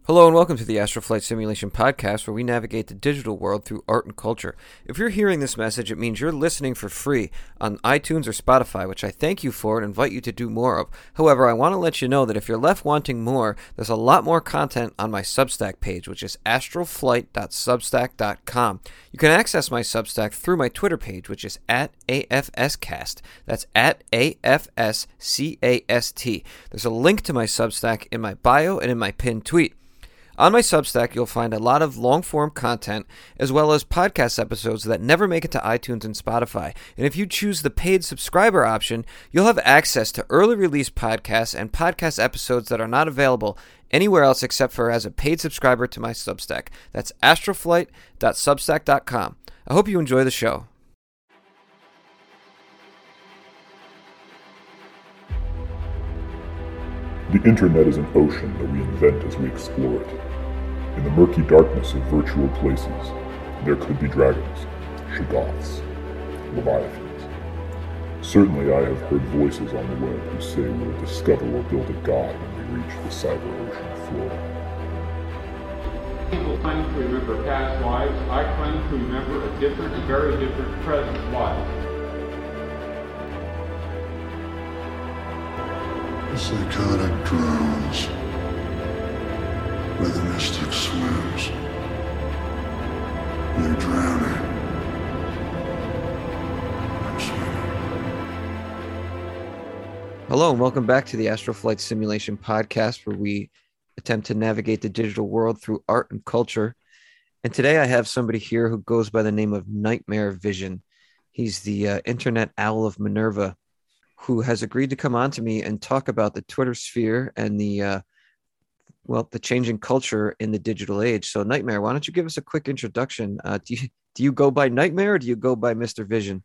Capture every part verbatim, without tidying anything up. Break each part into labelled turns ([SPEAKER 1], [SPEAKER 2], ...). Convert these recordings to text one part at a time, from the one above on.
[SPEAKER 1] Hello and welcome to the Astroflight Simulation Podcast, where we navigate the digital world through art and culture. If you're hearing this message, it means you're listening for free on iTunes or Spotify, which I thank you for and invite you to do more of. However, I want to let you know that if you're left wanting more, there's a lot more content on my Substack page, which is astroflight dot substack dot com. You can access my Substack through my Twitter page, which is at A F S cast. That's at A F S C A S T. There's a link to my Substack in my bio and in my pinned tweet. On my Substack, you'll find a lot of long-form content, as well as podcast episodes that never make it to iTunes and Spotify. And if you choose the paid subscriber option, you'll have access to early release podcasts and podcast episodes that are not available anywhere else except for as a paid subscriber to my Substack. That's astroflight dot substack dot com. I hope you enjoy the show.
[SPEAKER 2] The internet is an ocean that we invent as we explore it. In the murky darkness of virtual places, there could be dragons, shoggoths, leviathans. Certainly I have heard voices on the web who say we will discover or build a god when we reach the cyber ocean floor.
[SPEAKER 3] People claim to remember past lives. I claim to remember a different, very different present life.
[SPEAKER 4] The psychotic drowns, where the mystic swims. You're drowning. I'm swimming.
[SPEAKER 1] Hello and welcome back to the Astroflight Simulation Podcast, where we attempt to navigate the digital world through art and culture. And today I have somebody here who goes by the name of Nightmare Vision. He's the uh, internet owl of Minerva, who has agreed to come on to me and talk about the Twitter sphere and the, uh, well, the changing culture in the digital age. So Nightmare, why don't you give us a quick introduction? Uh, do you, do you go by Nightmare or do you go by Mister Vision?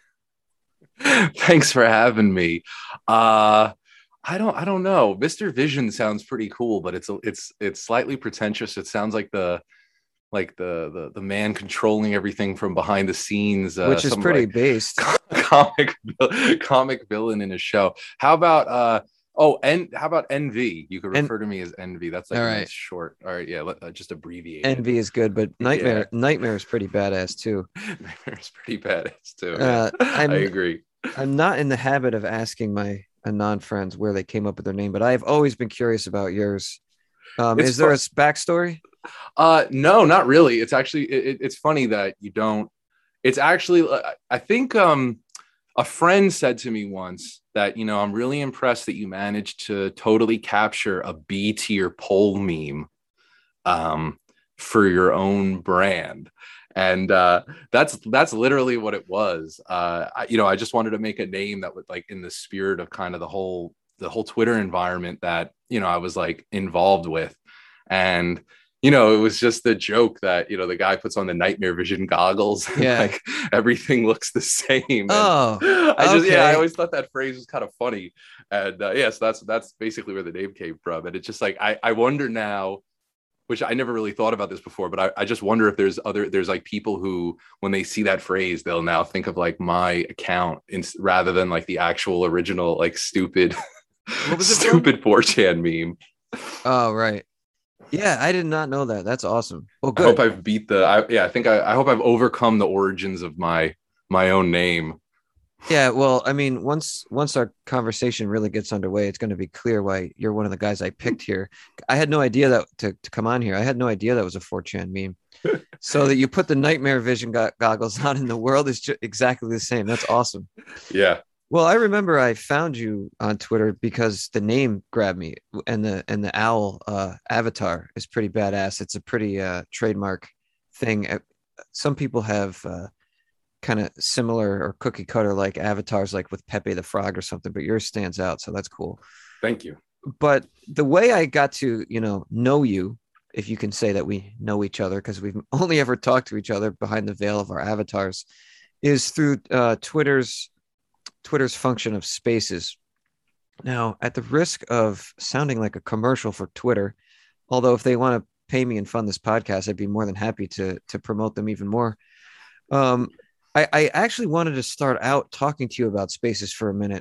[SPEAKER 5] Thanks for having me. Uh, I don't, I don't know. Mister Vision sounds pretty cool, but it's, it's, it's slightly pretentious. It sounds like the, like the, the the man controlling everything from behind the scenes, uh,
[SPEAKER 1] which is pretty
[SPEAKER 5] like
[SPEAKER 1] based
[SPEAKER 5] comic comic villain in a show. How about uh oh and how about N V? You could refer en- to me as N V. That's like
[SPEAKER 1] all
[SPEAKER 5] a
[SPEAKER 1] right.
[SPEAKER 5] nice short. All right, yeah, let, uh, just abbreviate.
[SPEAKER 1] N V is good, but Nightmare
[SPEAKER 5] Yeah.
[SPEAKER 1] Nightmare is pretty badass too.
[SPEAKER 5] Nightmare is pretty badass too.
[SPEAKER 1] Uh,
[SPEAKER 5] I agree.
[SPEAKER 1] I'm not in the habit of asking my anon friends where they came up with their name, but I've always been curious about yours. Um, is there fun. a backstory?
[SPEAKER 5] Uh, no, not really. It's actually, it, it's funny that you don't, it's actually, I think, um, a friend said to me once that, you know, I'm really impressed that you managed to totally capture a B tier poll meme, um, for your own brand. And, uh, that's, that's literally what it was. Uh, I, you know, I just wanted to make a name that would like in the spirit of kind of the whole, the whole Twitter environment that, you know, I was like involved with. And, you know, it was just the joke that, you know, the guy puts on the Nightmare Vision goggles and
[SPEAKER 1] yeah.
[SPEAKER 5] like everything looks the same. And
[SPEAKER 1] oh,
[SPEAKER 5] I just,
[SPEAKER 1] okay.
[SPEAKER 5] yeah, I always thought that phrase was kind of funny. And uh, yes, yeah, so that's, that's basically where the name came from. And it's just like, I, I wonder now, which I never really thought about this before, but I, I just wonder if there's other, there's like people who, when they see that phrase, they'll now think of like my account in, rather than like the actual original, like stupid, what was it stupid four chan meme.
[SPEAKER 1] Oh, right. Yeah, I did not know that. That's awesome. Well, good.
[SPEAKER 5] I hope I've beat the. I, yeah, I think I, I hope I've overcome the origins of my my own name.
[SPEAKER 1] Yeah, well, I mean, once once our conversation really gets underway, it's going to be clear why you're one of the guys I picked here. I had no idea that to, to come on here. I had no idea that was a four chan meme. So that you put the Nightmare Vision go- goggles on in the world is ju- exactly the same. That's awesome.
[SPEAKER 5] Yeah.
[SPEAKER 1] Well, I remember I found you on Twitter because the name grabbed me, and the and the owl uh, avatar is pretty badass. It's a pretty uh, trademark thing. Some people have uh, kind of similar or cookie cutter like avatars, like with Pepe the Frog or something, but yours stands out, so that's cool.
[SPEAKER 5] Thank you.
[SPEAKER 1] But the way I got to, you know, know you, if you can say that we know each other, because we've only ever talked to each other behind the veil of our avatars, is through uh, Twitter's. Twitter's function of spaces. Now, at the risk of sounding like a commercial for Twitter, although if they want to pay me and fund this podcast, I'd be more than happy to to promote them even more. Um, I, I actually wanted to start out talking to you about spaces for a minute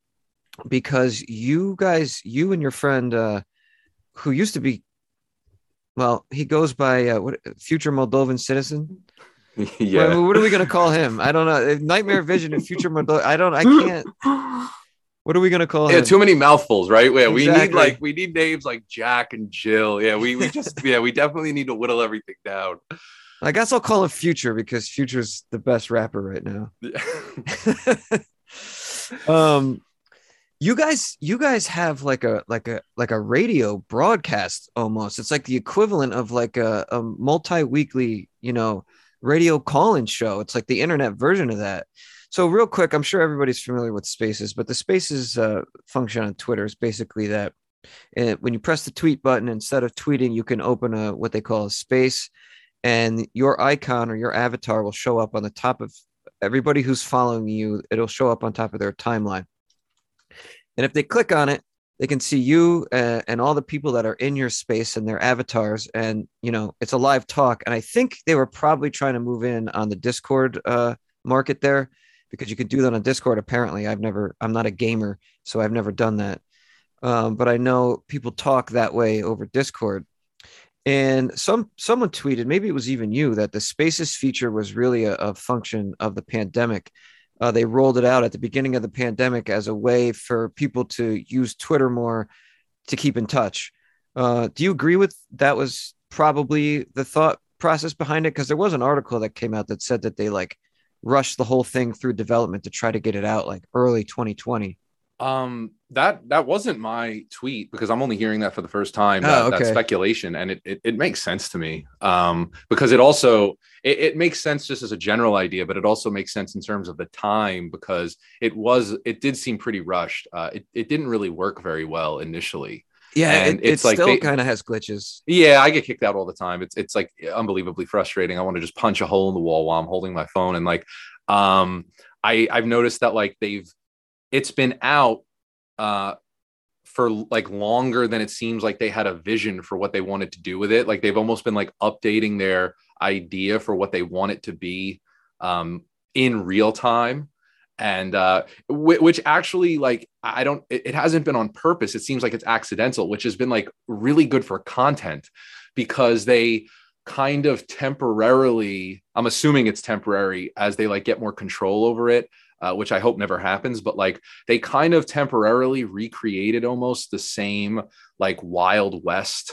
[SPEAKER 1] because you guys, you and your friend, uh, who used to be well, he goes by uh, what future Moldovan citizen.
[SPEAKER 5] Yeah.
[SPEAKER 1] What, what are we gonna call him? I don't know. Nightmare Vision and future Moldovan. I don't. I can't. What are we gonna call
[SPEAKER 5] Yeah,
[SPEAKER 1] him?
[SPEAKER 5] too many mouthfuls, right? Yeah, we
[SPEAKER 1] Exactly.
[SPEAKER 5] need like we need names like Jack and Jill. Yeah, we we just yeah, we definitely need to whittle everything down.
[SPEAKER 1] I guess I'll call him Future because Future's the best rapper right now. um, you guys, you guys have like a like a like a radio broadcast almost. It's like the equivalent of like a, a multi-weekly, you know, radio call-in show. It's like the internet version of that. So real quick, I'm sure everybody's familiar with Spaces, but the Spaces uh, function on Twitter is basically that uh, when you press the tweet button, instead of tweeting, you can open a what they call a space, and your icon or your avatar will show up on the top of everybody who's following you. It'll show up on top of their timeline. And if they click on it, they can see you uh, and all the people that are in your space and their avatars. And, you know, it's a live talk. And I think they were probably trying to move in on the Discord uh, market there, because you could do that on Discord. Apparently, I've never, I'm not a gamer, so I've never done that. Um, but I know people talk that way over Discord. And some someone tweeted, maybe it was even you, that the Spaces feature was really a, a function of the pandemic. Uh, they rolled it out at the beginning of the pandemic as a way for people to use Twitter more to keep in touch. Uh, do you agree with that was probably the thought process behind it? Because there was an article that came out that said that they like rushed the whole thing through development to try to get it out like early twenty twenty.
[SPEAKER 5] Um, that that wasn't my tweet, because I'm only hearing that for the first time.
[SPEAKER 1] Oh,
[SPEAKER 5] That,
[SPEAKER 1] okay.
[SPEAKER 5] That's speculation, and it, it it makes sense to me. Um, because it also it, it makes sense just as a general idea, but it also makes sense in terms of the time, because it was it did seem pretty rushed. Uh, it it didn't really work very well initially.
[SPEAKER 1] Yeah,
[SPEAKER 5] And
[SPEAKER 1] it, it
[SPEAKER 5] it's like
[SPEAKER 1] still
[SPEAKER 5] they-
[SPEAKER 1] kind of has glitches.
[SPEAKER 5] Yeah, I get kicked out all the time. It's it's like unbelievably frustrating. I want to just punch a hole in the wall while I'm holding my phone. And like, um, I I've noticed that like they've it's been out uh for like longer than it seems like they had a vision for what they wanted to do with it. Like they've almost been like updating their idea for what they want it to be um in real time. And uh w- which actually like I don't it, it hasn't been on purpose. It seems like it's accidental, which has been like really good for content, because they kind of temporarily, I'm assuming it's temporary, as they like get more control over it, uh, which I hope never happens, but like they kind of temporarily recreated almost the same like Wild West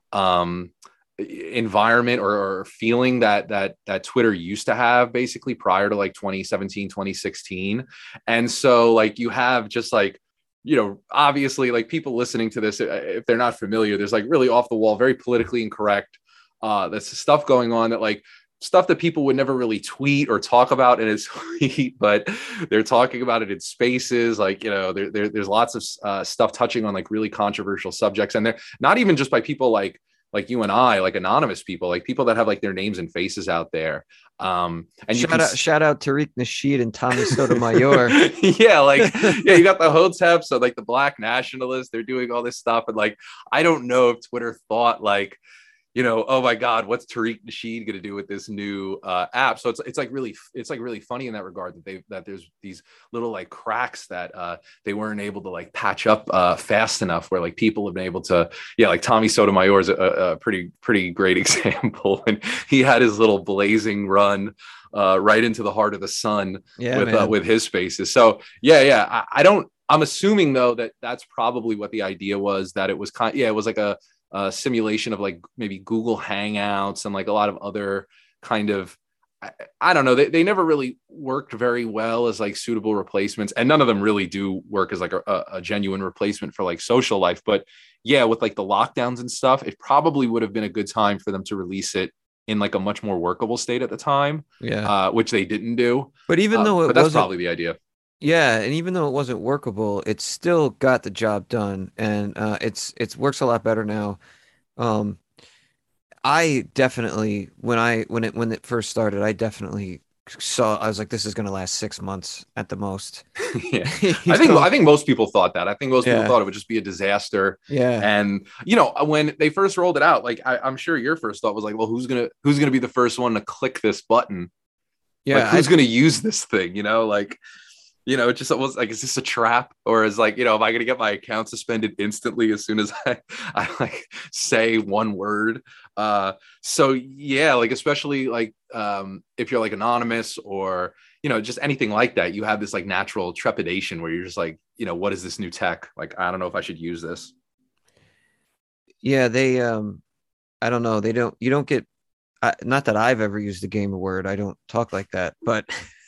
[SPEAKER 5] um environment or, or feeling that that that Twitter used to have basically prior to like twenty seventeen, twenty sixteen. And so like you have just like, you know, obviously like people listening to this, if they're not familiar, there's like really off the wall, very politically incorrect uh that's stuff going on, that like stuff that people would never really tweet or talk about in a tweet, but they're talking about it in Spaces. Like, you know, there, there there's lots of uh, stuff touching on like really controversial subjects, and they're not even just by people like like you and I, like anonymous people, like people that have like their names and faces out there. Um, and you
[SPEAKER 1] Shout
[SPEAKER 5] can
[SPEAKER 1] out, shout out Tariq Nasheed and Tommy Sotomayor.
[SPEAKER 5] yeah, like yeah, you got the Hoteps, so like the Black nationalists, they're doing all this stuff, and like I don't know if Twitter thought like, you know, oh my God, what's Tariq Nasheed going to do with this new uh, app? So it's it's like really it's like really funny in that regard that they that there's these little like cracks that uh, they weren't able to like patch up uh, fast enough, where like people have been able to, yeah, like Tommy Sotomayor is a, a pretty pretty great example, and he had his little blazing run uh, right into the heart of the sun
[SPEAKER 1] Yeah,
[SPEAKER 5] with
[SPEAKER 1] man.
[SPEAKER 5] uh, with his Spaces. So yeah, yeah, I, I don't. I'm assuming though that that's probably what the idea was. That it was kind, yeah, it was like a Uh, simulation of like maybe Google Hangouts and like a lot of other kind of, I, I don't know, they, they never really worked very well as like suitable replacements, and none of them really do work as like a, a genuine replacement for like social life. But yeah, with like the lockdowns and stuff, it probably would have been a good time for them to release it in like a much more workable state at the time,
[SPEAKER 1] Yeah.
[SPEAKER 5] uh, which they didn't do.
[SPEAKER 1] But even
[SPEAKER 5] Uh,
[SPEAKER 1] though it
[SPEAKER 5] but that's
[SPEAKER 1] wasn't,
[SPEAKER 5] probably the idea.
[SPEAKER 1] yeah, and even though it wasn't workable, it still got the job done, and uh, it's it's works a lot better now. Um, I definitely when I when it when it first started, I definitely saw I was like, this is going to last six months at the most.
[SPEAKER 5] Yeah,
[SPEAKER 1] You
[SPEAKER 5] I think
[SPEAKER 1] know?
[SPEAKER 5] I think most people thought that. I think most people
[SPEAKER 1] Yeah.
[SPEAKER 5] thought it would just be a disaster.
[SPEAKER 1] Yeah,
[SPEAKER 5] And you know, when they first rolled it out, like I, I'm sure your first thought was like, well, who's gonna who's gonna be the first one to click this button?
[SPEAKER 1] yeah.
[SPEAKER 5] Like, who's
[SPEAKER 1] I-
[SPEAKER 5] gonna use this thing? You know, like You know, it just almost like, is this a trap? Or is like, you know, am I going to get my account suspended instantly as soon as I, I like say one word? Uh, so yeah, like, especially like um, if you're like anonymous or, you know, just anything like that, you have this like natural trepidation where you're just like, you know, what is this new tech? Like, I don't know if I should use this.
[SPEAKER 1] Yeah, they um I don't know, they don't you don't get I, not that I've ever used the gamer word. I don't talk like that, but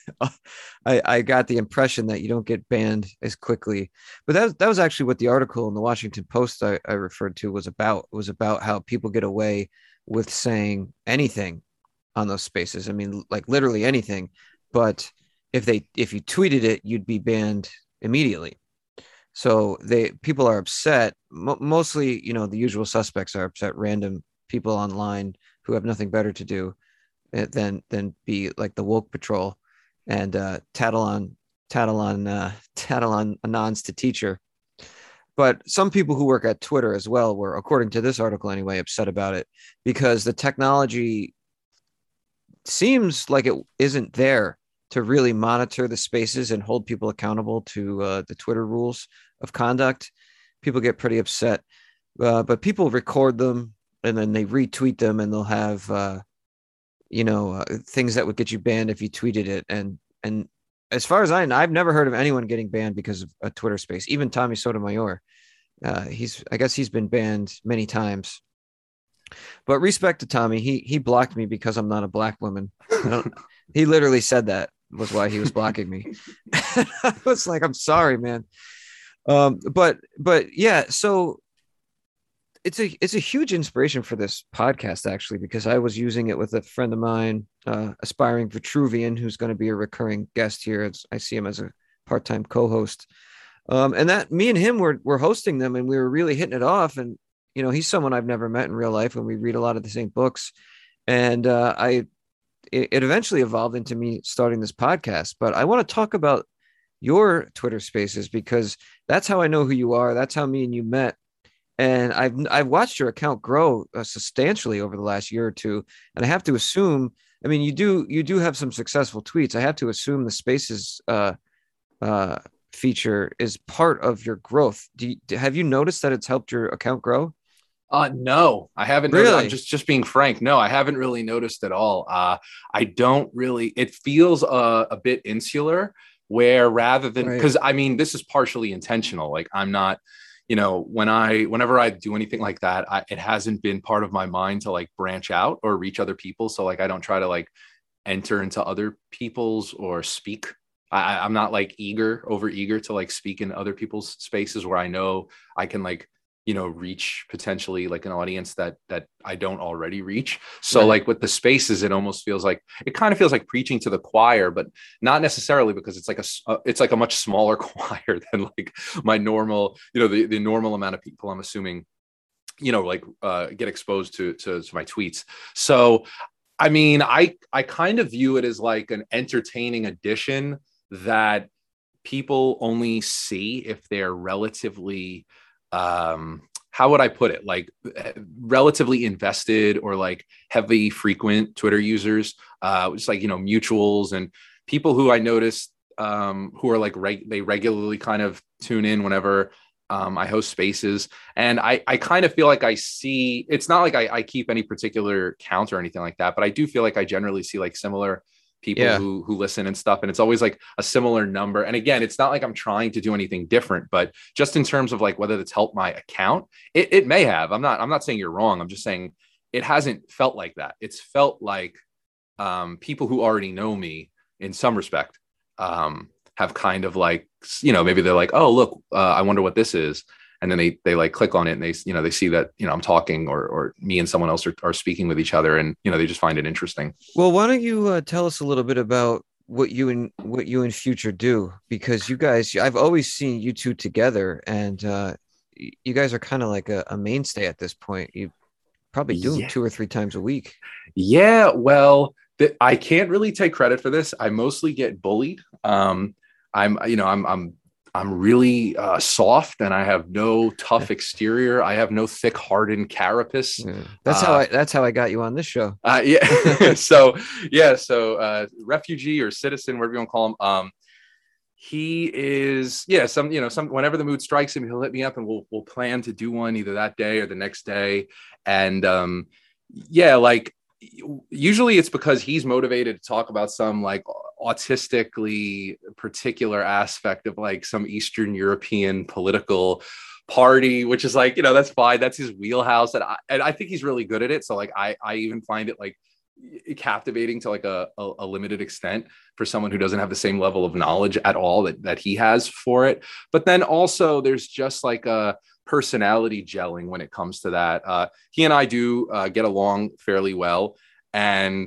[SPEAKER 1] I I got the impression that you don't get banned as quickly. But that was, that was actually what the article in the Washington Post I, I referred to was about. It was about how people get away with saying anything on those spaces. I mean, like literally anything. But if they if you tweeted it, you'd be banned immediately. So they people are upset. Mo mostly, you know, the usual suspects are upset. Random people online who have nothing better to do eh, than than be like the woke patrol and uh, tattle on tattle on uh, tattle on anons to teacher. But some people who work at Twitter as well were, according to this article anyway, upset about it because the technology seems like it isn't there to really monitor the spaces and hold people accountable to uh, the Twitter rules of conduct. People get pretty upset, uh, but people record them and then they retweet them, and they'll have uh, you know uh, things that would get you banned if you tweeted it. And and as far as I know, I've never heard of anyone getting banned because of a Twitter space. Even Tommy Sotomayor, uh, he's I guess he's been banned many times. But respect to Tommy, he he blocked me because I'm not a black woman. I don't, he literally said that was why he was blocking me. I was like, I'm sorry, man. Um, but but yeah, so it's a it's a huge inspiration for this podcast actually, because I was using it with a friend of mine, uh, aspiring Vitruvian, who's going to be a recurring guest here. It's, I see him as a part-time co-host. Um, and that me and him were were hosting them, and we were really hitting it off. And you know, he's someone I've never met in real life, and we read a lot of the same books. And uh, I, it, it eventually evolved into me starting this podcast. But I want to talk about your Twitter Spaces because that's how I know who you are. That's how me and you met. And I've I've watched your account grow uh, substantially over the last year or two. And I have to assume, I mean, you do you do have some successful tweets. I have to assume the Spaces uh, uh, feature is part of your growth. Do you, have you noticed that it's helped your account grow?
[SPEAKER 5] Uh, no, I haven't.
[SPEAKER 1] Really?
[SPEAKER 5] Noticed, I'm just, just being frank. No, I haven't really noticed at all. Uh, I don't really, it feels uh, a bit insular where rather than,
[SPEAKER 1] Right.
[SPEAKER 5] cause I mean, this is partially intentional. Like I'm not, you know, when I, whenever I do anything like that, I, it hasn't been part of my mind to like branch out or reach other people. So like, I don't try to like enter into other people's or speak. I, I'm not like eager, over eager to like speak in other people's spaces where I know I can like, you know, reach potentially like an audience that that I don't already reach. So
[SPEAKER 1] Right.
[SPEAKER 5] like with the Spaces, it almost feels like it kind of feels like preaching to the choir, but not necessarily because it's like a uh, it's like a much smaller choir than like my normal, you know, the, the normal amount of people I'm assuming, you know, like uh, get exposed to, to to my tweets. So I mean, I I kind of view it as like an entertaining addition that people only see if they're relatively um how would I put it, like relatively invested or like heavy frequent Twitter users, uh just like, you know, mutuals and people who I noticed um who are like reg- they regularly kind of tune in whenever um I host spaces. And I I kind of feel like I see, it's not like I, I keep any particular count or anything like that, but I do feel like I generally see like similar people
[SPEAKER 1] Yeah.
[SPEAKER 5] who who listen and stuff, and it's always like a similar number. And again, it's not like I'm trying to do anything different, but just in terms of like whether it's helped my account, it, it may have. I'm not I'm not saying you're wrong. I'm just saying it hasn't felt like that. It's felt like um people who already know me in some respect um have kind of like, you know, maybe they're like, oh look, uh, I wonder what this is. And then they they like click on it and they, you know, they see that, you know, I'm talking or or me and someone else are, are speaking with each other, and, you know, they just find it interesting.
[SPEAKER 1] Well, why don't you uh, tell us a little bit about what you and what you and Future do? Because you guys, I've always seen you two together, and uh, y- you guys are kind of like a, a mainstay at this point. You probably do them
[SPEAKER 5] Yeah.
[SPEAKER 1] two or three times a week.
[SPEAKER 5] Yeah, well, th- I can't really take credit for this. I mostly get bullied. Um, I'm, you know, I'm, I'm, I'm really uh, soft, and I have no tough exterior. I have no thick, hardened carapace.
[SPEAKER 1] Yeah. That's how
[SPEAKER 5] Uh,
[SPEAKER 1] I. That's how I got you on this show.
[SPEAKER 5] Uh, yeah. so yeah. So uh, refugee or citizen, whatever you want to call him. Um, he is, yeah, some, you know, some, whenever the mood strikes him, he'll hit me up and we'll, we'll plan to do one either that day or the next day. And um, yeah, like usually it's because he's motivated to talk about some like autistically particular aspect of like some Eastern European political party, which is like, you know, that's fine. That's his wheelhouse. And I, and I think he's really good at it. So like, I, I even find it like captivating to like a, a, a limited extent for someone who doesn't have the same level of knowledge at all that, that he has for it. But then also there's just like a personality gelling when it comes to that. Uh, he and I do uh, get along fairly well. And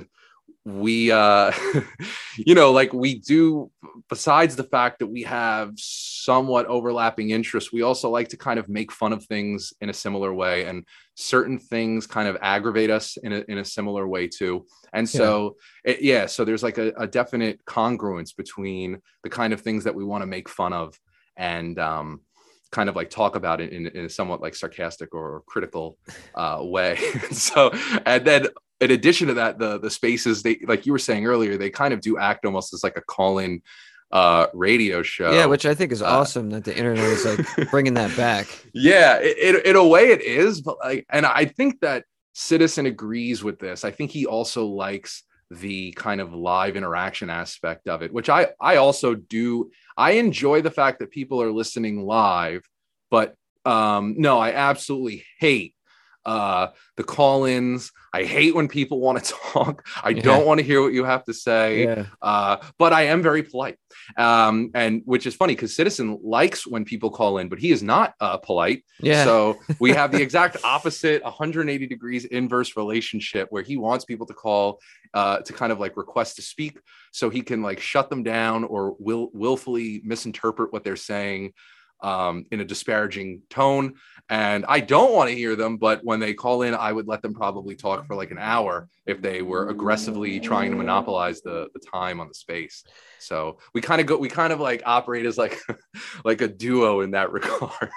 [SPEAKER 5] we, uh, you know, like we do, besides the fact that we have somewhat overlapping interests, we also like to kind of make fun of things in a similar way. And certain things kind of aggravate us in a, in a similar way too. And so, yeah, it, yeah so there's like a, a definite congruence between the kind of things that we want to make fun of and, um, kind of like talk about it in, in a somewhat like sarcastic or critical uh, way. So, and then in addition to that, the the spaces, they, like you were saying earlier, they kind of do act almost as like a call-in uh, radio show.
[SPEAKER 1] Yeah, which I think is
[SPEAKER 5] uh,
[SPEAKER 1] awesome that the internet is like bringing that back.
[SPEAKER 5] Yeah, it, it, in a way it is, but like, and I think that Citizen agrees with this. I think he also likes the kind of live interaction aspect of it, which I I also do. I enjoy the fact that people are listening live, but um, no, I absolutely hate uh, the call-ins. I hate when people want to talk. I yeah. don't want to hear what you have to say, yeah. uh, but I am very polite. Um, and which is funny because Citizen likes when people call in, but he is not uh, polite.
[SPEAKER 1] Yeah.
[SPEAKER 5] So we have the exact opposite one hundred eighty degrees inverse relationship where he wants people to call uh, to kind of like request to speak so he can like shut them down or will willfully misinterpret what they're saying um, in a disparaging tone. And I don't want to hear them, but when they call in, I would let them probably talk for like an hour if they were aggressively trying to monopolize the, the time on the space. So we kind of go, we kind of like operate as like, like a duo in that regard.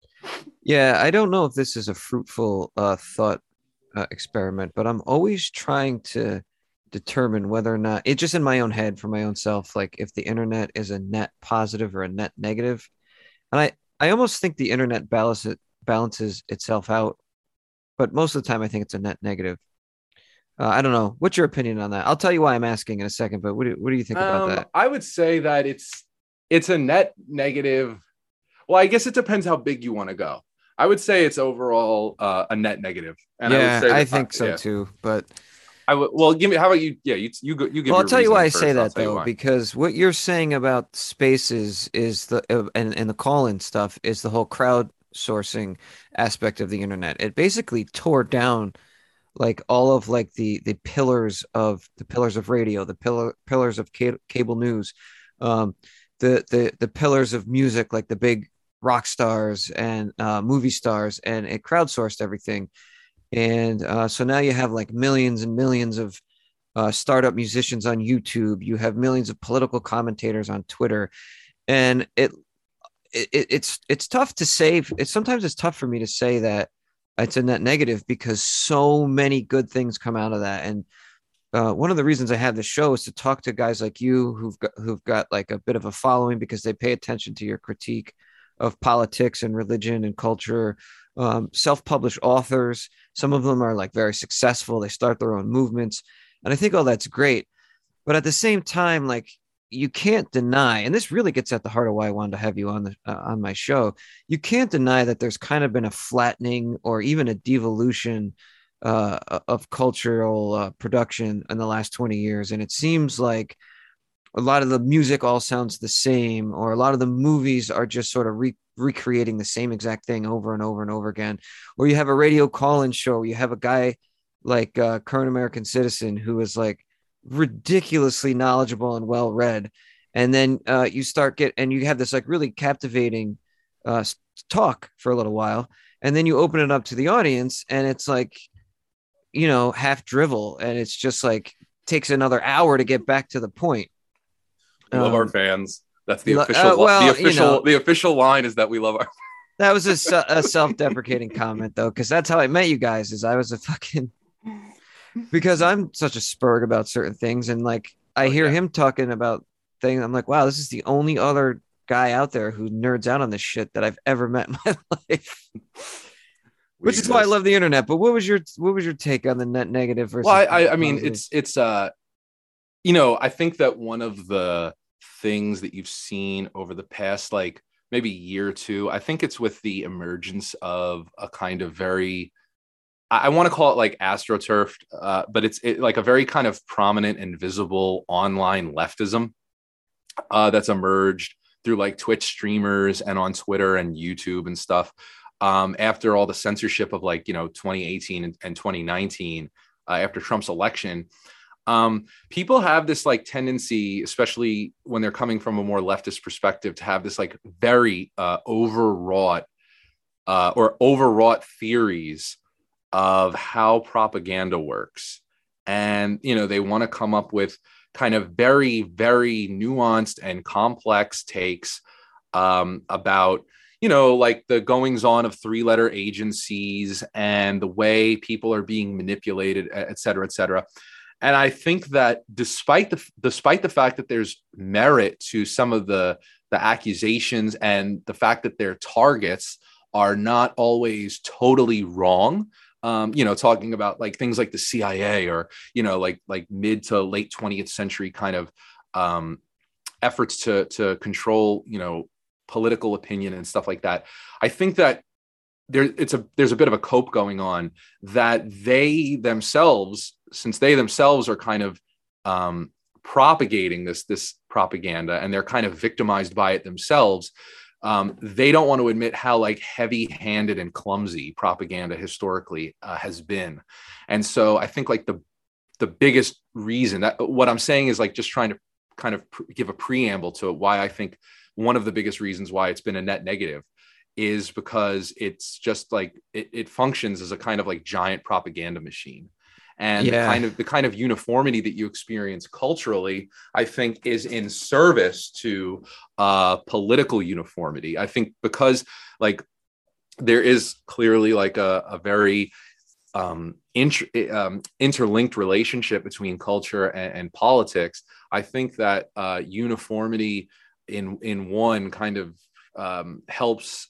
[SPEAKER 1] Yeah. I don't know if this is a fruitful uh, thought uh, experiment, but I'm always trying to determine whether or not it just in my own head for my own self, like if the internet is a net positive or a net negative. And I, I almost think the internet balance it, balances itself out, but most of the time I think it's a net negative. Uh, I don't know. What's your opinion on that? I'll tell you why I'm asking in a second, but what do, what do you think
[SPEAKER 5] um,
[SPEAKER 1] about that?
[SPEAKER 5] I would say that it's it's a net negative. Well, I guess it depends how big you want to go. I would say it's overall uh, a net negative. And
[SPEAKER 1] yeah,
[SPEAKER 5] I, would say that,
[SPEAKER 1] I think so
[SPEAKER 5] yeah.
[SPEAKER 1] too. But
[SPEAKER 5] I would. Well, give me. How about you? Yeah, you you go. You give.
[SPEAKER 1] Well, I'll
[SPEAKER 5] your
[SPEAKER 1] tell you why I
[SPEAKER 5] reasoning
[SPEAKER 1] say
[SPEAKER 5] first.
[SPEAKER 1] that though, because what you're saying about spaces is the uh, and and the call-in stuff is the whole crowdsourcing aspect of the internet. It basically tore down like all of like the the pillars of the pillars of radio, the pillar pillars of ca- cable news, um, the the the pillars of music, like the big rock stars and uh, movie stars, and it crowdsourced everything. And uh, so now you have like millions and millions of uh, startup musicians on YouTube. You have millions of political commentators on Twitter, and it, it it's it's tough to say. It's sometimes it's tough for me to say that it's a net negative because so many good things come out of that. And uh, one of the reasons I have this show is to talk to guys like you who've got, who've got like a bit of a following because they pay attention to your critique of politics and religion and culture. Um, self-published authors. Some of them are like very successful. They start their own movements. And I think, oh, that's great. But at the same time, like you can't deny, and this really gets at the heart of why I wanted to have you on the, uh, on my show. You can't deny that there's kind of been a flattening or even a devolution uh, of cultural uh, production in the last twenty years. And it seems like a lot of the music all sounds the same, or a lot of the movies are just sort of re- recreating the same exact thing over and over and over again. Or you have a radio call-in show where you have a guy like uh, Current American Citizen who is like ridiculously knowledgeable and well-read. And then uh, you start get, and you have this like really captivating uh, talk for a little while. And then you open it up to the audience and it's like, you know, half drivel. And it's just like, takes another hour to get back to the point.
[SPEAKER 5] We love
[SPEAKER 1] um,
[SPEAKER 5] our fans. That's the
[SPEAKER 1] lo-
[SPEAKER 5] official.
[SPEAKER 1] uh, well,
[SPEAKER 5] the official.
[SPEAKER 1] you know,
[SPEAKER 5] the official line is that we love our.
[SPEAKER 1] That was a, se- a self-deprecating comment though, because that's how I met you guys. Is I was a fucking because I'm such a spurg about certain things, and like I
[SPEAKER 5] Oh,
[SPEAKER 1] hear
[SPEAKER 5] yeah.
[SPEAKER 1] him talking about thing. I'm like, wow, this is the only other guy out there who nerds out on this shit that I've ever met in my life.
[SPEAKER 5] We
[SPEAKER 1] Which is why I
[SPEAKER 5] exist.
[SPEAKER 1] love the internet. But what was your what was your take on the net negative versus?
[SPEAKER 5] Well, I, I, I mean,
[SPEAKER 1] positive?
[SPEAKER 5] it's it's uh, you know, I think that one of the things that you've seen over the past like maybe year or two, I think it's with the emergence of a kind of very, I, I want to call it like astroturfed, uh, but it's it, like a very kind of prominent and visible online leftism uh, that's emerged through like Twitch streamers and on Twitter and YouTube and stuff. Um, after all the censorship of like, you know, twenty eighteen and, and twenty nineteen, uh, after Trump's election, um, people have this like tendency, especially when they're coming from a more leftist perspective, to have this like very uh, overwrought uh, or overwrought theories of how propaganda works. And, you know, they want to come up with kind of very, very nuanced and complex takes um, about, you know, like the goings on of three letter agencies and the way people are being manipulated, et cetera, et cetera. And I think that despite the despite the fact that there's merit to some of the, the accusations and the fact that their targets are not always totally wrong, um, you know, talking about like things like the C I A or, you know, like like mid to late twentieth century kind of um, efforts to to control, you know, political opinion and stuff like that. I think that there it's a there's a bit of a cope going on that they themselves, since they themselves are kind of um, propagating this this propaganda and they're kind of victimized by it themselves. Um, they don't want to admit how like heavy-handed and clumsy propaganda historically uh, has been. And so I think like the the biggest reason that what I'm saying is like just trying to kind of pr- give a preamble to why I think one of the biggest reasons why it's been a net negative is because it's just like it, it functions as a kind of like giant propaganda machine. And
[SPEAKER 1] Yeah.
[SPEAKER 5] the kind of the kind of uniformity that you experience culturally, I think, is in service to uh, political uniformity. I think because like there is clearly like a, a very um, inter, um, interlinked relationship between culture and, and politics. I think that uh, uniformity in in one kind of um, helps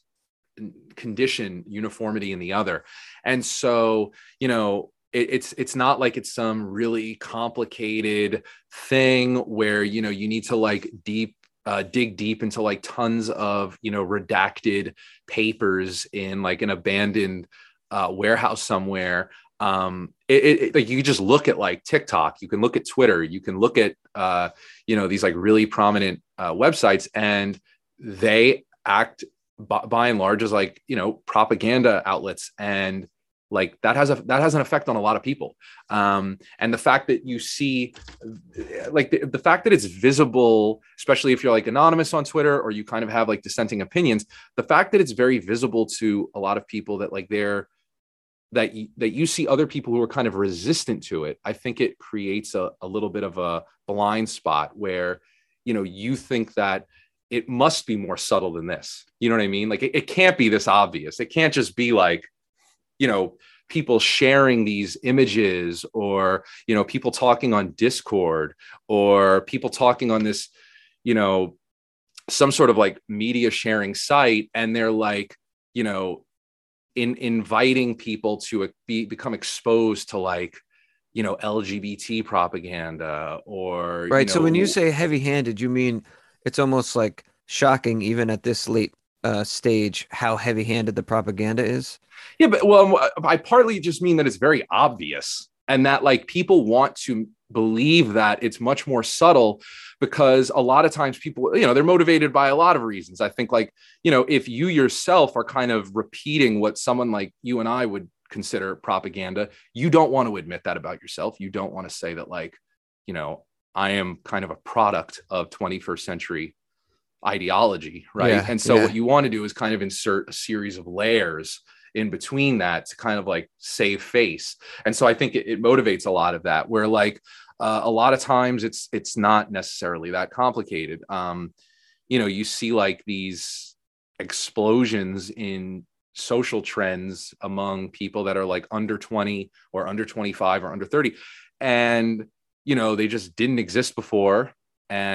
[SPEAKER 5] condition uniformity in the other. And so, you know, it, it's it's not like it's some really complicated thing where, you know, you need to like deep uh, dig deep into like tons of, you know, redacted papers in like an abandoned uh, warehouse somewhere. Um, it, it like you can just look at like TikTok, you can look at Twitter, you can look at uh, you know, these like really prominent uh, websites, and they act by, by and large as like, you know, propaganda outlets, and like that has a that has an effect on a lot of people. Um, and the fact that you see like the, the fact that it's visible, especially if you're like anonymous on Twitter or you kind of have like dissenting opinions, the fact that it's very visible to a lot of people that like they're that you, that you see other people who are kind of resistant to it, I think it creates a, a little bit of a blind spot where, you know, you think that it must be more subtle than this. You know what I mean? Like it, it can't be this obvious. It can't just be like, you know, people sharing these images or, you know, people talking on Discord or people talking on this, you know, some sort of like media sharing site. And they're like, you know, in inviting people to be, become exposed to like, you know, L G B T propaganda or,
[SPEAKER 1] Right.
[SPEAKER 5] You know,
[SPEAKER 1] So when you say heavy-handed, you mean it's almost like shocking, even at this late uh, stage, how heavy-handed the propaganda is.
[SPEAKER 5] Yeah, but well, I partly just mean that it's very obvious and that like people want to believe that it's much more subtle because a lot of times people, you know, they're motivated by a lot of reasons. I think like, you know, if you yourself are kind of repeating what someone like you and I would consider propaganda, you don't want to admit that about yourself. You don't want to say that like, you know, I am kind of a product of twenty-first century ideology, right?
[SPEAKER 1] Yeah,
[SPEAKER 5] and so
[SPEAKER 1] yeah.
[SPEAKER 5] what you want to do is kind of insert a series of layers in between that to kind of like save face. And so I think it, it motivates a lot of that, where like uh, a lot of times it's it's not necessarily that complicated. Um, you know, you see like these explosions in social trends among people that are like under twenty or under twenty-five or under thirty. And, you know, they just didn't exist before. And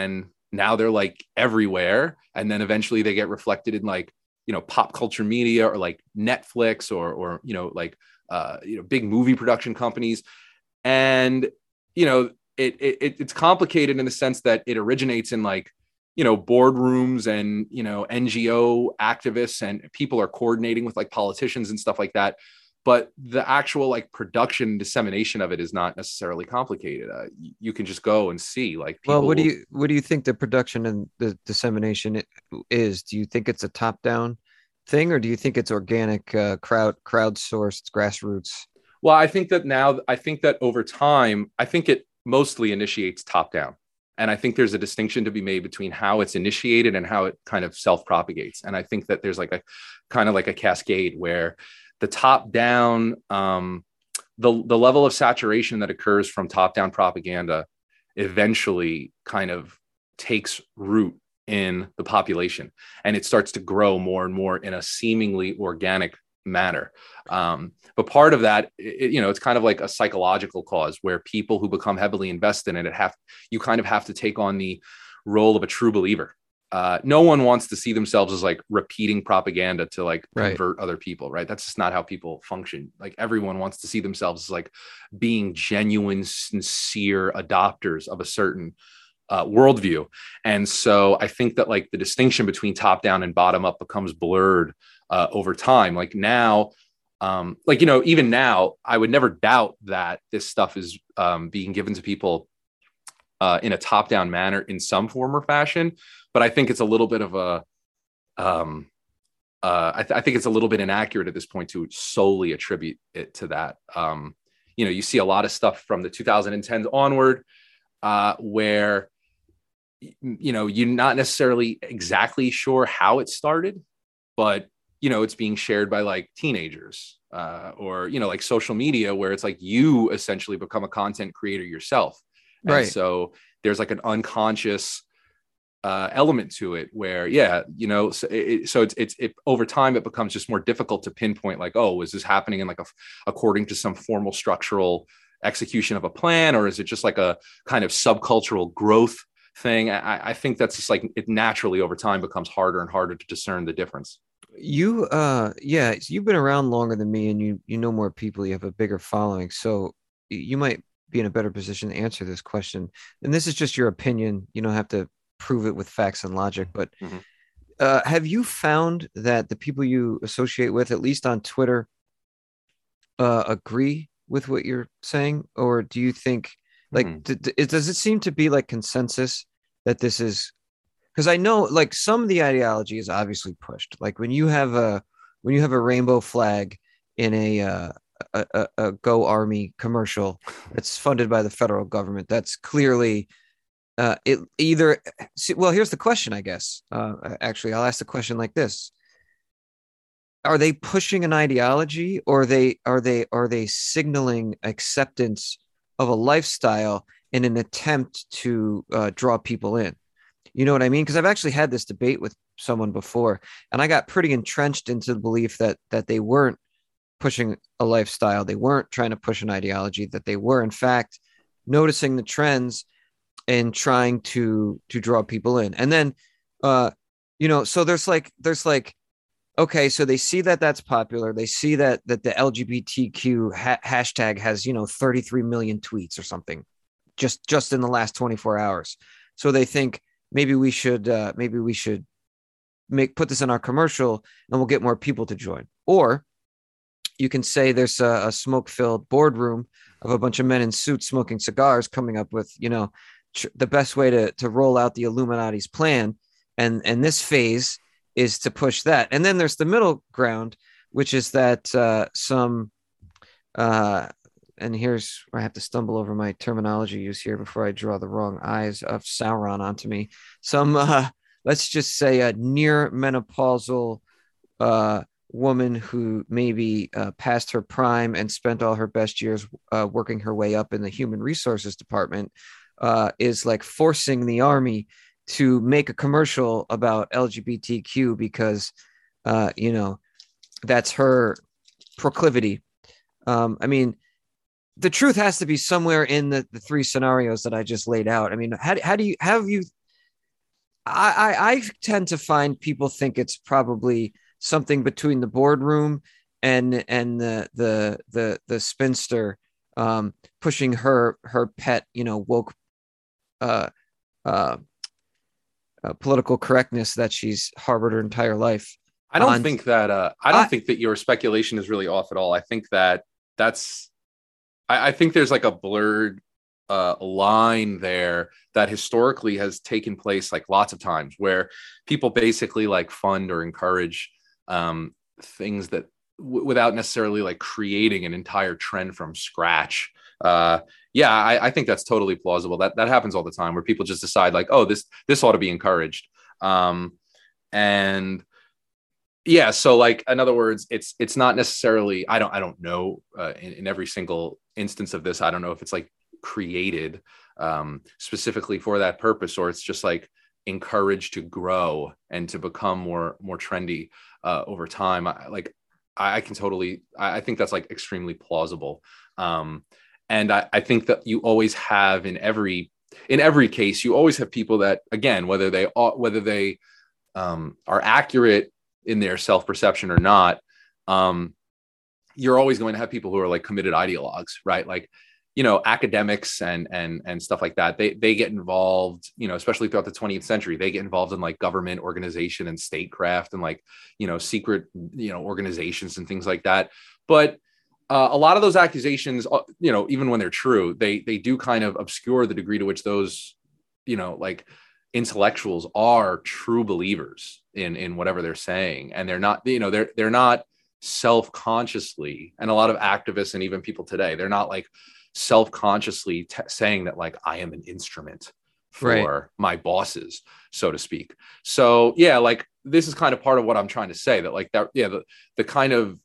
[SPEAKER 5] now they're like everywhere. And then eventually they get reflected in like, you know, pop culture media or like Netflix or, or, you know, like, uh, you know, big movie production companies. And, you know, it, it it's complicated in the sense that it originates in like, you know, boardrooms and, you know, N G O activists, and people are coordinating with like politicians and stuff like that. But the actual like production and dissemination of it is not necessarily complicated. Uh, you can just go and see like people.
[SPEAKER 1] Well, what do you what do you think the production and the dissemination is? Do you think it's a top down thing, or do you think it's organic, uh, crowd crowdsourced, grassroots?
[SPEAKER 5] Well, I think that now, I think that over time, I think it mostly initiates top down. And I think there's a distinction to be made between how it's initiated and how it kind of self propagates. And I think that there's like a kind of like a cascade where the top down, um, the, the level of saturation that occurs from top down propaganda eventually kind of takes root in the population, and it starts to grow more and more in a seemingly organic manner. Um, but part of that, it, you know, it's kind of like a psychological cause where people who become heavily invested in it have, you kind of have to take on the role of a true believer. Uh, no one wants to see themselves as like repeating propaganda to like convert right. other people, right? That's just not how people function. Like everyone wants to see themselves as like being genuine, sincere adopters of a certain uh, worldview. And so I think that like the distinction between top down and bottom up becomes blurred uh, over time. Like now, um, like, you know, even now, I would never doubt that this stuff is um, being given to people uh, in a top down manner in some form or fashion. But I think it's a little bit of a, um, uh, I, th- I think it's a little bit inaccurate at this point to solely attribute it to that. Um, you know, you see a lot of stuff from the twenty tens onward uh, where, you know, you're not necessarily exactly sure how it started, but, you know, it's being shared by like teenagers uh, or, you know, like social media where it's like you essentially become a content creator yourself. And
[SPEAKER 1] right.
[SPEAKER 5] so there's like an unconscious uh, element to it where, yeah, you know, so, it, so it's, it's, it, over time, it becomes just more difficult to pinpoint like, oh, is this happening in like a, according to some formal structural execution of a plan, or is it just like a kind of subcultural growth thing? I, I think that's just like, it naturally over time becomes harder and harder to discern the difference.
[SPEAKER 1] You, uh, yeah, you've been around longer than me, and you, you know more people, you have a bigger following. So you might be in a better position to answer this question. And this is just your opinion. You don't have to prove it with facts and logic, but mm-hmm. uh, have you found that the people you associate with, at least on Twitter, uh, agree with what you're saying? Or do you think like, mm-hmm. d- d- does it seem to be like consensus that this is, because I know like some of the ideology is obviously pushed. Like when you have a, when you have a rainbow flag in a, uh, a, a, a Go Army commercial that's funded by the federal government, that's clearly uh, it either. Well, here's the question, I guess. Uh, actually, I'll ask the question like this: are they pushing an ideology, or are they are they are they signaling acceptance of a lifestyle in an attempt to uh, draw people in? You know what I mean? Because I've actually had this debate with someone before, and I got pretty entrenched into the belief that that they weren't pushing a lifestyle. They weren't trying to push an ideology, that they were, in fact, noticing the trends and trying to to draw people in. And then, uh, you know, so there's like, there's like, okay, so they see that that's popular. They see that that the L G B T Q ha- hashtag has, you know, thirty-three million tweets or something just just in the last twenty-four hours. So they think maybe we should uh, maybe we should make put this in our commercial and we'll get more people to join. Or you can say there's a, a smoke-filled boardroom of a bunch of men in suits smoking cigars coming up with, you know, tr- the best way to to roll out the Illuminati's plan. And and this phase is to push that. And then there's the middle ground, which is that uh, some, uh, and here's where I have to stumble over my terminology use here before I draw the wrong eyes of Sauron onto me. Some, uh, let's just say a near menopausal uh, woman who maybe uh, passed her prime and spent all her best years uh, working her way up in the human resources department uh, is like forcing the army to make a commercial about L G B T Q because, uh, you know, that's her proclivity. Um, I mean, the truth has to be somewhere in the, the three scenarios that I just laid out. I mean, how, how do you, how have you, I, I I tend to find people think it's probably something between the boardroom and and the the the the spinster um, pushing her her pet, you know, woke uh, uh, uh, political correctness that she's harbored her entire life.
[SPEAKER 5] I don't
[SPEAKER 1] on,
[SPEAKER 5] think that uh, I don't
[SPEAKER 1] I,
[SPEAKER 5] think that your speculation is really off at all. I think that that's I, I think there's like a blurred uh, line there that historically has taken place like lots of times where people basically like fund or encourage um, things that w- without necessarily like creating an entire trend from scratch. Uh, yeah, I, I think that's totally plausible. That that happens all the time where people just decide like, oh, this this ought to be encouraged. Um, and yeah, so like in other words, it's it's not necessarily I don't I don't know uh, in, in every single instance of this. I don't know if it's like created um, specifically for that purpose, or it's just like encouraged to grow and to become more more trendy uh, over time. I, like I, I can totally I, I think that's like extremely plausible. Um, and I, I think that you always have in every in every case, you always have people that, again, whether they whether they um, are accurate in their self-perception or not, um, you're always going to have people who are like committed ideologues, right? Like, you know, academics and and and stuff like that. They they get involved, you know, especially throughout the twentieth century. They get involved in like government organization and statecraft and like, you know, secret, you know, organizations and things like that. But uh, a lot of those accusations, you know, even when they're true, they they do kind of obscure the degree to which those, you know, like intellectuals are true believers in in whatever they're saying, and they're not, you know, they're they're not self-consciously, and a lot of activists and even people today, they're not like self-consciously t- saying that like I am an instrument for right. my bosses, so to speak. So yeah, like this is kind of part of what I'm trying to say, that like that, yeah, the the kind of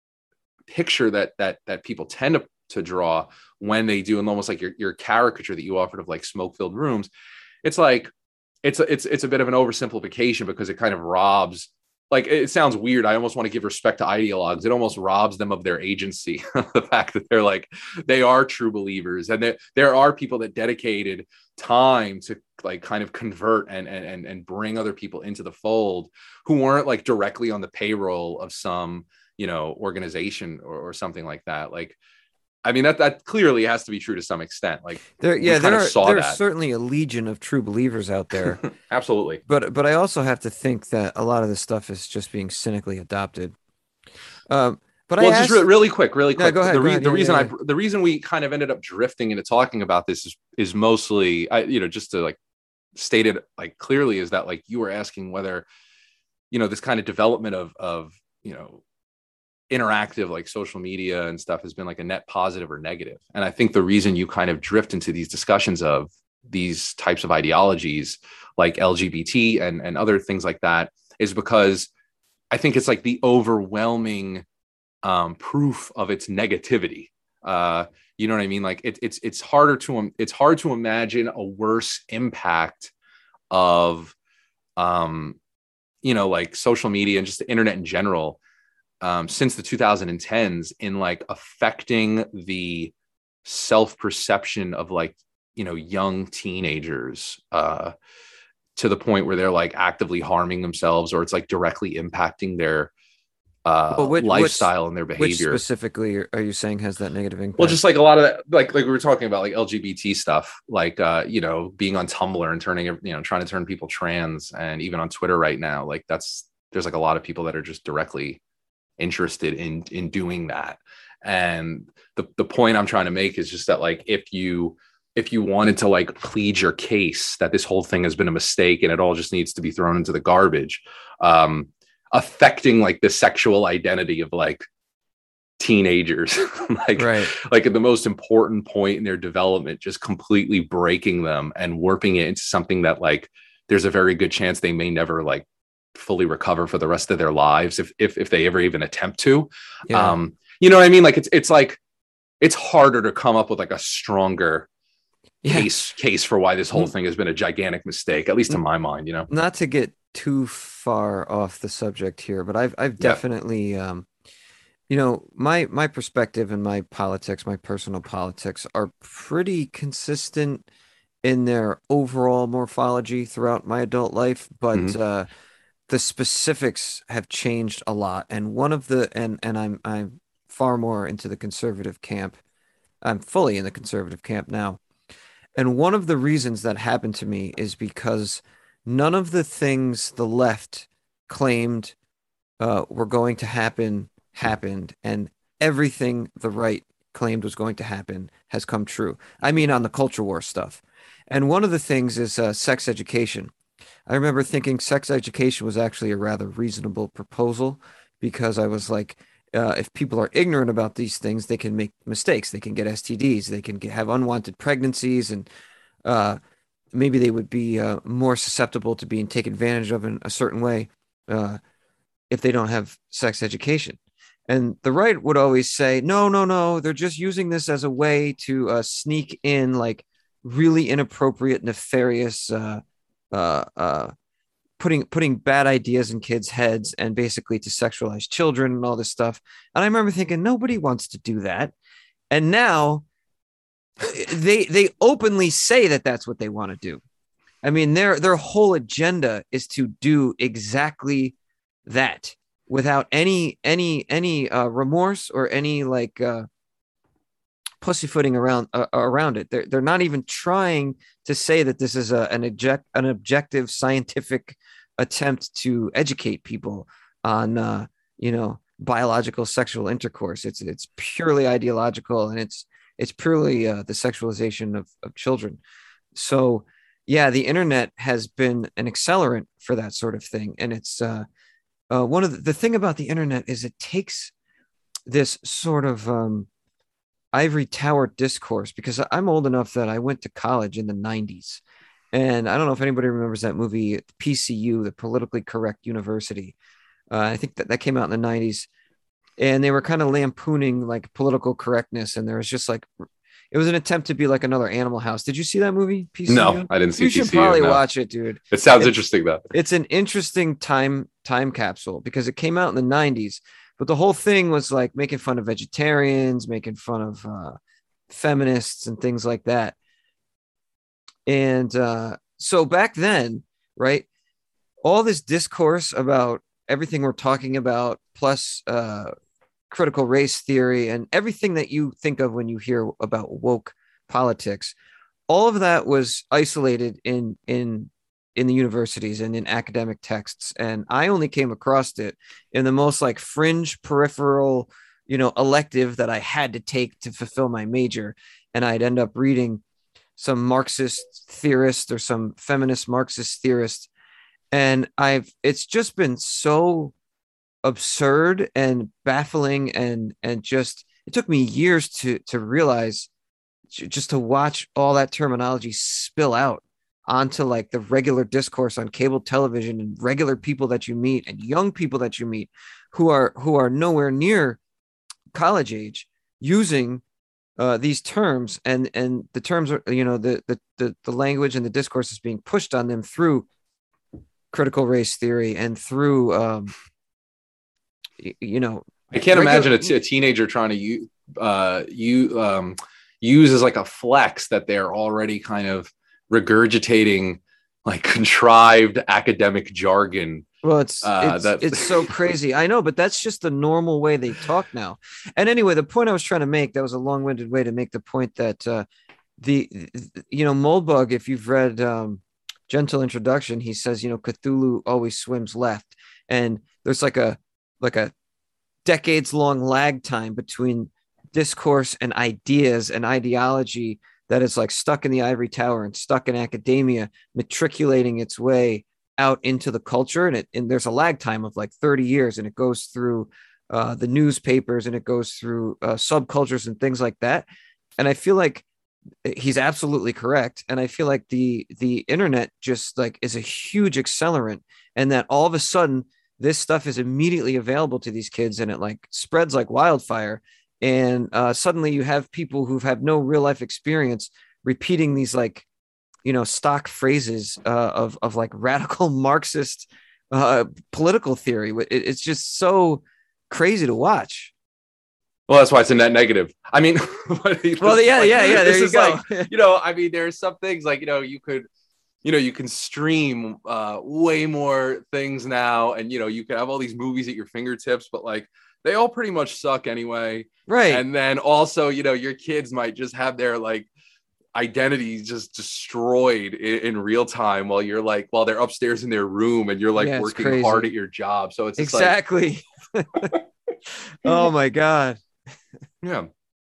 [SPEAKER 5] picture that that that people tend to, to draw when they do, and almost like your your caricature that you offered of like smoke-filled rooms, it's like it's a, it's it's a bit of an oversimplification because it kind of robs, like, it sounds weird. I almost want to give respect to ideologues. It almost robs them of their agency. The fact that they're like, they are true believers, and that there are people that dedicated time to like kind of convert and and and bring other people into the fold who weren't like directly on the payroll of some, you know, organization or, or something like that. Like, I mean, that that clearly has to be true to some extent. Like,
[SPEAKER 1] there, yeah, there are there's
[SPEAKER 5] that.
[SPEAKER 1] certainly a legion of true believers out there.
[SPEAKER 5] Absolutely.
[SPEAKER 1] But but I also have to think that a lot of this stuff is just being cynically adopted. Um, but
[SPEAKER 5] well,
[SPEAKER 1] I asked...
[SPEAKER 5] just really, really quick, really quick.
[SPEAKER 1] No, go ahead,
[SPEAKER 5] the, re-
[SPEAKER 1] go ahead.
[SPEAKER 5] the
[SPEAKER 1] Yeah,
[SPEAKER 5] reason
[SPEAKER 1] yeah,
[SPEAKER 5] I
[SPEAKER 1] yeah.
[SPEAKER 5] the reason we kind of ended up drifting into talking about this is is mostly, I, you know, just to like state it like clearly, is that like you were asking whether, you know, this kind of development of of you know, interactive like social media and stuff has been like a net positive or negative. And I think the reason you kind of drift into these discussions of these types of ideologies like L G B T and, and other things like that is because I think it's like the overwhelming um, proof of its negativity. Uh, you know what I mean? Like it, it's, it's harder to, um, it's hard to imagine a worse impact of, um, you know, like social media and just the internet in general, Um, since the twenty tens in like affecting the self-perception of like, you know, young teenagers uh, to the point where they're like actively harming themselves, or it's like directly impacting their uh,
[SPEAKER 1] well, which,
[SPEAKER 5] lifestyle
[SPEAKER 1] which,
[SPEAKER 5] and their behavior.
[SPEAKER 1] Which specifically are you saying has that negative impact?
[SPEAKER 5] Well, just like a lot of that, like like we were talking about, like L G B T stuff, like uh, you know, being on Tumblr and turning, you know, trying to turn people trans, and even on Twitter right now, like that's there's like a lot of people that are just directly interested in in doing that. And the the point I'm trying to make is just that like if you if you wanted to like plead your case that this whole thing has been a mistake and it all just needs to be thrown into the garbage, um affecting like the sexual identity of like teenagers, like
[SPEAKER 1] right.
[SPEAKER 5] like at the most important point in their development, just completely breaking them and warping it into something that like there's a very good chance they may never like fully recover for the rest of their lives if if if they ever even attempt to.
[SPEAKER 1] Yeah.
[SPEAKER 5] Um you know what I mean? Like it's it's like it's harder to come up with like a stronger
[SPEAKER 1] yeah.
[SPEAKER 5] case case for why this whole thing has been a gigantic mistake, at least in my mind, you know.
[SPEAKER 1] Not to get too far off the subject here, but I've I've definitely yeah. um you know, my my perspective and my politics, my personal politics are pretty consistent in their overall morphology throughout my adult life, but
[SPEAKER 5] Hmm.
[SPEAKER 1] uh, the specifics have changed a lot. And one of the and and I'm I'm far more into the conservative camp. I'm fully in the conservative camp now. And one of the reasons that happened to me is because none of the things the left claimed uh, were going to happen happened, and everything the right claimed was going to happen has come true. I mean, on the culture war stuff. And one of the things is uh, sex education. I remember thinking sex education was actually a rather reasonable proposal because I was like, uh, if people are ignorant about these things, they can make mistakes. They can get S T Ds. They can get, have unwanted pregnancies, and uh, maybe they would be uh, more susceptible to being taken advantage of in a certain way uh, if they don't have sex education. And the right would always say, no, no, no, they're just using this as a way to uh, sneak in like really inappropriate, nefarious uh, uh, uh, putting putting bad ideas in kids' heads and basically to sexualize children and all this stuff. And I remember thinking nobody wants to do that. And now they they openly say that that's what they want to do. I mean, their their whole agenda is to do exactly that without any any any uh, remorse or any like uh, pussyfooting around uh, around it. They're they're not even trying to say that this is a, an object an objective scientific attempt to educate people on uh, you know biological sexual intercourse. It's it's purely ideological, and it's it's purely uh, the sexualization of of children. So yeah, the internet has been an accelerant for that sort of thing, and it's uh, uh, one of the, the thing about the internet is it takes this sort of um, ivory tower discourse because I'm old enough that I went to college in the nineties. And I don't know if anybody remembers that movie, P C U, the Politically Correct University. Uh, I think that that came out in the nineties. And they were kind of lampooning like political correctness. And there was just like, it was an attempt to be like another Animal House. Did you see that movie,
[SPEAKER 5] No,
[SPEAKER 1] P C U?
[SPEAKER 5] I didn't see
[SPEAKER 1] You should
[SPEAKER 5] P C U.
[SPEAKER 1] probably
[SPEAKER 5] No.
[SPEAKER 1] watch it, dude.
[SPEAKER 5] It sounds
[SPEAKER 1] It's,
[SPEAKER 5] interesting though.
[SPEAKER 1] it's an interesting time time capsule because it came out in the nineties. But the whole thing was like making fun of vegetarians, making fun of uh, feminists and things like that. And uh, so back then, right, all this discourse about everything we're talking about, plus uh, critical race theory and everything that you think of when you hear about woke politics, all of that was isolated in in in the universities and in academic texts, and I only came across it in the most like fringe peripheral you know elective that I had to take to fulfill my major, and I'd end up reading some Marxist theorist or some feminist Marxist theorist, and I've it's just been so absurd and baffling, and and just it took me years to to realize, just to watch all that terminology spill out onto like the regular discourse on cable television and regular people that you meet and young people that you meet who are who are nowhere near college age using uh, these terms, and and the terms are you know the, the the the language and the discourse is being pushed on them through critical race theory and through um, you know
[SPEAKER 5] I can't
[SPEAKER 1] regular,
[SPEAKER 5] imagine a, t- a teenager trying to use uh you um use as like a flex that they're already kind of regurgitating like contrived academic jargon.
[SPEAKER 1] Well, it's
[SPEAKER 5] uh
[SPEAKER 1] it's
[SPEAKER 5] that
[SPEAKER 1] it's so crazy. I know, but that's just the normal way they talk now. And anyway, the point I was trying to make, that was a long-winded way to make the point that uh the you know Moldbug, if you've read um Gentle Introduction, he says, you know, Cthulhu always swims left. And there's like a like a decades long lag time between discourse and ideas and ideology that is like stuck in the ivory tower and stuck in academia, matriculating its way out into the culture. And it and there's a lag time of like thirty years, and it goes through uh, the newspapers, and it goes through uh, subcultures and things like that. And I feel like he's absolutely correct. And I feel like the the internet just like is a huge accelerant, and that all of a sudden this stuff is immediately available to these kids, and it like spreads like wildfire. And uh, suddenly you have people who have no real life experience repeating these like, you know, stock phrases uh, of, of like radical Marxist uh, political theory. It, it's just so crazy to watch.
[SPEAKER 5] Well, that's why it's a net negative. I mean,
[SPEAKER 1] well, yeah,
[SPEAKER 5] like,
[SPEAKER 1] yeah, yeah. There
[SPEAKER 5] this
[SPEAKER 1] you
[SPEAKER 5] is
[SPEAKER 1] go.
[SPEAKER 5] like, you know, I mean, there's some things like, you know, you could, you know, you can stream uh, way more things now. And, you know, you can have all these movies at your fingertips, but like, they all pretty much suck anyway.
[SPEAKER 1] Right.
[SPEAKER 5] And then also, you know, your kids might just have their like identity just destroyed in, in real time while you're like, while they're upstairs in their room and you're like
[SPEAKER 1] yeah,
[SPEAKER 5] working
[SPEAKER 1] crazy.
[SPEAKER 5] hard at your job. So it's just
[SPEAKER 1] exactly. Like... oh my God.
[SPEAKER 5] Yeah.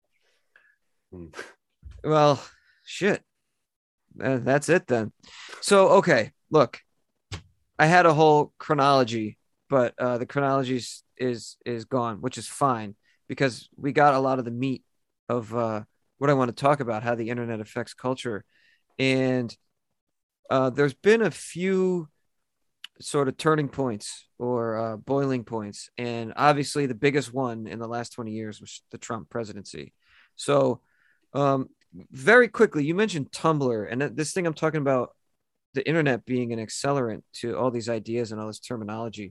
[SPEAKER 1] Well, shit. Uh, that's it then. So, okay, look, I had a whole chronology, but uh, the chronology is, is is gone, which is fine because we got a lot of the meat of uh, what I want to talk about, how the internet affects culture. And uh, there's been a few sort of turning points or uh, boiling points. And obviously the biggest one in the last twenty years was the Trump presidency. So um, very quickly, you mentioned Tumblr, and this thing I'm talking about, the internet being an accelerant to all these ideas and all this terminology.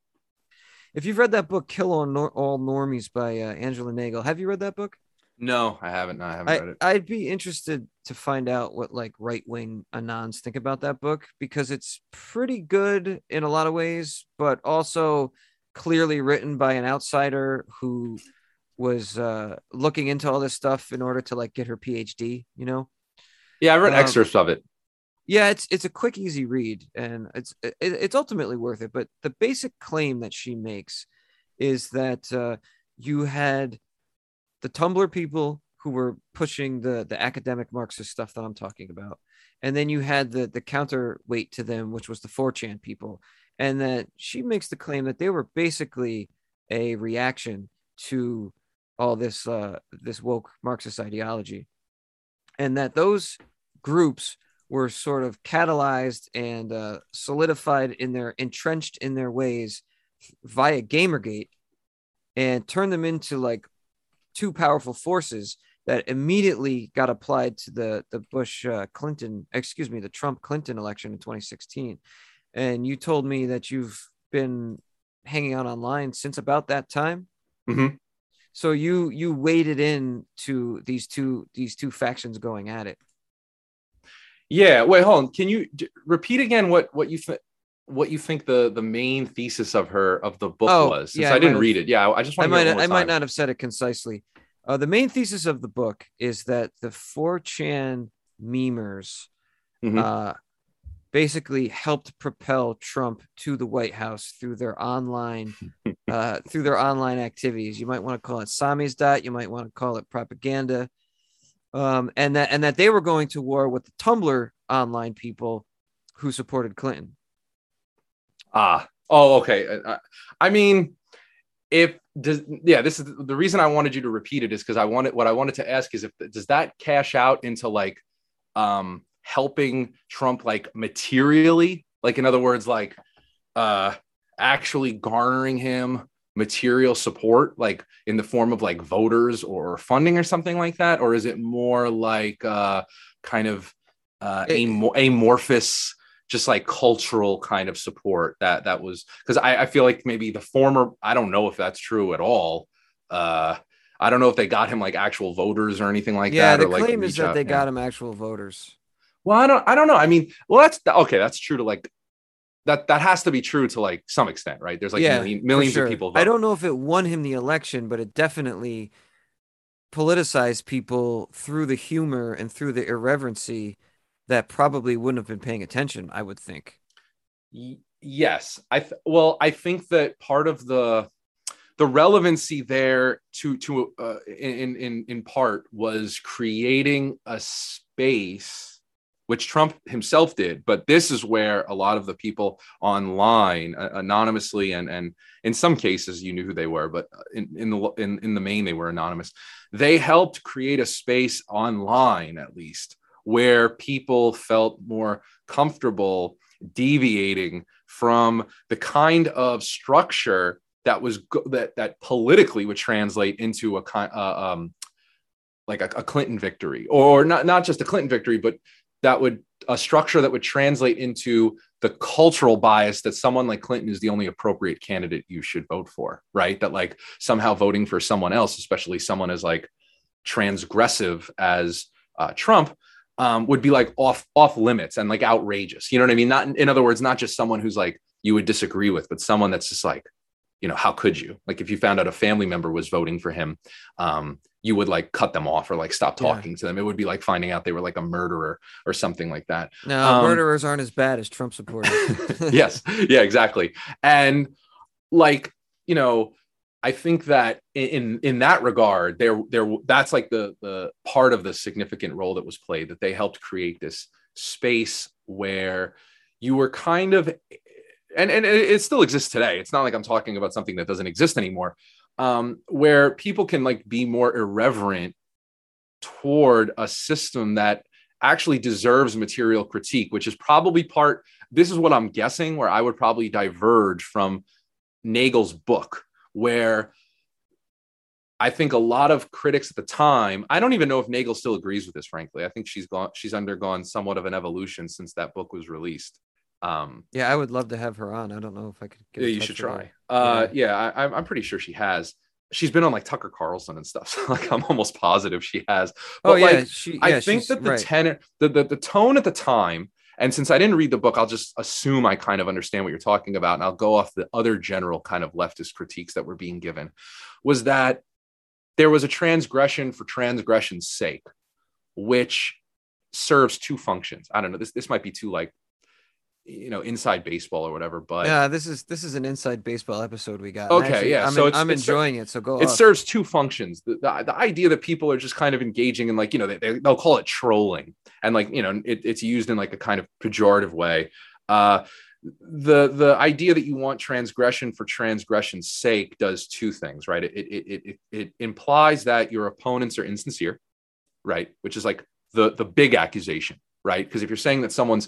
[SPEAKER 1] If you've read that book, Kill All, Nor- all Normies by uh, Angela Nagel, have you read that book?
[SPEAKER 5] No, I haven't. No, I haven't
[SPEAKER 1] I,
[SPEAKER 5] read it.
[SPEAKER 1] I'd be interested to find out what like right-wing Anons think about that book, because it's pretty good in a lot of ways, but also clearly written by an outsider who was uh, looking into all this stuff in order to like get her P H D, you know?
[SPEAKER 5] Yeah, I read
[SPEAKER 1] um,
[SPEAKER 5] excerpts of it.
[SPEAKER 1] Yeah, it's it's a quick, easy read, and it's it, it's ultimately worth it. But the basic claim that she makes is that uh, you had the Tumblr people who were pushing the the academic Marxist stuff that I'm talking about, and then you had the the counterweight to them, which was the four chan people, and that she makes the claim that they were basically a reaction to all this uh, this woke Marxist ideology, and that those groups were sort of catalyzed and uh, solidified in their entrenched in their ways via Gamergate, and turned them into like two powerful forces that immediately got applied to the the Bush uh, Clinton, excuse me, the Trump Clinton election in twenty sixteen. And you told me that you've been hanging out online since about that time.
[SPEAKER 5] Mm-hmm.
[SPEAKER 1] So you you waded in to these two these two factions going at it.
[SPEAKER 5] Yeah. Wait, hold on. Can you d- repeat again what what you think what you think the the main thesis of her of the book
[SPEAKER 1] Oh,
[SPEAKER 5] was? Since
[SPEAKER 1] yeah, I
[SPEAKER 5] I didn't
[SPEAKER 1] might
[SPEAKER 5] read it. Yeah, I just
[SPEAKER 1] I
[SPEAKER 5] want to
[SPEAKER 1] might
[SPEAKER 5] hear it one
[SPEAKER 1] I
[SPEAKER 5] more
[SPEAKER 1] might
[SPEAKER 5] time.
[SPEAKER 1] not have said it concisely. Uh, the main thesis of the book is that the four chan memers
[SPEAKER 5] Mhm.
[SPEAKER 1] uh, basically helped propel Trump to the White House through their online uh, through their online activities. You might want to call it samizdat. You might want to call it propaganda. Um, and that and that they were going to war with the Tumblr online people who supported Clinton.
[SPEAKER 5] Ah, oh, okay. I, I mean, if does yeah, this is the reason I wanted you to repeat it is because I wanted what I wanted to ask is if does that cash out into like um helping Trump like materially, like in other words, like uh actually garnering him material support, like in the form of like voters or funding or something like that, or is it more like uh kind of uh am- amorphous, just like cultural kind of support that that was because I, I feel like maybe the former, I don't know if that's true at all. uh I don't know if they got him like actual voters or anything like
[SPEAKER 1] yeah,
[SPEAKER 5] that.
[SPEAKER 1] the
[SPEAKER 5] or like
[SPEAKER 1] claim is
[SPEAKER 5] reach
[SPEAKER 1] that
[SPEAKER 5] out-
[SPEAKER 1] they
[SPEAKER 5] yeah.
[SPEAKER 1] got him actual voters.
[SPEAKER 5] Well, I don't I don't know. I mean, well, that's okay, that's true to like that that has to be true to like some extent, right? There's like
[SPEAKER 1] Yeah,
[SPEAKER 5] million,
[SPEAKER 1] for
[SPEAKER 5] millions
[SPEAKER 1] sure.
[SPEAKER 5] of people vote.
[SPEAKER 1] I don't know if it won him the election, but it definitely politicized people through the humor and through the irreverency that probably wouldn't have been paying attention, I would think.
[SPEAKER 5] Y- yes, I th- well, I think that part of the the relevancy there to to uh, in in in part was creating a space, which Trump himself did. But this is where a lot of the people online, uh, anonymously, and and in some cases you knew who they were, but in in the in, in the main they were anonymous. They helped create a space online, at least, where people felt more comfortable deviating from the kind of structure that was go- that that politically would translate into a kind uh, um like a, a Clinton victory, or not not just a Clinton victory, but that would a structure that would translate into the cultural bias that someone like Clinton is the only appropriate candidate you should vote for, right? That like somehow voting for someone else, especially someone as like transgressive as uh, Trump, um, would be like off off limits and like outrageous. You know what I mean? Not in other words, not just someone who's like you would disagree with, but someone that's just like, you know, how could you? Like if you found out a family member was voting for him, um, you would like cut them off or like stop talking yeah. to them. It would be like finding out they were like a murderer or something like that.
[SPEAKER 1] No,
[SPEAKER 5] um,
[SPEAKER 1] murderers aren't as bad as Trump supporters.
[SPEAKER 5] Yes. Yeah, exactly. And like, you know, I think that in, in that regard, there, there, that's like the, the part of the significant role that was played, that they helped create this space where you were kind of, and, and it still exists today. It's not like I'm talking about something that doesn't exist anymore, um, where people can like be more irreverent toward a system that actually deserves material critique, which is probably part, this is what I'm guessing, where I would probably diverge from Nagel's book, where I think a lot of critics at the time, I don't even know if Nagel still agrees with this, frankly. I think she's gone, she's undergone somewhat of an evolution since that book was released. Um,
[SPEAKER 1] yeah, I would love to have her on. I don't know if I could get
[SPEAKER 5] yeah, you should try. Uh, yeah, yeah I, I'm pretty sure she has. She's been on like Tucker Carlson and stuff. So like I'm almost positive she has. But
[SPEAKER 1] oh, yeah,
[SPEAKER 5] like,
[SPEAKER 1] she, yeah,
[SPEAKER 5] I think that the
[SPEAKER 1] right.
[SPEAKER 5] tenor, the, the the tone at the time, and since I didn't read the book, I'll just assume I kind of understand what you're talking about, and I'll go off the other general kind of leftist critiques that were being given, was that there was a transgression for transgression's sake, which serves two functions. I don't know. This this might be too like, you know, inside baseball or whatever, but
[SPEAKER 1] yeah, this is this is an inside baseball episode we got.
[SPEAKER 5] Okay,
[SPEAKER 1] actually,
[SPEAKER 5] yeah,
[SPEAKER 1] I'm,
[SPEAKER 5] so
[SPEAKER 1] in,
[SPEAKER 5] it's,
[SPEAKER 1] I'm
[SPEAKER 5] it's,
[SPEAKER 1] enjoying it. So go.
[SPEAKER 5] It
[SPEAKER 1] off.
[SPEAKER 5] serves two functions. The, the the idea that people are just kind of engaging in like, you know, they, they they'll call it trolling, and like, you know, it, it's used in like a kind of pejorative way. Uh, the the idea that you want transgression for transgression's sake does two things, right? It it it it, it implies that your opponents are insincere, right? Which is like the the big accusation, right? Because if you're saying that someone's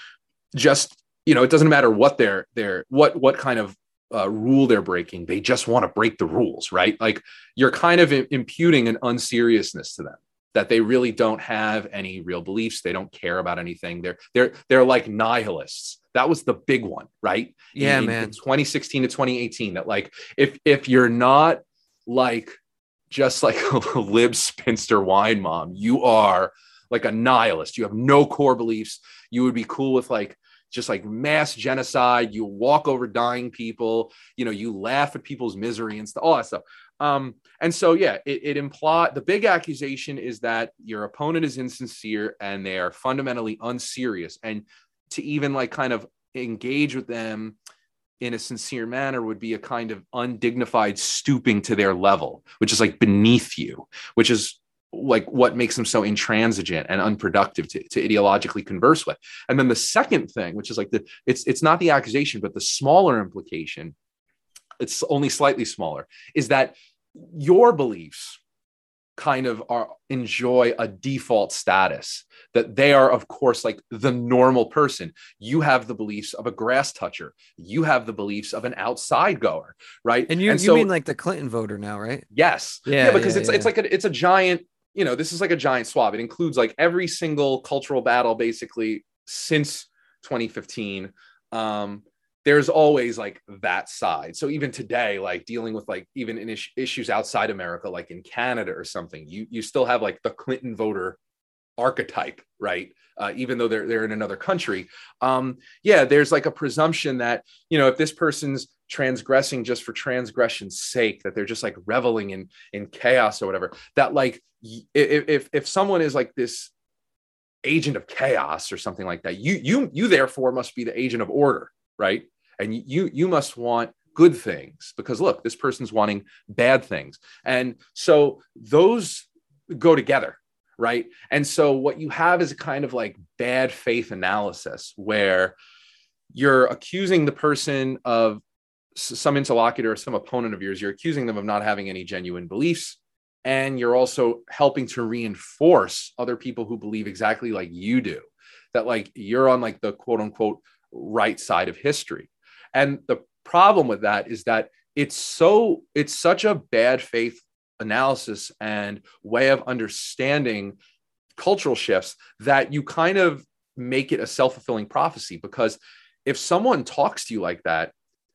[SPEAKER 5] just, you know, it doesn't matter what they're, they're what, what kind of uh, rule they're breaking. They just want to break the rules, right? Like you're kind of imputing an unseriousness to them, that they really don't have any real beliefs. They don't care about anything. They're, they're, they're like nihilists. That was the big one, right?
[SPEAKER 1] Yeah,
[SPEAKER 5] in,
[SPEAKER 1] man.
[SPEAKER 5] In twenty sixteen to twenty eighteen, that like, if, if you're not like, just like a lib spinster wine mom, you are like a nihilist. You have no core beliefs. You would be cool with like, just like mass genocide. You walk over dying people, you know, you laugh at people's misery and stuff, all that stuff. Um, and so, yeah, it, it implies, the big accusation is that your opponent is insincere and they are fundamentally unserious. And to even like kind of engage with them in a sincere manner would be a kind of undignified stooping to their level, which is like beneath you, which is like what makes them so intransigent and unproductive to, to ideologically converse with. And then the second thing, which is like the, it's, it's not the accusation, but the smaller implication, it's only slightly smaller, is that your beliefs kind of are enjoy a default status, that they are, of course, like the normal person. You have the beliefs of a grass toucher. You have the beliefs of an outside goer, right?
[SPEAKER 1] And you,
[SPEAKER 5] and
[SPEAKER 1] you
[SPEAKER 5] so,
[SPEAKER 1] mean like the Clinton voter now, right?
[SPEAKER 5] Yes.
[SPEAKER 1] Yeah,
[SPEAKER 5] yeah because
[SPEAKER 1] yeah,
[SPEAKER 5] it's,
[SPEAKER 1] yeah.
[SPEAKER 5] it's like, a, it's a giant, you know, this is like a giant swab. It includes like every single cultural battle, basically since twenty fifteen. Um, there's always like that side. So even today, like dealing with like even in is- issues outside America, like in Canada or something, you, you still have like the Clinton voter archetype, right? Uh, even though they're, they're in another country. Um, yeah, there's like a presumption that, you know, if this person's transgressing just for transgression's sake, that they're just like reveling in, in chaos or whatever, that like, if, if, if someone is like this agent of chaos or something like that, you, you, you therefore must be the agent of order, right? And you, you must want good things because look, this person's wanting bad things. And so those go together, right? And so what you have is a kind of like bad faith analysis where you're accusing the person of some interlocutor or some opponent of yours, you're accusing them of not having any genuine beliefs. And you're also helping to reinforce other people who believe exactly like you do, that like you're on like the quote unquote right side of history. And the problem with that is that it's so, it's such a bad faith analysis and way of understanding cultural shifts that you kind of make it a self-fulfilling prophecy, because if someone talks to you like that,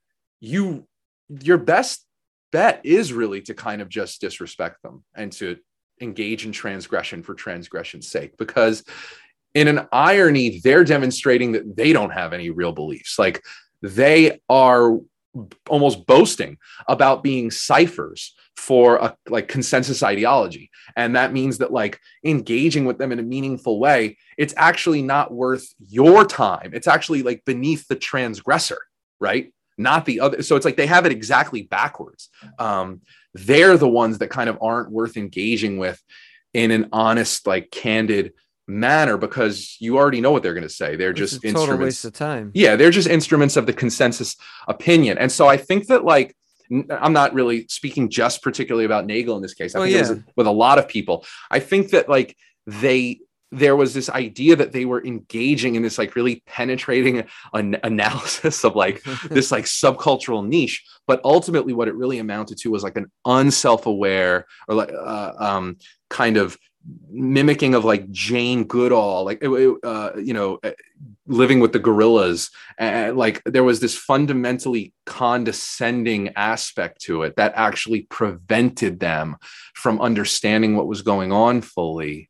[SPEAKER 5] you your best bet is really to kind of just disrespect them and to engage in transgression for transgression's sake, because in an irony, they're demonstrating that they don't have any real beliefs. Like, they are almost boasting about being ciphers for a like consensus ideology. And that means that like engaging with them in a meaningful way, it's actually not worth your time. It's actually like beneath the transgressor, right? Not the other. So it's like they have it exactly backwards. Um, they're the ones that kind of aren't worth engaging with in an honest, like candid manner, because you already know what they're going to say. They're
[SPEAKER 1] It's
[SPEAKER 5] just
[SPEAKER 1] a total
[SPEAKER 5] instruments.
[SPEAKER 1] waste of time.
[SPEAKER 5] Yeah, they're just instruments of the consensus opinion. And so I think that like, n- I'm not really speaking just particularly about Nagel in this case. I
[SPEAKER 1] Oh,
[SPEAKER 5] think it
[SPEAKER 1] yeah.
[SPEAKER 5] was with a lot of people. I think that like they, there was this idea that they were engaging in this like really penetrating an analysis of like this like subcultural niche, but ultimately what it really amounted to was like an unself-aware or like uh, um, kind of mimicking of like Jane Goodall, like it, it, uh, you know, living with the gorillas, and like there was this fundamentally condescending aspect to it that actually prevented them from understanding what was going on fully.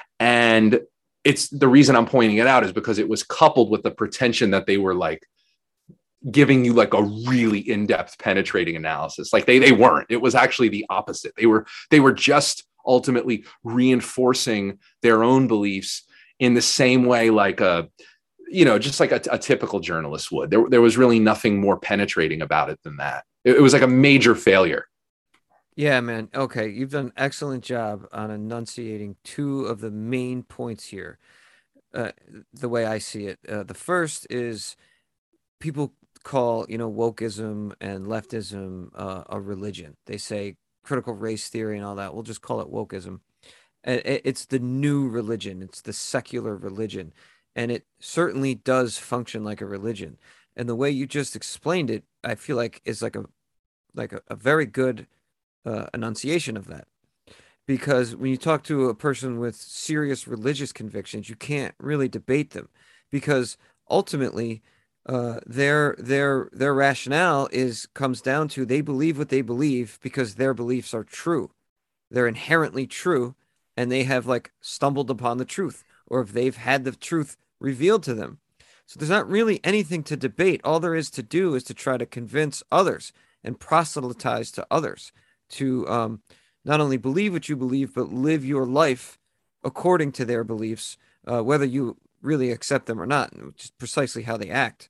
[SPEAKER 5] And it's the reason I'm pointing it out is because it was coupled with the pretension that they were like giving you like a really in-depth penetrating analysis. Like they they weren't. It was actually the opposite. They were they were just ultimately reinforcing their own beliefs in the same way like a you know just like a, a typical journalist would. There there was really nothing more penetrating about it than that. It, it was like a major failure.
[SPEAKER 1] Yeah, man. Okay, you've done an excellent job on enunciating two of the main points here. Uh, the way I see it, uh, the first is people call you know wokeism and leftism uh, a religion. They say critical race theory and all that. We'll just call it wokeism. And it- it's the new religion. It's the secular religion, and it certainly does function like a religion. And the way you just explained it, I feel like is like a like a, a very good uh, enunciation of that. Because when you talk to a person with serious religious convictions, you can't really debate them, because ultimately, uh, their their their rationale is comes down to they believe what they believe because their beliefs are true. They're inherently true, and they have like stumbled upon the truth, or if they've had the truth revealed to them. So there's not really anything to debate. All there is to do is to try to convince others and proselytize to others to um, not only believe what you believe, but live your life according to their beliefs, uh, whether you really accept them or not, which is precisely how they act.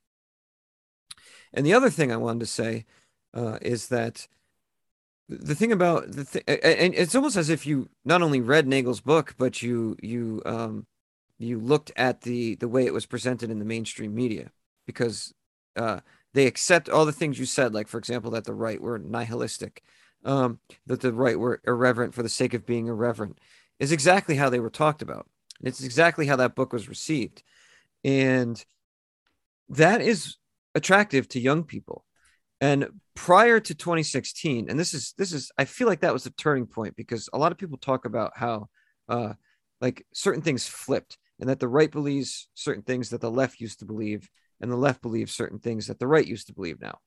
[SPEAKER 1] And the other thing I wanted to say uh, is that the thing about the thing, and it's almost as if you not only read Nagel's book, but you you um, you looked at the the way it was presented in the mainstream media, because uh, they accept all the things you said, like for example that the right were nihilistic, um, that the right were irreverent for the sake of being irreverent, is exactly how they were talked about. It's exactly how that book was received, and that is attractive to young people. And prior to twenty sixteen, and this is this is I feel like that was the turning point, because a lot of people talk about how uh, like certain things flipped, and that the right believes certain things that the left used to believe, and the left believes certain things that the right used to believe now.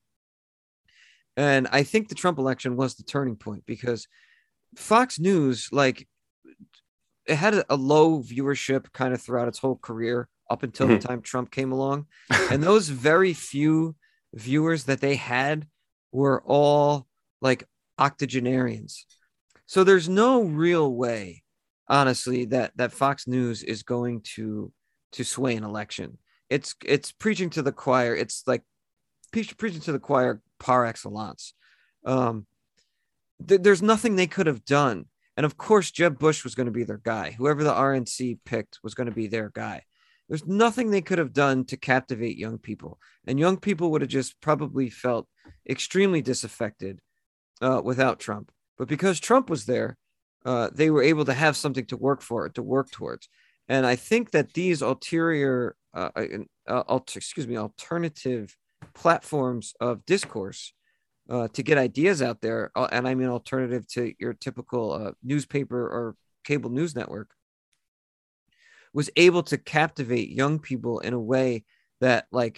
[SPEAKER 1] And I think the Trump election was the turning point, because Fox News, like, it had a, a low viewership kind of throughout its whole career up until
[SPEAKER 5] Mhm.
[SPEAKER 1] the time Trump came along. And those very few viewers that they had were all like octogenarians. So there's no real way, honestly, that that Fox News is going to to sway an election. It's it's preaching to the choir. It's like pre- preaching to the choir par excellence. Um, th- there's nothing they could have done. And of course, Jeb Bush was going to be their guy. Whoever the R N C picked was going to be their guy. There's nothing they could have done to captivate young people. And young people would have just probably felt extremely disaffected uh, without Trump. But because Trump was there, uh, they were able to have something to work for, to work towards. And I think that these ulterior, uh, uh, alter, excuse me, alternative platforms of discourse uh, to get ideas out there, uh, and I mean alternative to your typical uh, newspaper or cable news network, was able to captivate young people in a way that, like,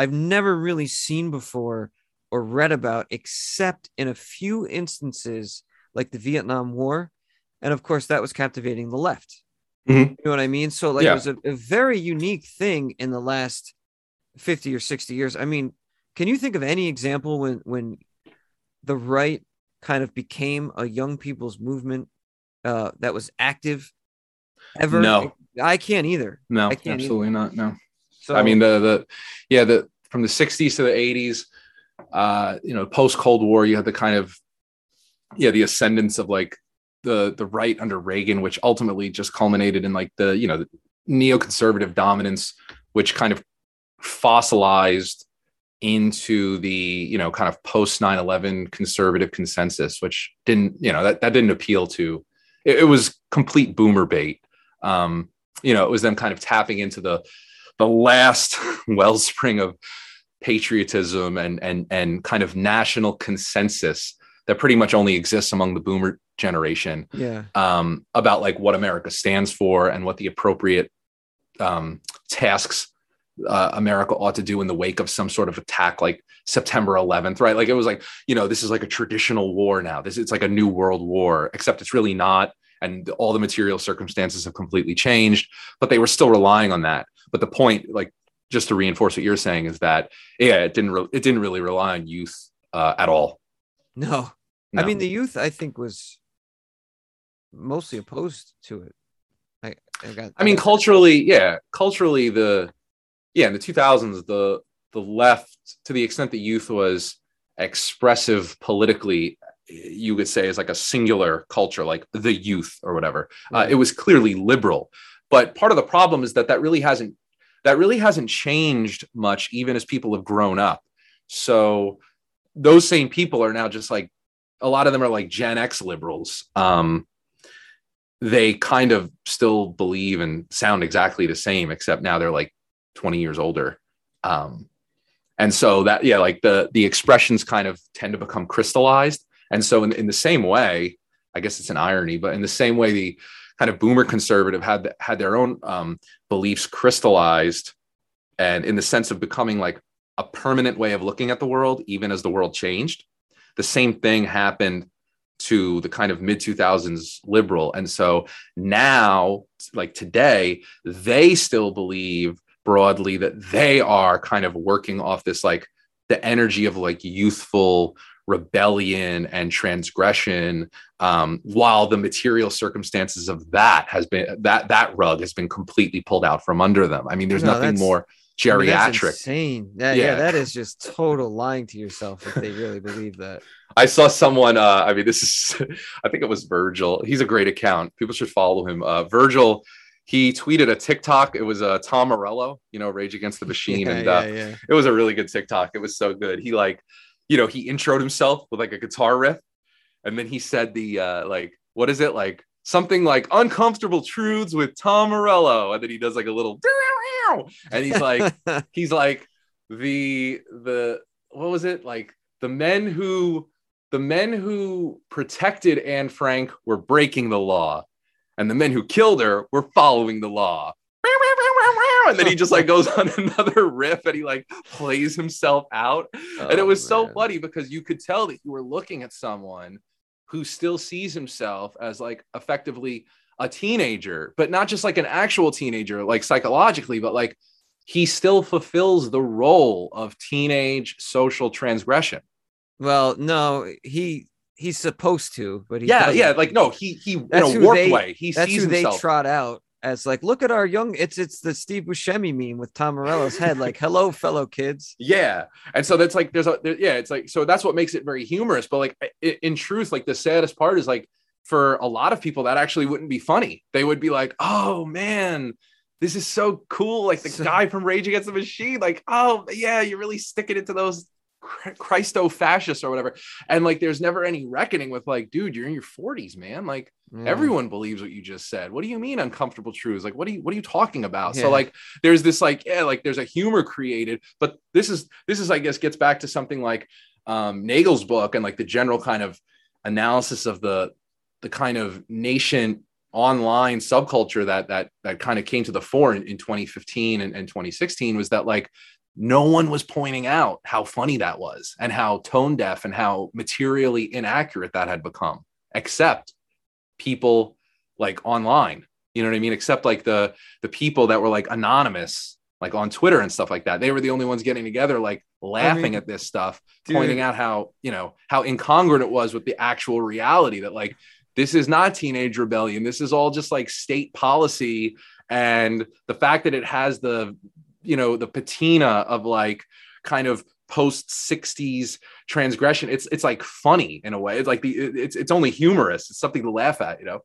[SPEAKER 1] I've never really seen before or read about, except in a few instances like the Vietnam War. And of course, that was captivating the left.
[SPEAKER 5] Mhm.
[SPEAKER 1] You know what I mean? So like
[SPEAKER 5] Yeah.
[SPEAKER 1] it was a, a very unique thing in the last fifty or sixty years. I mean, can you think of any example when when the right kind of became a young people's movement uh, that was active ever?
[SPEAKER 5] No.
[SPEAKER 1] I can't either.
[SPEAKER 5] No,
[SPEAKER 1] I can't
[SPEAKER 5] absolutely
[SPEAKER 1] either.
[SPEAKER 5] not. No.
[SPEAKER 1] So
[SPEAKER 5] I mean, the, the, yeah, the, from the sixties to the eighties, uh, you know, post Cold War, you had the kind of, yeah, the ascendance of like the, the right under Reagan, which ultimately just culminated in like the, you know, the neoconservative dominance, which kind of fossilized into the, you know, kind of post nine eleven conservative consensus, which didn't, you know, that, that didn't appeal to, it, it was complete boomer bait. Um, you know, it was them kind of tapping into the, the last wellspring of patriotism and, and, and kind of national consensus that pretty much only exists among the boomer generation.
[SPEAKER 1] yeah,
[SPEAKER 5] Um, about like what America stands for and what the appropriate um, tasks uh, America ought to do in the wake of some sort of attack like September eleventh, right? Like it was like, you know, this is like a traditional war now. This it's like a new world war, except it's really not. And all the material circumstances have completely changed, but they were still relying on that. But the point, like, just to reinforce what you're saying, is that yeah, it didn't re- it didn't really rely on youth uh, at all.
[SPEAKER 1] no.
[SPEAKER 5] No.
[SPEAKER 1] I mean, the youth, I think, was mostly opposed to it. I, I got.
[SPEAKER 5] I mean,
[SPEAKER 1] got-
[SPEAKER 5] culturally, yeah, culturally, the yeah, in the two thousands, the the left, to the extent that youth was expressive politically, you could say is like a singular culture, like the youth or whatever. Uh, it was clearly liberal, but part of the problem is that that really hasn't that really hasn't changed much, even as people have grown up. So those same people are now just like, a lot of them are like Gen X liberals. Um, they kind of still believe and sound exactly the same, except now they're like twenty years older. Um, and so that, yeah, like the, the expressions kind of tend to become crystallized. And so in, in the same way, I guess it's an irony, but in the same way, the kind of boomer conservative had, had their own um, beliefs crystallized, and in the sense of becoming like a permanent way of looking at the world, even as the world changed. The same thing happened to the kind of mid two thousands liberal. And so now, like today, they still believe broadly that they are kind of working off this, like the energy of like youthful rebellion and transgression, um, while the material circumstances of that has been, that, that rug has been completely pulled out from under them. I mean, there's
[SPEAKER 1] No,
[SPEAKER 5] nothing
[SPEAKER 1] that's-
[SPEAKER 5] more
[SPEAKER 1] I mean, that's
[SPEAKER 5] geriatric.
[SPEAKER 1] insane. That, yeah.
[SPEAKER 5] Yeah.
[SPEAKER 1] that is just total lying to yourself if they really believe that.
[SPEAKER 5] I saw someone, uh, I mean, this is, I think it was Virgil. He's a great account. People should follow him. Uh, Virgil, he tweeted a TikTok. It was uh, Tom Morello, you know, Rage Against the Machine.
[SPEAKER 1] Yeah,
[SPEAKER 5] and
[SPEAKER 1] yeah,
[SPEAKER 5] uh,
[SPEAKER 1] yeah.
[SPEAKER 5] it was a really good TikTok. It was so good. He like, you know, he introed himself with like a guitar riff. And then he said the, uh, like, what is it? Like something like Uncomfortable Truths with Tom Morello. And then he does like a little, and he's like, he's like the, the, what was it? Like the men who, the men who protected Anne Frank were breaking the law, and the men who killed her were following the law. And then he just like goes on another riff and he like plays himself out.
[SPEAKER 1] Oh,
[SPEAKER 5] and it was
[SPEAKER 1] man.
[SPEAKER 5] so funny because you could tell that you were looking at someone who still sees himself as like effectively a teenager, but not just like an actual teenager, like psychologically, but like he still fulfills the role of teenage social transgression.
[SPEAKER 1] Well, no, he he's supposed to, but he
[SPEAKER 5] Yeah,
[SPEAKER 1] doesn't.
[SPEAKER 5] yeah, like no, he he in
[SPEAKER 1] That's
[SPEAKER 5] a
[SPEAKER 1] who
[SPEAKER 5] warped
[SPEAKER 1] they-
[SPEAKER 5] way. He
[SPEAKER 1] That's
[SPEAKER 5] sees
[SPEAKER 1] who they
[SPEAKER 5] himself.
[SPEAKER 1] trot out as like, look at our young. It's it's the Steve Buscemi meme with Tom Morello's head. Like, hello, fellow kids.
[SPEAKER 5] Yeah. And so that's like, there's a, there, yeah, it's like, so that's what makes it very humorous. But like, in, in truth, like the saddest part is like, for a lot of people, that actually wouldn't be funny. They would be like, oh man, this is so cool. Like the
[SPEAKER 1] So-
[SPEAKER 5] guy from Rage Against the Machine, like, oh yeah, you're really sticking it to those Christo-fascists or whatever. And like, there's never any reckoning with like, dude, you're in your forties, man. Like,
[SPEAKER 1] Yeah.
[SPEAKER 5] everyone believes what you just said. What do you mean uncomfortable truths? Like, what are you, what are you talking about?
[SPEAKER 1] Yeah.
[SPEAKER 5] So like, there's this like, yeah, like there's a humor created, but this is, this is, I guess, gets back to something like um, Nagel's book and like the general kind of analysis of the, the kind of nation online subculture that, that, that kind of came to the fore in, in twenty fifteen and, and twenty sixteen was that like, no one was pointing out how funny that was and how tone deaf and how materially inaccurate that had become, except people like online, you know what I mean? Except like the, the people that were like anonymous, like on Twitter and stuff like that. They were the only ones getting together, like laughing I mean, at this stuff, dude, pointing out how, you know, how incongruent it was with the actual reality that like, this is not teenage rebellion. This is all just like state policy. And the fact that it has the, you know, the patina of like kind of post sixties transgression. It's, it's like funny in a way. It's like the, it's, it's only humorous. It's something to laugh at, you know?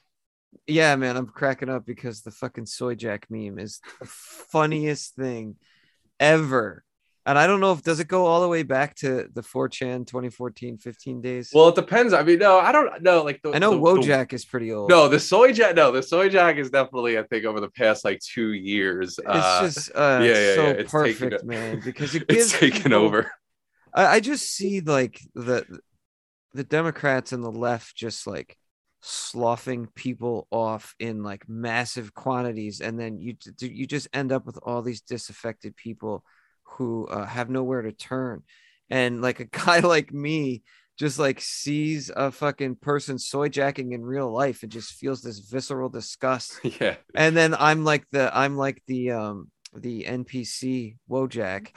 [SPEAKER 1] Yeah, man, I'm cracking up because the fucking soy jack meme is the funniest thing ever. And I don't know if, does it go all the way back to the four chan twenty fourteen, fifteen days?
[SPEAKER 5] Well, it depends. I mean, no, I don't know. Like, the,
[SPEAKER 1] I know
[SPEAKER 5] the,
[SPEAKER 1] Wojak
[SPEAKER 5] the,
[SPEAKER 1] is pretty old.
[SPEAKER 5] No, the soy jack, no, the soy jack is definitely, I think, over the past like two years.
[SPEAKER 1] It's
[SPEAKER 5] uh,
[SPEAKER 1] just uh,
[SPEAKER 5] yeah, yeah,
[SPEAKER 1] so
[SPEAKER 5] yeah. It's
[SPEAKER 1] perfect,
[SPEAKER 5] taken,
[SPEAKER 1] man, because it gives
[SPEAKER 5] it's taken
[SPEAKER 1] people,
[SPEAKER 5] over.
[SPEAKER 1] I, I just see like the the Democrats and the left just like sloughing people off in like massive quantities, and then you you just end up with all these disaffected people who uh, have nowhere to turn. And like a guy like me just like sees a fucking person soy jacking in real life and just feels this visceral disgust.
[SPEAKER 5] Yeah.
[SPEAKER 1] And then I'm like the I'm like the um the N P C Wojak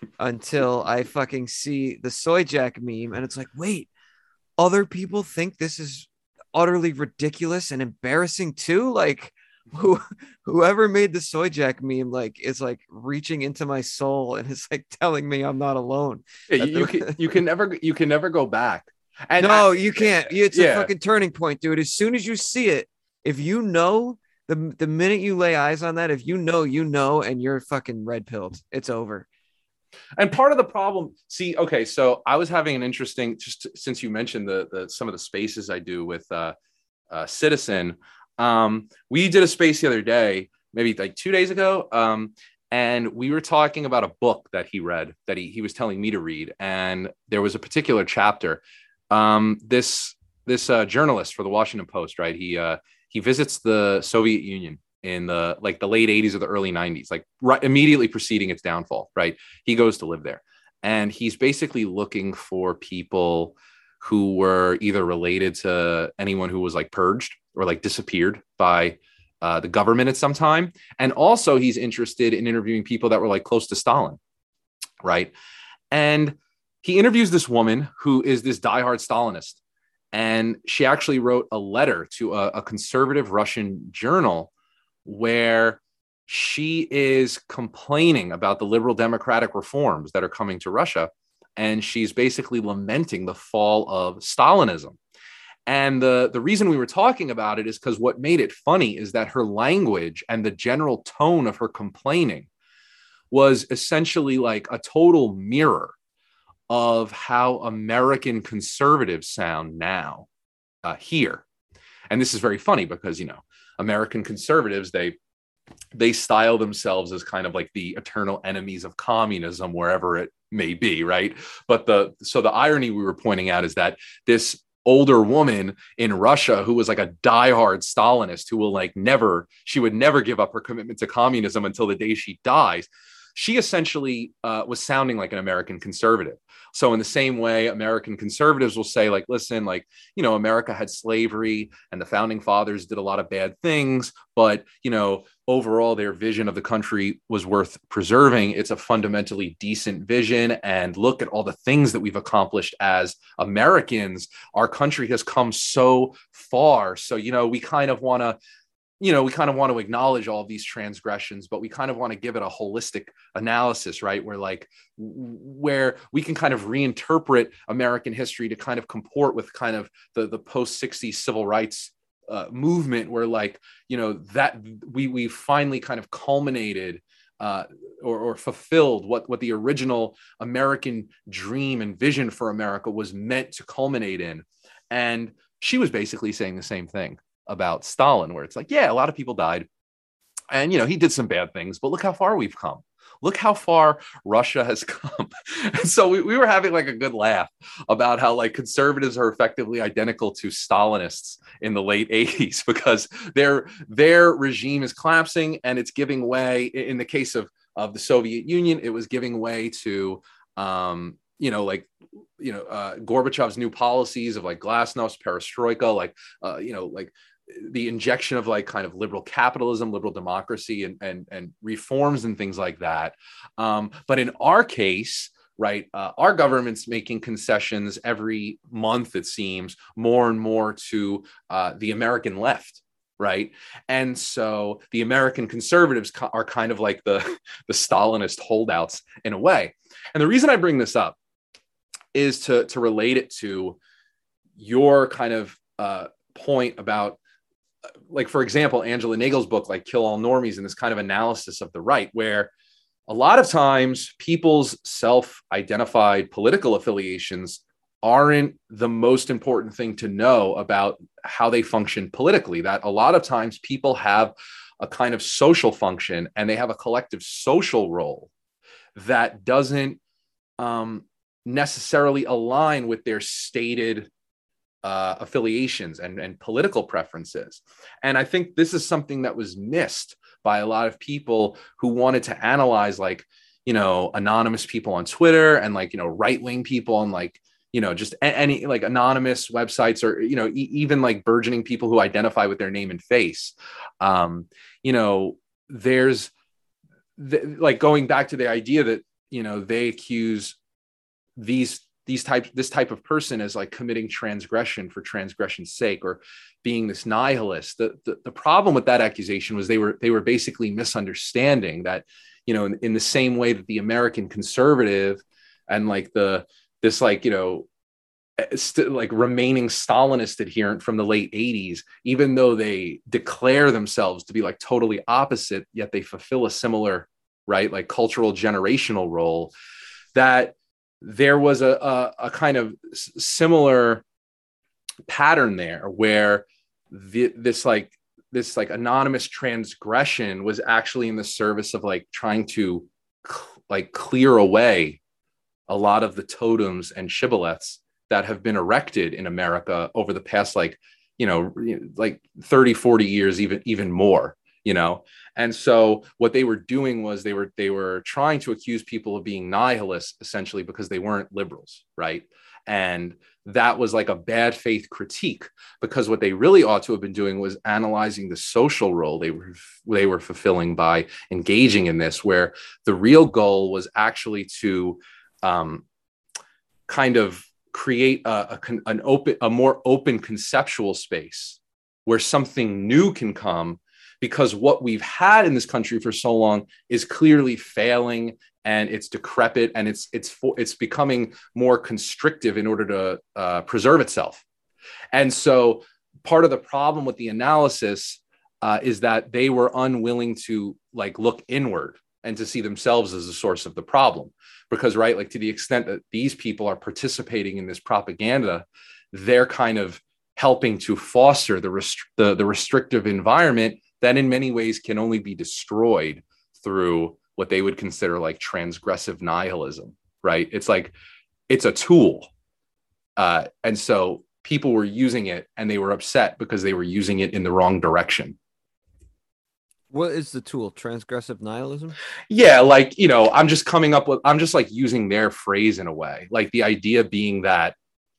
[SPEAKER 1] until I fucking see the soy jack meme, and it's like, wait, other people think this is utterly ridiculous and embarrassing too? Like, who whoever made the soy jack meme like is like reaching into my soul and it's like telling me I'm not alone.
[SPEAKER 5] Yeah, you, you can you can never you can never go back. And
[SPEAKER 1] no,
[SPEAKER 5] I,
[SPEAKER 1] you can't. It's
[SPEAKER 5] yeah.
[SPEAKER 1] a fucking turning point, dude. As soon as you see it, if you know the the minute you lay eyes on that, if you know, you know, and you're fucking red pilled, it's over.
[SPEAKER 5] And part of the problem, see, okay, so I was having an interesting, just since you mentioned the the some of the spaces I do with uh, uh Citizen. Um, we did a space the other day, maybe like two days ago. Um, and we were talking about a book that he read that he, he was telling me to read. And there was a particular chapter. Um, this, this, uh, journalist for the Washington Post, right. He, uh, he visits the Soviet Union in the, like the late eighties or the early nineties, like right immediately preceding its downfall. Right. He goes to live there and he's basically looking for people who were either related to anyone who was like purged or like disappeared by uh, the government at some time. And also he's interested in interviewing people that were like close to Stalin. Right. And he interviews this woman who is this diehard Stalinist. And she actually wrote a letter to a, a conservative Russian journal where she is complaining about the liberal democratic reforms that are coming to Russia. And she's basically lamenting the fall of Stalinism. And the, the reason we were talking about it is because what made it funny is that her language and the general tone of her complaining was essentially like a total mirror of how American conservatives sound now uh, here. And this is very funny because, you know, American conservatives, they they style themselves as kind of like the eternal enemies of communism, wherever it may be, right? But the so the irony we were pointing out is that this older woman in Russia who was like a diehard Stalinist who will like never, she would never give up her commitment to communism until the day she dies. She essentially uh, was sounding like an American conservative. So in the same way, American conservatives will say like, listen, like, you know, America had slavery and the founding fathers did a lot of bad things, but, you know, overall their vision of the country was worth preserving. It's a fundamentally decent vision. And look at all the things that we've accomplished as Americans. Our country has come so far. So, you know, we kind of want to, you know, we kind of want to acknowledge all of these transgressions, but we kind of want to give it a holistic analysis, right? Where like, where we can kind of reinterpret American history to kind of comport with kind of the, the post sixties civil rights uh, movement, where like, you know, that we, we finally kind of culminated uh, or, or fulfilled what, what the original American dream and vision for America was meant to culminate in. And she was basically saying the same thing about Stalin, where it's like, yeah, a lot of people died and, you know, he did some bad things, but look how far we've come. Look how far Russia has come. And so we, we were having like a good laugh about how like conservatives are effectively identical to Stalinists in the late eighties because their, their regime is collapsing and it's giving way in the case of of the Soviet Union. It was giving way to, um, you know, like, you know, uh, Gorbachev's new policies of like glasnost, perestroika, like, uh, you know, like the injection of like kind of liberal capitalism, liberal democracy, and and and reforms and things like that. Um, but in our case, right, uh, our government's making concessions every month, it seems, more and more to uh, the American left. Right. And so the American conservatives co- are kind of like the, the Stalinist holdouts in a way. And the reason I bring this up is to, to relate it to your kind of uh, point about, like, for example, Angela Nagel's book, like Kill All Normies, and this kind of analysis of the right, where a lot of times people's self-identified political affiliations aren't the most important thing to know about how they function politically. That a lot of times people have a kind of social function and they have a collective social role that doesn't um, necessarily align with their stated uh, affiliations and, and political preferences. And I think this is something that was missed by a lot of people who wanted to analyze, like, you know, anonymous people on Twitter and like, you know, right-wing people on like, you know, just any like anonymous websites, or, you know, e- even like burgeoning people who identify with their name and face. Um, you know, there's th- like going back to the idea that, you know, they accuse these these types this type of person as like committing transgression for transgression's sake, or being this nihilist. The, the the problem with that accusation was they were they were basically misunderstanding that, you know, in, in the same way that the American conservative and like the this like, you know, st- like remaining Stalinist adherent from the late eighties, even though they declare themselves to be like totally opposite, yet they fulfill a similar, right, like cultural generational role, that there was a, a, a kind of similar pattern there where the, this like this like anonymous transgression was actually in the service of like trying to cl- like clear away a lot of the totems and shibboleths that have been erected in America over the past, like, you know, like thirty, forty years, even, even more, you know? And so what they were doing was they were, they were trying to accuse people of being nihilists, essentially, because they weren't liberals. Right. And that was like a bad faith critique, because what they really ought to have been doing was analyzing the social role they were, they were fulfilling by engaging in this, where the real goal was actually to, Um, kind of create a, a an open, a more open conceptual space where something new can come, because what we've had in this country for so long is clearly failing, and it's decrepit, and it's it's for, it's becoming more constrictive in order to uh, preserve itself. And so part of the problem with the analysis uh, is that they were unwilling to like look inward and to see themselves as the source of the problem. Because, right, like to the extent that these people are participating in this propaganda, they're kind of helping to foster the, rest- the, the restrictive environment that in many ways can only be destroyed through what they would consider like transgressive nihilism, right? It's like, it's a tool. Uh, and so people were using it and they were upset because they were using it in the wrong direction.
[SPEAKER 1] What is the tool? Transgressive nihilism?
[SPEAKER 5] Yeah, like, you know, I'm just coming up with, I'm just like using their phrase in a way, like the idea being that,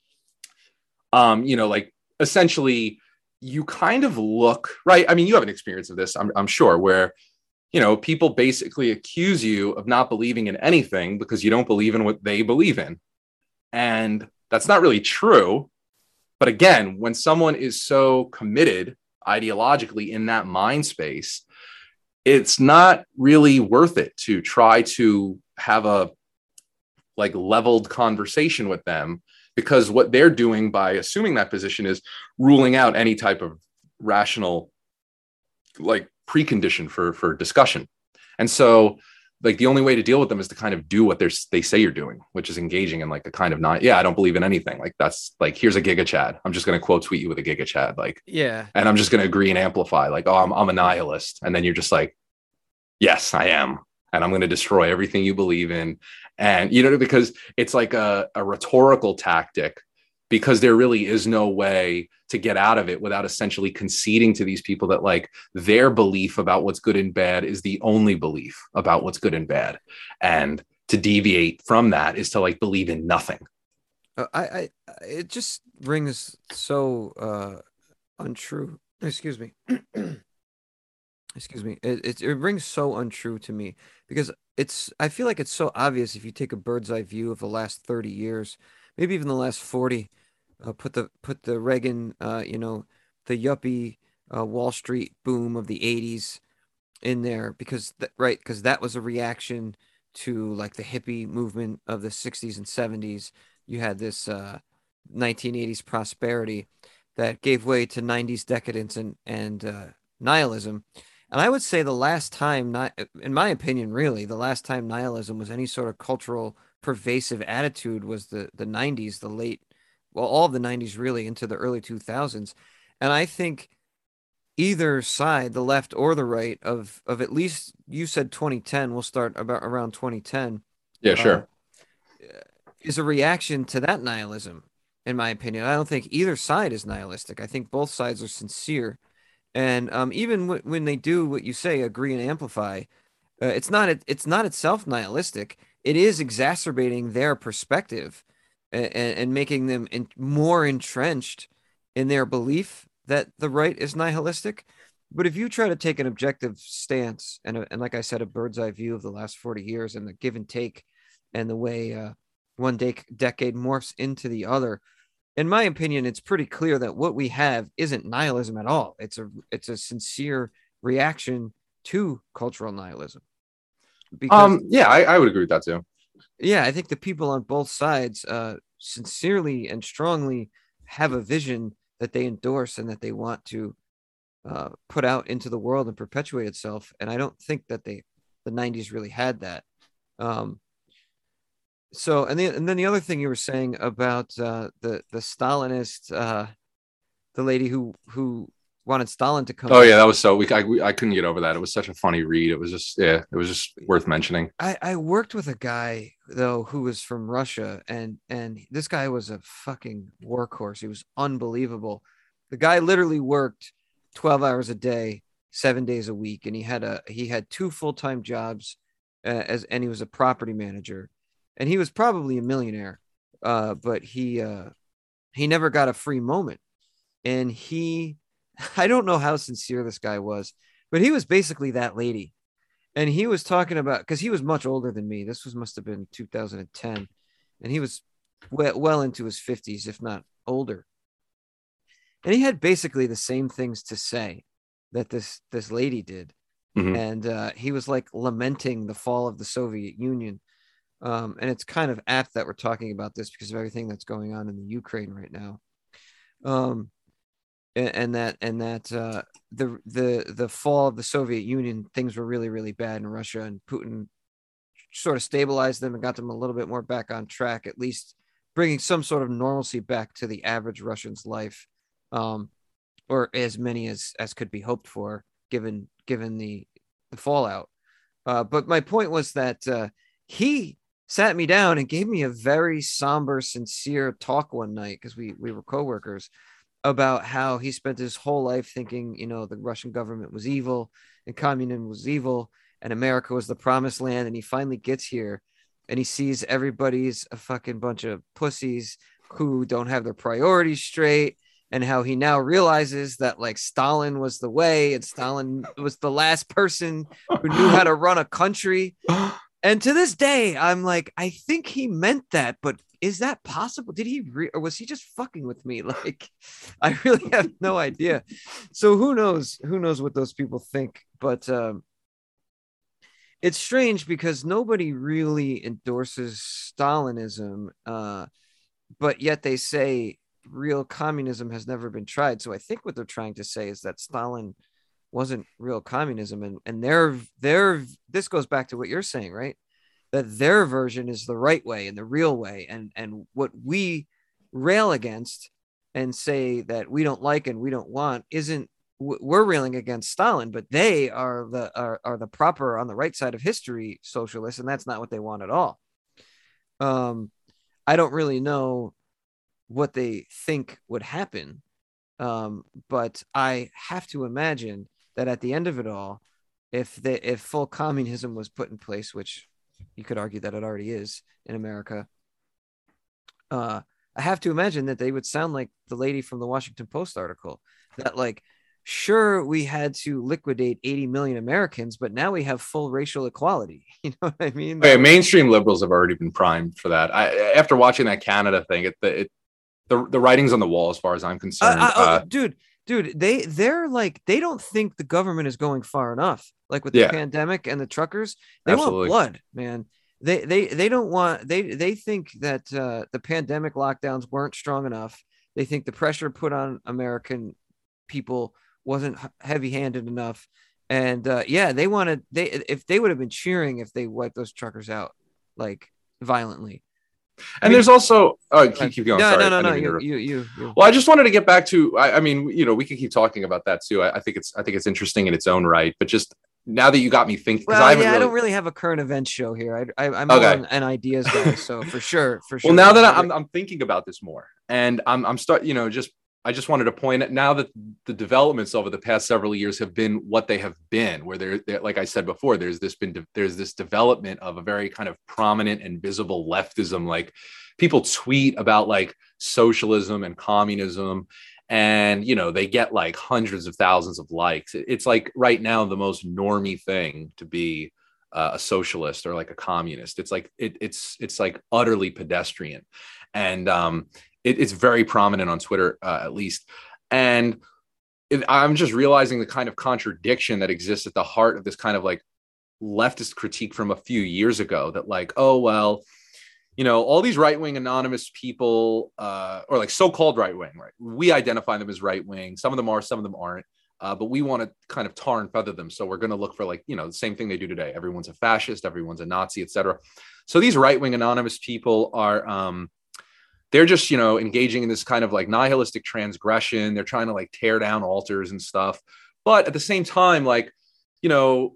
[SPEAKER 5] um, you know, like essentially you kind of look, right? I mean, you have an experience of this, I'm, I'm sure, where, you know, people basically accuse you of not believing in anything because you don't believe in what they believe in. And that's not really true. But again, when someone is so committed ideologically in that mind space, it's not really worth it to try to have a like leveled conversation with them, because what they're doing by assuming that position is ruling out any type of rational like precondition for, for discussion. And so like the only way to deal with them is to kind of do what they're, they say you're doing, which is engaging in like a kind of not, yeah, I don't believe in anything. Like that's like, here's a Giga Chad. I'm just going to quote tweet you with a Giga Chad. Like,
[SPEAKER 1] yeah.
[SPEAKER 5] And I'm just going to agree and amplify like, oh, I'm, I'm a nihilist. And then you're just like, yes, I am. And I'm going to destroy everything you believe in. And, you know, because it's like a, a rhetorical tactic, because there really is no way to get out of it without essentially conceding to these people that like their belief about what's good and bad is the only belief about what's good and bad. And to deviate from that is to like believe in nothing.
[SPEAKER 1] Uh, I, I, it just rings so uh, untrue. Excuse me. Excuse me. It, it it rings so untrue to me because it's. I feel like it's so obvious if you take a bird's eye view of the last thirty years, maybe even the last forty. Uh, put the put the Reagan, uh, you know, the yuppie uh, Wall Street boom of the eighties in there because th- right because that was a reaction to like the hippie movement of the sixties and seventies. You had this uh, nineteen eighties prosperity that gave way to nineties decadence and and uh, nihilism. And I would say the last time, not in my opinion, really, the last time nihilism was any sort of cultural pervasive attitude was the the nineties, the late, well, all of the nineties really into the early two thousands. And I think either side, the left or the right, of of at least you said twenty ten, we'll start about around twenty ten.
[SPEAKER 5] Yeah, sure.
[SPEAKER 1] Uh, is a reaction to that nihilism, in my opinion. I don't think either side is nihilistic. I think both sides are sincere. And um, even w- when they do what you say, agree and amplify, uh, it's not it, it's not itself nihilistic. It is exacerbating their perspective and, and making them in, more entrenched in their belief that the right is nihilistic. But if you try to take an objective stance and, a, and like I said, a bird's eye view of the last forty years and the give and take and the way uh, one de- decade morphs into the other, in my opinion, it's pretty clear that what we have isn't nihilism at all. It's a it's a sincere reaction to cultural nihilism. Because,
[SPEAKER 5] um, yeah, I, I would agree with that too.
[SPEAKER 1] Yeah, I think the people on both sides uh, sincerely and strongly have a vision that they endorse and that they want to uh, put out into the world and perpetuate itself. And I don't think that they the nineties really had that. Um, So, and, the, and then the other thing you were saying about uh, the the Stalinist, uh, the lady who who wanted Stalin to come.
[SPEAKER 5] Oh yeah, that was so we I, we I couldn't get over that. It was such a funny read. It was just yeah, it was just worth mentioning.
[SPEAKER 1] I, I worked with a guy though who was from Russia, and and this guy was a fucking workhorse. He was unbelievable. The guy literally worked twelve hours a day, seven days a week, and he had a he had two full time jobs, uh, as and he was a property manager. And he was probably a millionaire, uh, but he uh, he never got a free moment. And he, I don't know how sincere this guy was, but he was basically that lady. And he was talking about, because he was much older than me. This was must have been two thousand ten, and he was well, well into his fifties, if not older. And he had basically the same things to say that this this lady did, mm-hmm. and uh, he was like lamenting the fall of the Soviet Union. Um, and it's kind of apt that we're talking about this because of everything that's going on in the Ukraine right now. Um, and, and that and that uh, the the the fall of the Soviet Union, things were really, really bad in Russia, and Putin sort of stabilized them and got them a little bit more back on track, at least bringing some sort of normalcy back to the average Russian's life, um, or as many as as could be hoped for, given given the, the fallout. Uh, but my point was that uh, he sat me down and gave me a very somber, sincere talk one night, because we, we were coworkers, about how he spent his whole life thinking, you know, the Russian government was evil and communism was evil and America was the promised land. And he finally gets here and he sees everybody's a fucking bunch of pussies who don't have their priorities straight, and how he now realizes that like Stalin was the way, and Stalin was the last person who knew how to run a country. And to this day, I'm like, I think he meant that, but is that possible? Did he, re- or was he just fucking with me? Like, I really have no idea. So who knows? Who knows what those people think? But um, it's strange because nobody really endorses Stalinism, uh, but yet they say real communism has never been tried. So I think what they're trying to say is that Stalin wasn't real communism, and and their their this goes back to what you're saying, right? That their version is the right way and the real way, and and what we rail against and say that we don't like and we don't want isn't, we're railing against Stalin, but they are the are, are the proper, on the right side of history, socialists, and that's not what they want at all. Um, I don't really know what they think would happen. Um, but I have to imagine that at the end of it all, if they if full communism was put in place, which you could argue that it already is in America, uh, I have to imagine that they would sound like the lady from the Washington Post article, that like, sure, we had to liquidate eighty million Americans, but now we have full racial equality. You know what I mean?
[SPEAKER 5] Yeah, mainstream liberals have already been primed for that. I, after watching that Canada thing, it, it the the writing's on the wall as far as I'm concerned.
[SPEAKER 1] Uh, uh,
[SPEAKER 5] uh,
[SPEAKER 1] dude, dude, they they're like they don't think the government is going far enough. Like with the
[SPEAKER 5] Yeah.
[SPEAKER 1] pandemic and the truckers, they
[SPEAKER 5] Absolutely.
[SPEAKER 1] want blood, man. They they they don't want they they think that uh, the pandemic lockdowns weren't strong enough. They think the pressure put on American people wasn't heavy-handed enough. And uh, yeah, they wanted they if they would have been cheering if they wiped those truckers out like violently.
[SPEAKER 5] and there's also oh, keep, keep going.
[SPEAKER 1] No,
[SPEAKER 5] Sorry,
[SPEAKER 1] no, no,
[SPEAKER 5] I
[SPEAKER 1] no.
[SPEAKER 5] didn't mean to
[SPEAKER 1] You,
[SPEAKER 5] interrupt.
[SPEAKER 1] you, you, you.
[SPEAKER 5] Well, I just wanted to get back to. I, I mean, you know, we could keep talking about that too. I, I think it's I think it's interesting in its own right. But just now that you got me thinking, because
[SPEAKER 1] Well,
[SPEAKER 5] I
[SPEAKER 1] yeah,
[SPEAKER 5] haven't
[SPEAKER 1] I
[SPEAKER 5] really.
[SPEAKER 1] don't really have a current events show here. I, I, I'm more
[SPEAKER 5] Okay.
[SPEAKER 1] an, an ideas guy, so for sure, for sure.
[SPEAKER 5] Well, now that I'm I'm thinking about this more, and I'm I'm start you know just I just wanted to point out now that the developments over the past several years have been what they have been, where there, there like I said before, there's this been de- there's this development of a very kind of prominent and visible leftism. Like people tweet about like socialism and communism, and you know they get like hundreds of thousands of likes. It- It's like right now the most normie thing to be uh, a socialist or like a communist. It's like it, it's it's like utterly pedestrian, and um, it, it's very prominent on Twitter, uh, at least. And it, I'm just realizing the kind of contradiction that exists at the heart of this kind of like leftist critique from a few years ago. That like, oh well, you know, all these right-wing anonymous people, uh, or like so-called right-wing, right? We identify them as right-wing. Some of them are, some of them aren't. Uh, but we want to kind of tar and feather them. So we're going to look for like, you know, the same thing they do today. Everyone's a fascist, everyone's a Nazi, et cetera. So these right-wing anonymous people are, um, they're just, you know, engaging in this kind of like nihilistic transgression. They're trying to like tear down altars and stuff. But at the same time, like, you know,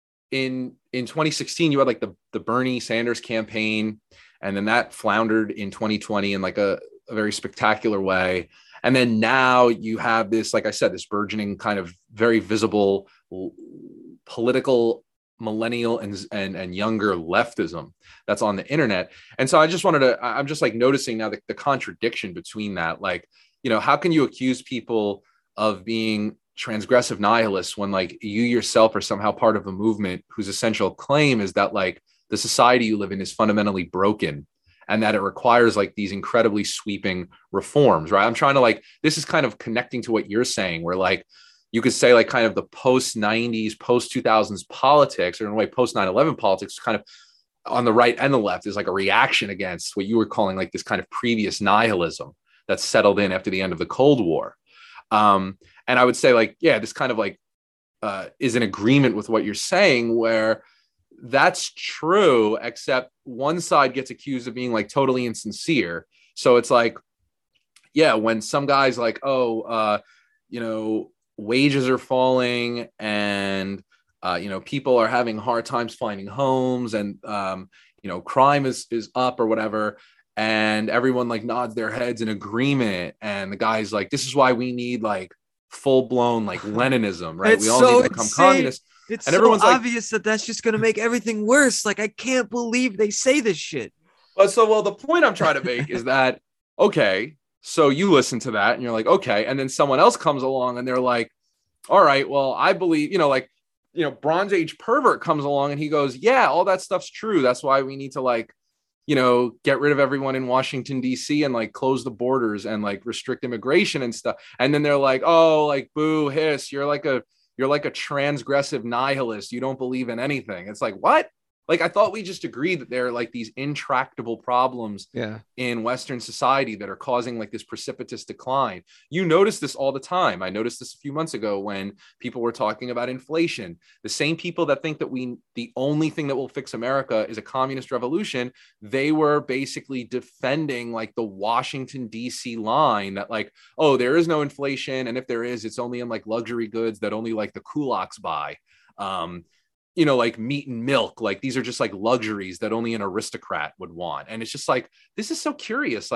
[SPEAKER 5] in in twenty sixteen, you had like the, the Bernie Sanders campaign, and then that floundered in twenty twenty in like a, a very spectacular way. And then now you have this, like I said, this burgeoning kind of very visible l- political millennial and, and and younger leftism that's on the internet. And so I just wanted to, I'm just like noticing now the, the contradiction between that. Like, you know, how can you accuse people of being transgressive nihilists when like you yourself are somehow part of a movement whose essential claim is that like the society you live in is fundamentally broken and that it requires like these incredibly sweeping reforms, right? I'm trying to like, this is kind of connecting to what you're saying, where like, you could say like kind of the post nineties, post two thousands politics, or in a way, post nine eleven politics, kind of on the right and the left is like a reaction against what you were calling like this kind of previous nihilism that settled in after the end of the Cold War. Um, and I would say like, yeah, this kind of like uh, is in agreement with what you're saying, where that's true, except one side gets accused of being like totally insincere. So it's like, yeah, when some guys like, oh, uh, you know, wages are falling and, uh, you know, people are having hard times finding homes and, um, you know, crime is, is up or whatever. And everyone like nods their heads in agreement. And the guy's like, this is why we need like full blown like Leninism, right?
[SPEAKER 1] It's
[SPEAKER 5] we all
[SPEAKER 1] so
[SPEAKER 5] need to become
[SPEAKER 1] insane.
[SPEAKER 5] communists.
[SPEAKER 1] It's
[SPEAKER 5] And
[SPEAKER 1] so
[SPEAKER 5] everyone's like-
[SPEAKER 1] obvious that that's just going to make everything worse. Like, I can't believe they say this shit.
[SPEAKER 5] But so, well, the point I'm trying to make is that, okay, so you listen to that and you're like, okay. And then someone else comes along and they're like, all right, well, I believe, you know, like, you know, Bronze Age pervert comes along and he goes, yeah, all that stuff's true. That's why we need to like, you know, get rid of everyone in Washington, D C and like close the borders and like restrict immigration and stuff. And then they're like, oh, like, boo, hiss, you're like a, you're like a transgressive nihilist. You don't believe in anything. It's like, what? Like, I thought we just agreed that there are like these intractable problems
[SPEAKER 1] Yeah.
[SPEAKER 5] in Western society that are causing like this precipitous decline. You notice this all the time. I noticed this a few months ago when people were talking about inflation. The same people that think that we, the only thing that will fix America is a communist revolution, they were basically defending like the Washington, D C line that like, oh, there is no inflation. And if there is, it's only in like luxury goods that only like the kulaks buy. Um, you know, like meat and milk, like these are just like luxuries that only an aristocrat would want. And it's just like, this is so curious. Like,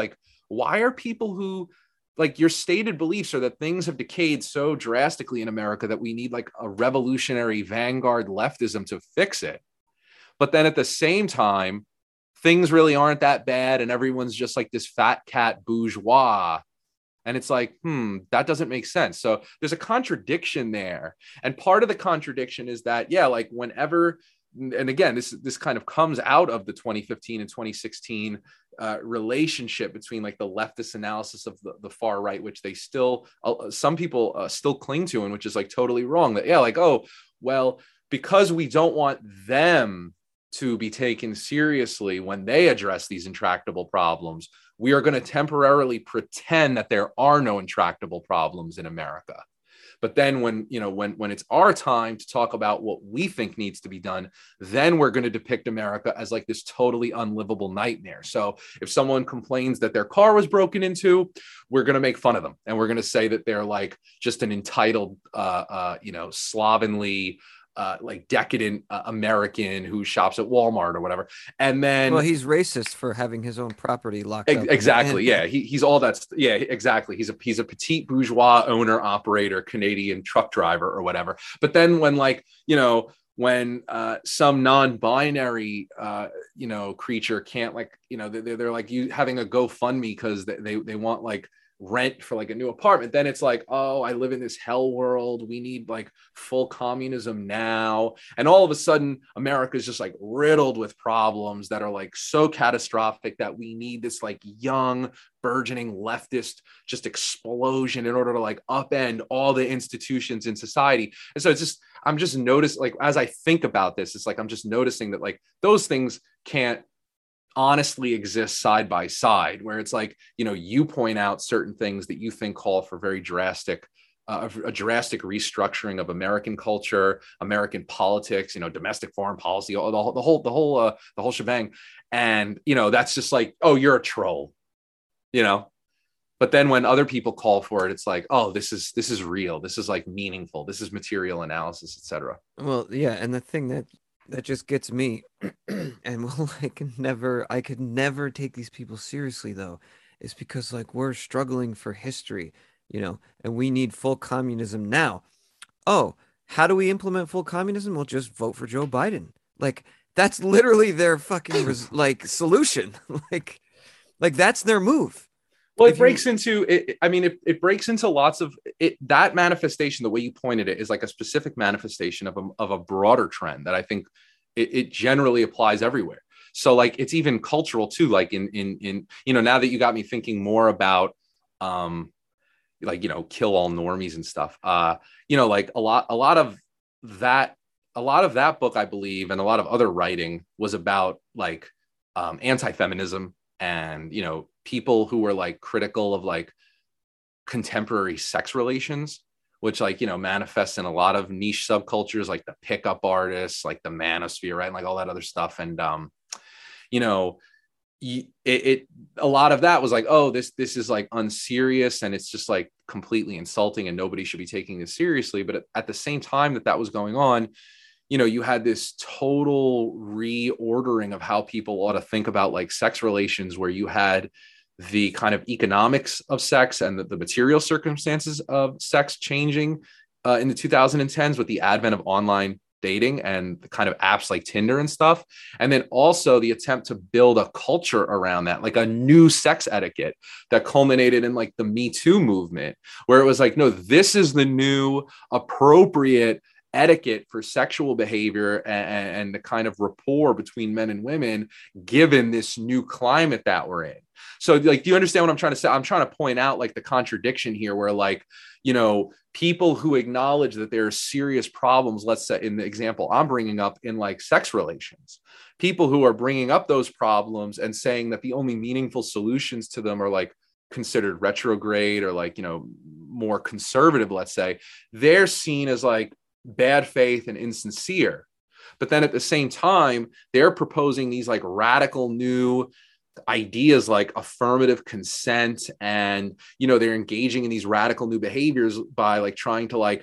[SPEAKER 5] why are people who, like, your stated beliefs are that things have decayed so drastically in America that we need like a revolutionary vanguard leftism to fix it. But then at the same time, things really aren't that bad and everyone's just like this fat cat bourgeois. And it's like, hmm, that doesn't make sense. So there's a contradiction there. And part of the contradiction is that, yeah, like whenever, and again, this this kind of comes out of the twenty fifteen and twenty sixteen uh, relationship between like the leftist analysis of the, the far right, which they still, uh, some people uh, still cling to, and which is like totally wrong. That, yeah, like, oh, well, because we don't want them to be taken seriously when they address these intractable problems, we are going to temporarily pretend that there are no intractable problems in America. But then when, you know, when, when it's our time to talk about what we think needs to be done, then we're going to depict America as like this totally unlivable nightmare. So if someone complains that their car was broken into, we're going to make fun of them. And we're going to say that they're like just an entitled, uh, uh, you know, slovenly, Uh, like decadent uh, American who shops at Walmart or whatever. And then,
[SPEAKER 1] well, he's racist for having his own property locked
[SPEAKER 5] ex-
[SPEAKER 1] up.
[SPEAKER 5] Exactly. Yeah. He, he's all that's yeah, exactly. He's a, he's a petite bourgeois owner, operator, Canadian truck driver or whatever. But then when like, you know, when uh, some non-binary, uh, you know, creature can't like, you know, they're, they're like you having a GoFundMe because they, they, they want like rent for like a new apartment, then it's like, oh, I live in this hell world. We need like full communism now. And all of a sudden, America is just like riddled with problems that are like so catastrophic that we need this like young, burgeoning leftist just explosion in order to like upend all the institutions in society. And so it's just, I'm just noticing, like, as I think about this, it's like, I'm just noticing that like those things can't honestly exist side by side, where it's like, you know, you point out certain things that you think call for very drastic, uh, a drastic restructuring of American culture, American politics, you know, domestic foreign policy, all, the, the whole, the whole, uh, the whole shebang. And, you know, that's just like, oh, you're a troll, you know? But then when other people call for it, it's like, oh, this is, this is real. This is like meaningful. This is material analysis, et cetera.
[SPEAKER 1] Well, yeah. And the thing that, that just gets me, and well, I can never, I could never take these people seriously though, is because like we're struggling for history, you know, and we need full communism now. Oh, how do we implement full communism? Well, just vote for Joe Biden. Like that's literally their fucking res- like solution. like, like that's their move.
[SPEAKER 5] Well, it
[SPEAKER 1] If
[SPEAKER 5] breaks
[SPEAKER 1] you-
[SPEAKER 5] into it. I mean, it, it breaks into lots of it. That manifestation, the way you pointed it, is like a specific manifestation of a, of a broader trend that I think it, it generally applies everywhere. So like, it's even cultural too. Like in, in, in, you know, now that you got me thinking more about, um, like, you know, kill all normies and stuff, uh, you know, like a lot, a lot of that, a lot of that book, I believe, and a lot of other writing was about like, um, anti-feminism and, you know, people who were like critical of like contemporary sex relations, which like, you know, manifests in a lot of niche subcultures, like the pickup artists, like the manosphere, right? And like all that other stuff. And, um, you know, it, it, a lot of that was like, oh, this, this is like unserious and it's just like completely insulting and nobody should be taking this seriously. But at, at the same time that that was going on, you know, you had this total reordering of how people ought to think about like sex relations, where you had the kind of economics of sex and the, the material circumstances of sex changing uh, in the two thousand tens with the advent of online dating and the kind of apps like Tinder and stuff. And then also the attempt to build a culture around that, like a new sex etiquette that culminated in like the Me Too movement, where it was like, no, this is the new appropriate etiquette for sexual behavior and, and the kind of rapport between men and women, given this new climate that we're in. So like, do you understand what I'm trying to say? I'm trying to point out like the contradiction here where like, you know, people who acknowledge that there are serious problems, let's say in the example I'm bringing up in like sex relations, people who are bringing up those problems and saying that the only meaningful solutions to them are like considered retrograde or like, you know, more conservative, let's say, they're seen as like bad faith and insincere. But then at the same time, they're proposing these like radical new ideas like affirmative consent, and you know, they're engaging in these radical new behaviors by like trying to like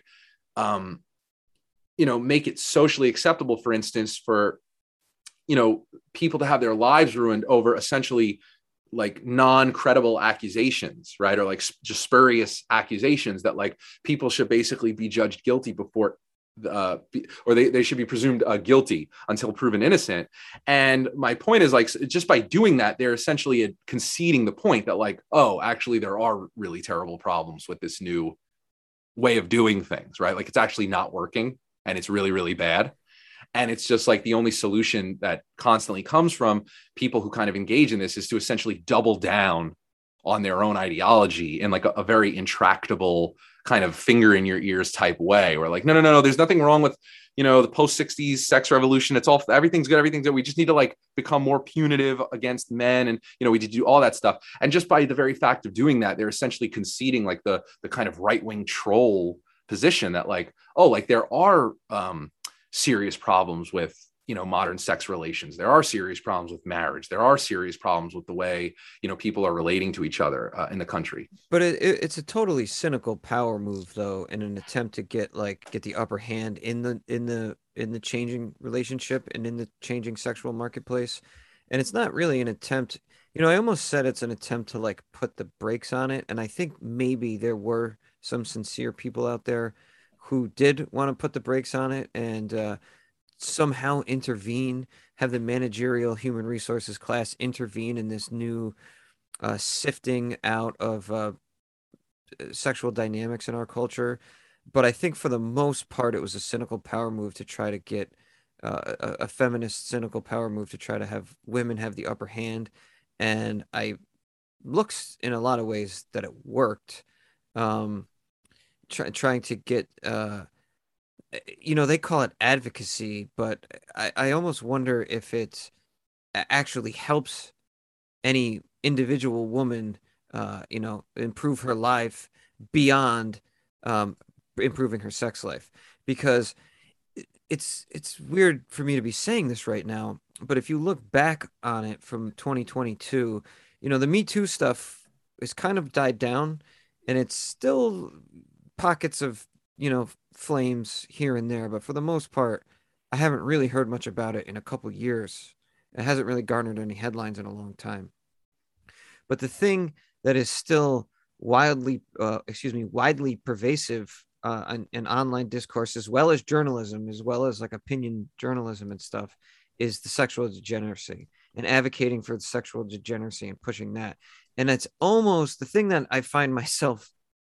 [SPEAKER 5] um you know, make it socially acceptable, for instance, for, you know, people to have their lives ruined over essentially like non-credible accusations, right? Or like just spurious accusations that like people should basically be judged guilty before uh, or they, they should be presumed uh, guilty until proven innocent. And my point is like, just by doing that, they're essentially conceding the point that like, oh, actually there are really terrible problems with this new way of doing things, right? Like it's actually not working and it's really, really bad. And it's just like the only solution that constantly comes from people who kind of engage in this is to essentially double down on their own ideology in like a, a very intractable kind of finger in your ears type way, where like, no, no, no, no, there's nothing wrong with, you know, the post sixties sex revolution. It's all, everything's good. Everything's good. We just need to like become more punitive against men. And, you know, we did do all that stuff. And just by the very fact of doing that, they're essentially conceding like the, the kind of right-wing troll position that like, oh, like there are, um, serious problems with, you know, modern sex relations. There are serious problems with marriage. There are serious problems with the way, you know, people are relating to each other uh, in the country.
[SPEAKER 1] But it, it, it's a totally cynical power move, though, in an attempt to get like get the upper hand in the in the in the changing relationship and in the changing sexual marketplace. And it's not really an attempt. You know, I almost said it's an attempt to like put the brakes on it. And I think maybe there were some sincere people out there who did want to put the brakes on it and uh, somehow intervene, have the managerial human resources class intervene in this new uh, sifting out of uh, sexual dynamics in our culture. But I think for the most part, it was a cynical power move to try to get uh, a, a feminist cynical power move to try to have women have the upper hand. And I looks in a lot of ways that it worked. Um, Try, trying to get, uh, you know, they call it advocacy, but I, I almost wonder if it actually helps any individual woman, uh, you know, improve her life beyond um, improving her sex life. Because it's it's weird for me to be saying this right now, but if you look back on it from twenty twenty-two, you know, the Me Too stuff is kind of died down, and it's still pockets of, you know, flames here and there, but for the most part, I haven't really heard much about it in a couple years. It hasn't really garnered any headlines in a long time. But the thing that is still wildly, uh, excuse me, widely pervasive uh, in, in online discourse, as well as journalism, as well as like opinion journalism and stuff, is the sexual degeneracy and advocating for the sexual degeneracy and pushing that. And it's almost the thing that I find myself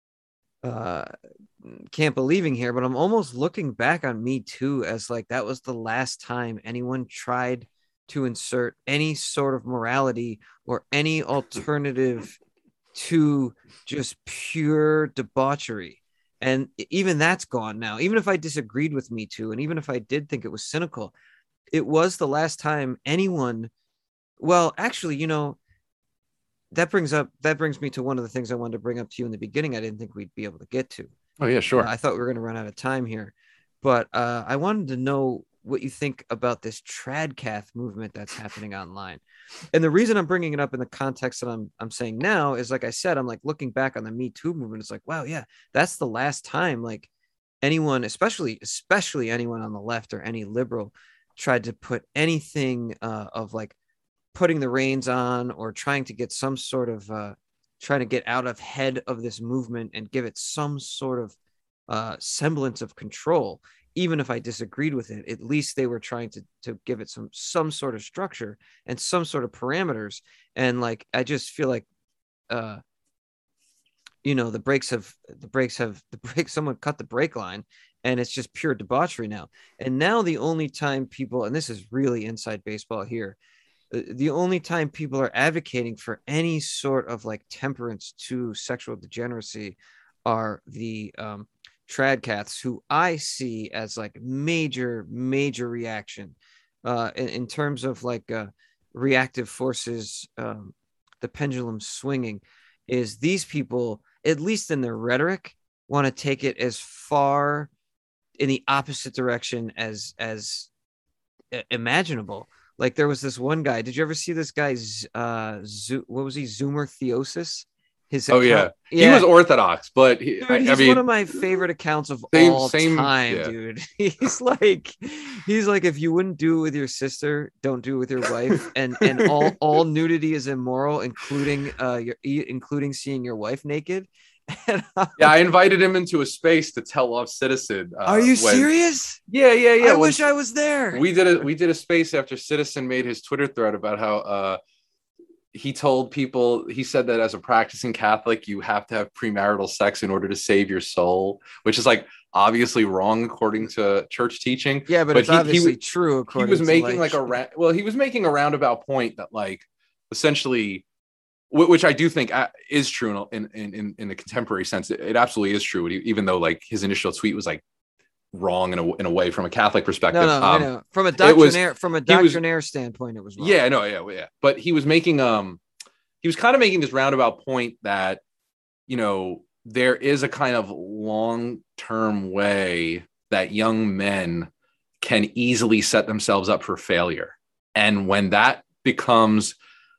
[SPEAKER 1] uh can't believing here, but I'm almost looking back on Me Too as like that was the last time anyone tried to insert any sort of morality or any alternative to just pure debauchery. And even that's gone now. Even if I disagreed with Me Too, and even if I did think it was cynical, it was the last time anyone, well, actually, you know, that brings up that brings me to one of the things I wanted to bring up to you in the beginning. I didn't think we'd be able to get to.
[SPEAKER 5] Oh yeah, sure.
[SPEAKER 1] Uh, I thought we were going to run out of time here, but uh, I wanted to know what you think about this tradcath movement that's happening online. And the reason I'm bringing it up in the context that I'm I'm saying now is, like I said, I'm like looking back on the Me Too movement. It's like, wow, yeah, that's the last time like anyone, especially especially anyone on the left or any liberal, tried to put anything uh, of like putting the reins on or trying to get some sort of uh, trying to get out of head of this movement and give it some sort of uh, semblance of control. Even if I disagreed with it, at least they were trying to, to give it some, some sort of structure and some sort of parameters. And like, I just feel like, uh, you know, the brakes have, the brakes have, the brake, someone cut the brake line, and it's just pure debauchery now. And now the only time people, and this is really inside baseball here, the only time people are advocating for any sort of like temperance to sexual degeneracy are the um, tradcaths, who I see as like major, major reaction uh, in, in terms of like uh, reactive forces, um, the pendulum swinging, is these people, at least in their rhetoric, want to take it as far in the opposite direction as as imaginable. Like there was this one guy. Did you ever see this guy's uh Zo- what was he? Zoomer Theosis? his
[SPEAKER 5] Oh yeah.
[SPEAKER 1] account,
[SPEAKER 5] He was Orthodox, but he,
[SPEAKER 1] dude,
[SPEAKER 5] I,
[SPEAKER 1] he's
[SPEAKER 5] I mean,
[SPEAKER 1] one of my favorite accounts of
[SPEAKER 5] same,
[SPEAKER 1] all
[SPEAKER 5] same,
[SPEAKER 1] time,
[SPEAKER 5] yeah.
[SPEAKER 1] dude. He's like, he's like, if you wouldn't do it with your sister, don't do it with your wife, and and all all nudity is immoral, including uh your including seeing your wife naked. And I'm
[SPEAKER 5] yeah, I
[SPEAKER 1] like,
[SPEAKER 5] invited him into a space to tell off Citizen. Uh,
[SPEAKER 1] are you
[SPEAKER 5] when,
[SPEAKER 1] serious?
[SPEAKER 5] Yeah, yeah, yeah.
[SPEAKER 1] I
[SPEAKER 5] when
[SPEAKER 1] wish I was there.
[SPEAKER 5] We did a we did a space after Citizen made his Twitter thread about how uh he told people, he said that as a practicing Catholic, you have to have premarital sex in order to save your soul, which is like obviously wrong according to church teaching.
[SPEAKER 1] Yeah, but,
[SPEAKER 5] but
[SPEAKER 1] it's
[SPEAKER 5] he,
[SPEAKER 1] obviously
[SPEAKER 5] he,
[SPEAKER 1] true.
[SPEAKER 5] He
[SPEAKER 1] According
[SPEAKER 5] was
[SPEAKER 1] to
[SPEAKER 5] making
[SPEAKER 1] like,
[SPEAKER 5] like a ra- well, he was making a roundabout point that like essentially, which I do think is true in in in, in a contemporary sense. It, it absolutely is true, even though like his initial tweet was like wrong in a, in a way from a Catholic perspective.
[SPEAKER 1] no, no,
[SPEAKER 5] um,
[SPEAKER 1] I know. From a
[SPEAKER 5] doctrinaire,
[SPEAKER 1] was, from a
[SPEAKER 5] was,
[SPEAKER 1] doctrinaire standpoint, it was wrong.
[SPEAKER 5] Yeah, no, yeah, yeah. But he was making um, he was kind of making this roundabout point that, you know, there is a kind of long-term way that young men can easily set themselves up for failure, and when that becomes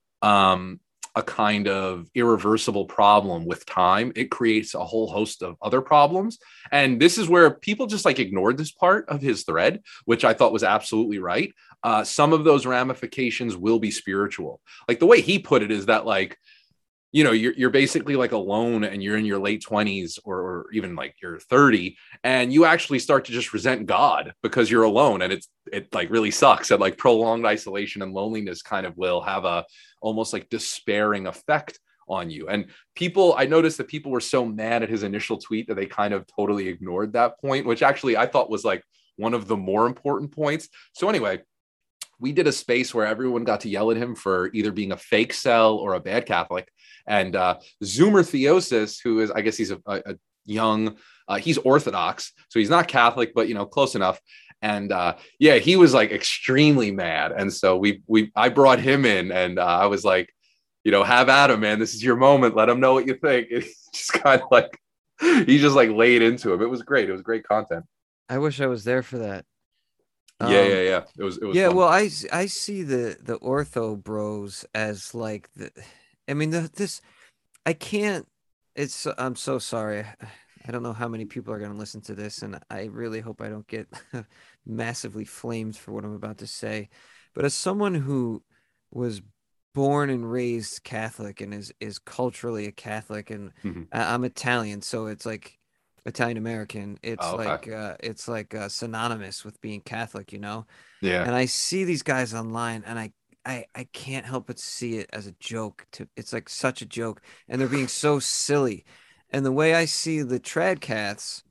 [SPEAKER 5] um a kind of irreversible problem with time, it creates a whole host of other problems. And this is where people just like ignored this part of his thread, which I thought was absolutely right. Uh, some of those ramifications will be spiritual. Like the way he put it is that like, you know, you're, you're basically like alone and you're in your late twenties or, or even like you're thirty and you actually start to just resent God because you're alone. And it's, it like really sucks that like prolonged isolation and loneliness kind of will have a almost like despairing effect on you. And people, I noticed that people were so mad at his initial tweet that they kind of totally ignored that point, which actually I thought was like one of the more important points. So anyway, we did a space where everyone got to yell at him for either being a fake cell or a bad Catholic. And uh, Zoomer Theosis, who is, I guess he's a, a young, uh, he's Orthodox, so he's not Catholic, but, you know, close enough. And uh, yeah, he was like extremely mad. And so we, we, I brought him in and uh, I was like, you know, have at him, man. This is your moment. Let him know what you think. And he just kind of like, he just like laid into him. It was great. It was great content.
[SPEAKER 1] I wish I was there for that.
[SPEAKER 5] Yeah, um, yeah, yeah. It was, it was.
[SPEAKER 1] Yeah,
[SPEAKER 5] fun.
[SPEAKER 1] well, I, I see the the ortho bros as like the, I mean, the, this, I can't. It's. I'm so sorry. I don't know how many people are going to listen to this, and I really hope I don't get massively flamed for what I'm about to say. But as someone who was born and raised Catholic and is is culturally a Catholic, and mm-hmm. I'm Italian, so it's like Italian American. It's oh, okay. like uh, it's like uh, synonymous with being Catholic, you know.
[SPEAKER 5] Yeah.
[SPEAKER 1] And I see these guys online, and I. I, I can't help but see it as a joke. To it's like such a joke, and they're being so silly. And the way I see the Tradcaths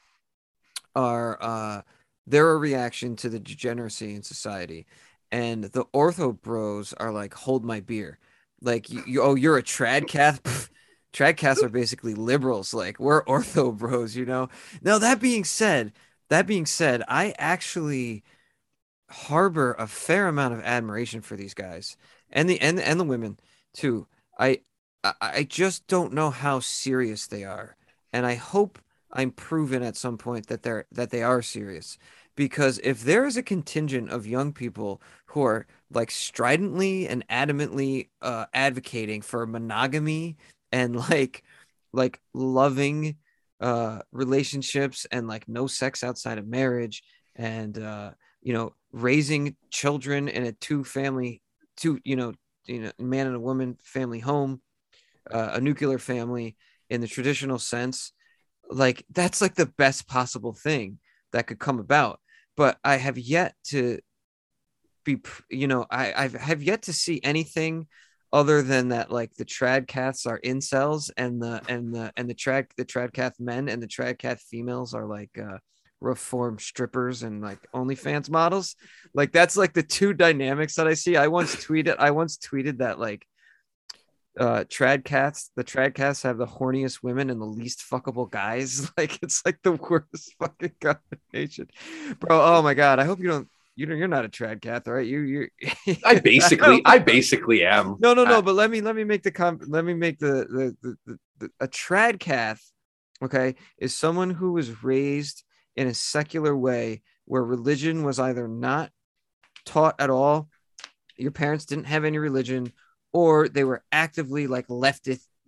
[SPEAKER 1] are, uh, they're a reaction to the degeneracy in society, and the Ortho Bros are like, hold my beer, like you, you oh you're a Tradcath. Tradcaths are basically liberals. Like we're Ortho Bros, you know. Now that being said, that being said, I actually harbor a fair amount of admiration for these guys and the and and the women too. I I just don't know how serious they are, and I hope I'm proven at some point that they're that they are serious. Because if there is a contingent of young people who are like stridently and adamantly uh, advocating for monogamy and like like loving uh, relationships and like no sex outside of marriage and uh, you know, raising children in a two family, two, you know, you know, man and a woman family home, uh, a nuclear family in the traditional sense, like that's like the best possible thing that could come about. But I have yet to be, you know, I I've have yet to see anything other than that, like the Tradcaths are incels and the, and the, and the trad, the Tradcath men and the Tradcath females are like, uh, reformed strippers and like OnlyFans models. Like that's like the two dynamics that I see. I once tweeted I once tweeted that like uh Tradcaths the Tradcaths have the horniest women and the least fuckable guys. Like it's like the worst fucking combination, bro. Oh my god, I hope you don't you know you're not a Tradcath, right? You you
[SPEAKER 5] I basically I, I basically am.
[SPEAKER 1] No no no
[SPEAKER 5] I,
[SPEAKER 1] but let me let me make the com- let me make the the, the, the, the a Tradcath, okay, is someone who was raised in a secular way where religion was either not taught at all, your parents didn't have any religion, or they were actively like leftist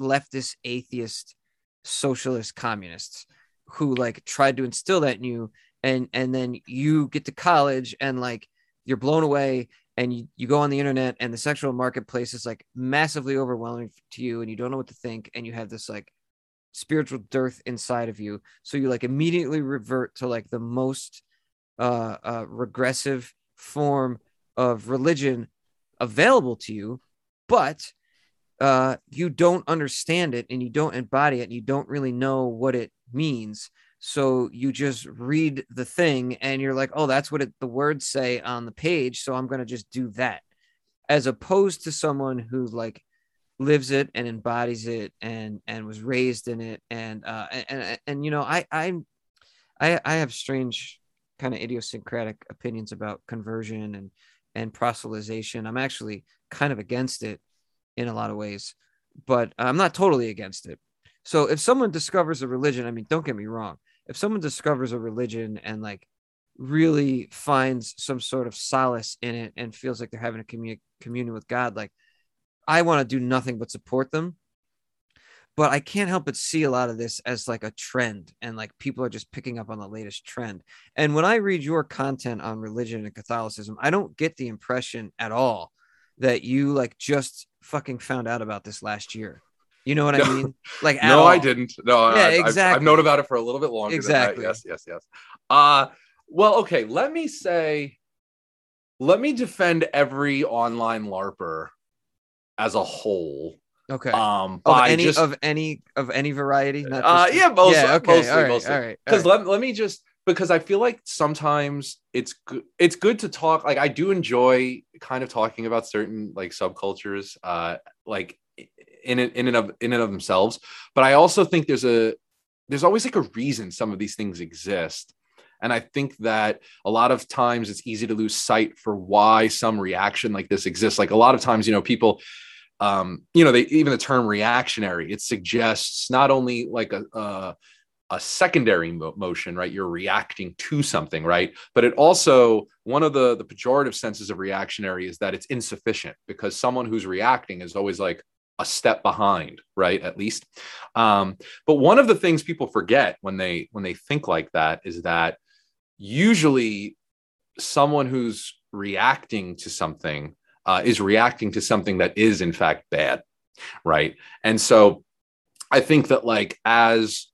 [SPEAKER 1] leftist, atheist, socialist communists who like tried to instill that in you. And, and then you get to college and like, you're blown away and you, you go on the internet and the sexual marketplace is like massively overwhelming to you and you don't know what to think. And you have this like spiritual dearth inside of you. So you like immediately revert to like the most uh, uh, regressive form of religion available to you, but uh, you don't understand it and you don't embody it and you don't really know what it means. So you just read the thing and you're like, oh, that's what it, the words say on the page. So I'm going to just do that, as opposed to someone who like lives it and embodies it and, and was raised in it. And, uh, and, and, and, you know, I, I, I, I have strange kind of idiosyncratic opinions about conversion and, and proselytization. I'm actually kind of against it in a lot of ways, but I'm not totally against it. So if someone discovers a religion, I mean, don't get me wrong. If someone discovers a religion and like really finds some sort of solace in it and feels like they're having a commun- communion with God, like I want to do nothing but support them. But I can't help but see a lot of this as like a trend, and like people are just picking up on the latest trend. And when I read your content on religion and Catholicism, I don't get the impression at all that you like just fucking found out about this last year. You know what
[SPEAKER 5] no,
[SPEAKER 1] I mean? Like,
[SPEAKER 5] no,
[SPEAKER 1] all.
[SPEAKER 5] I didn't. No,
[SPEAKER 1] yeah,
[SPEAKER 5] I,
[SPEAKER 1] exactly.
[SPEAKER 5] I've, I've known about it for a little bit longer.
[SPEAKER 1] Exactly.
[SPEAKER 5] Than that. Yes, yes, yes. Uh, well, okay. Let me say, let me defend every online LARPer as a whole.
[SPEAKER 1] Okay.
[SPEAKER 5] Um,
[SPEAKER 1] of
[SPEAKER 5] by
[SPEAKER 1] any
[SPEAKER 5] just,
[SPEAKER 1] of any of any variety. Not
[SPEAKER 5] uh,
[SPEAKER 1] just
[SPEAKER 5] yeah, mostly,
[SPEAKER 1] yeah, okay.
[SPEAKER 5] mostly,
[SPEAKER 1] all right,
[SPEAKER 5] mostly.
[SPEAKER 1] all right.
[SPEAKER 5] Because
[SPEAKER 1] right.
[SPEAKER 5] let let me just because I feel like sometimes it's good. It's good to talk. Like I do enjoy kind of talking about certain like subcultures. Uh, like. in it in and of in and of themselves, but I also think there's a there's always like a reason some of these things exist, and I think that a lot of times it's easy to lose sight for why some reaction like this exists. Like a lot of times, you know, people, um, you know, they even the term reactionary, it suggests not only like a a, a secondary mo- motion, right? You're reacting to something, right? But it also one of the the pejorative senses of reactionary is that it's insufficient because someone who's reacting is always like a step behind, right? At least. Um, but one of the things people forget when they when they think like that is that usually someone who's reacting to something uh, is reacting to something that is in fact bad, right? And so I think that like as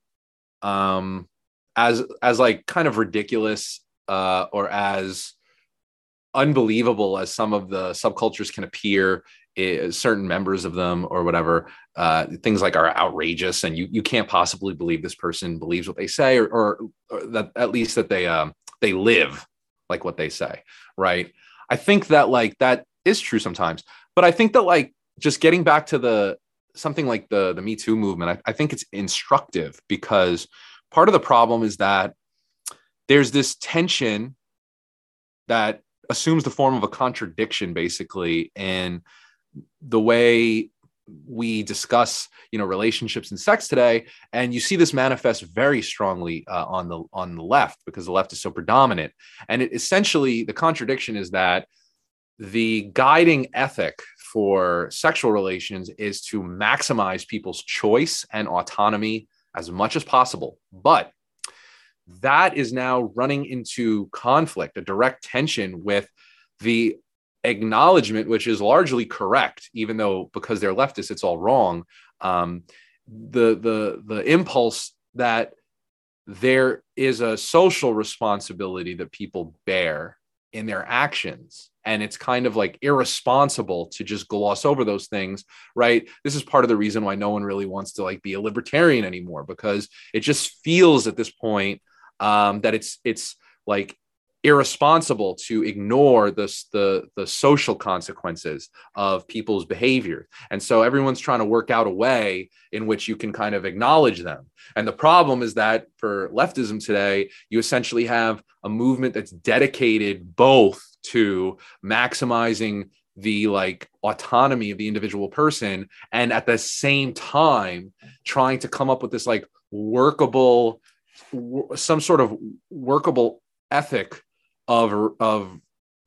[SPEAKER 5] um, as as like kind of ridiculous uh, or as unbelievable as some of the subcultures can appear, is certain members of them or whatever, uh, things like are outrageous and you you can't possibly believe this person believes what they say or, or, or that at least that they um, they live like what they say, right? I think that like that is true sometimes, but I think that like just getting back to the something like the the Me Too movement, I, I think it's instructive because part of the problem is that there's this tension that assumes the form of a contradiction basically in the way we discuss, you know, relationships and sex today. And you see this manifest very strongly uh, on the on the left because the left is so predominant. And it essentially the contradiction is that the guiding ethic for sexual relations is to maximize people's choice and autonomy as much as possible. But that is now running into conflict, a direct tension with the acknowledgement, which is largely correct, even though because they're leftists, it's all wrong. Um, the the the impulse that there is a social responsibility that people bear in their actions, and it's kind of like irresponsible to just gloss over those things, right? This is part of the reason why no one really wants to like be a libertarian anymore, because it just feels at this point um, that it's it's like irresponsible to ignore this, the the social consequences of people's behavior. And so everyone's trying to work out a way in which you can kind of acknowledge them. And the problem is that for leftism today, you essentially have a movement that's dedicated both to maximizing the like autonomy of the individual person and at the same time trying to come up with this like workable, some sort of workable ethic of of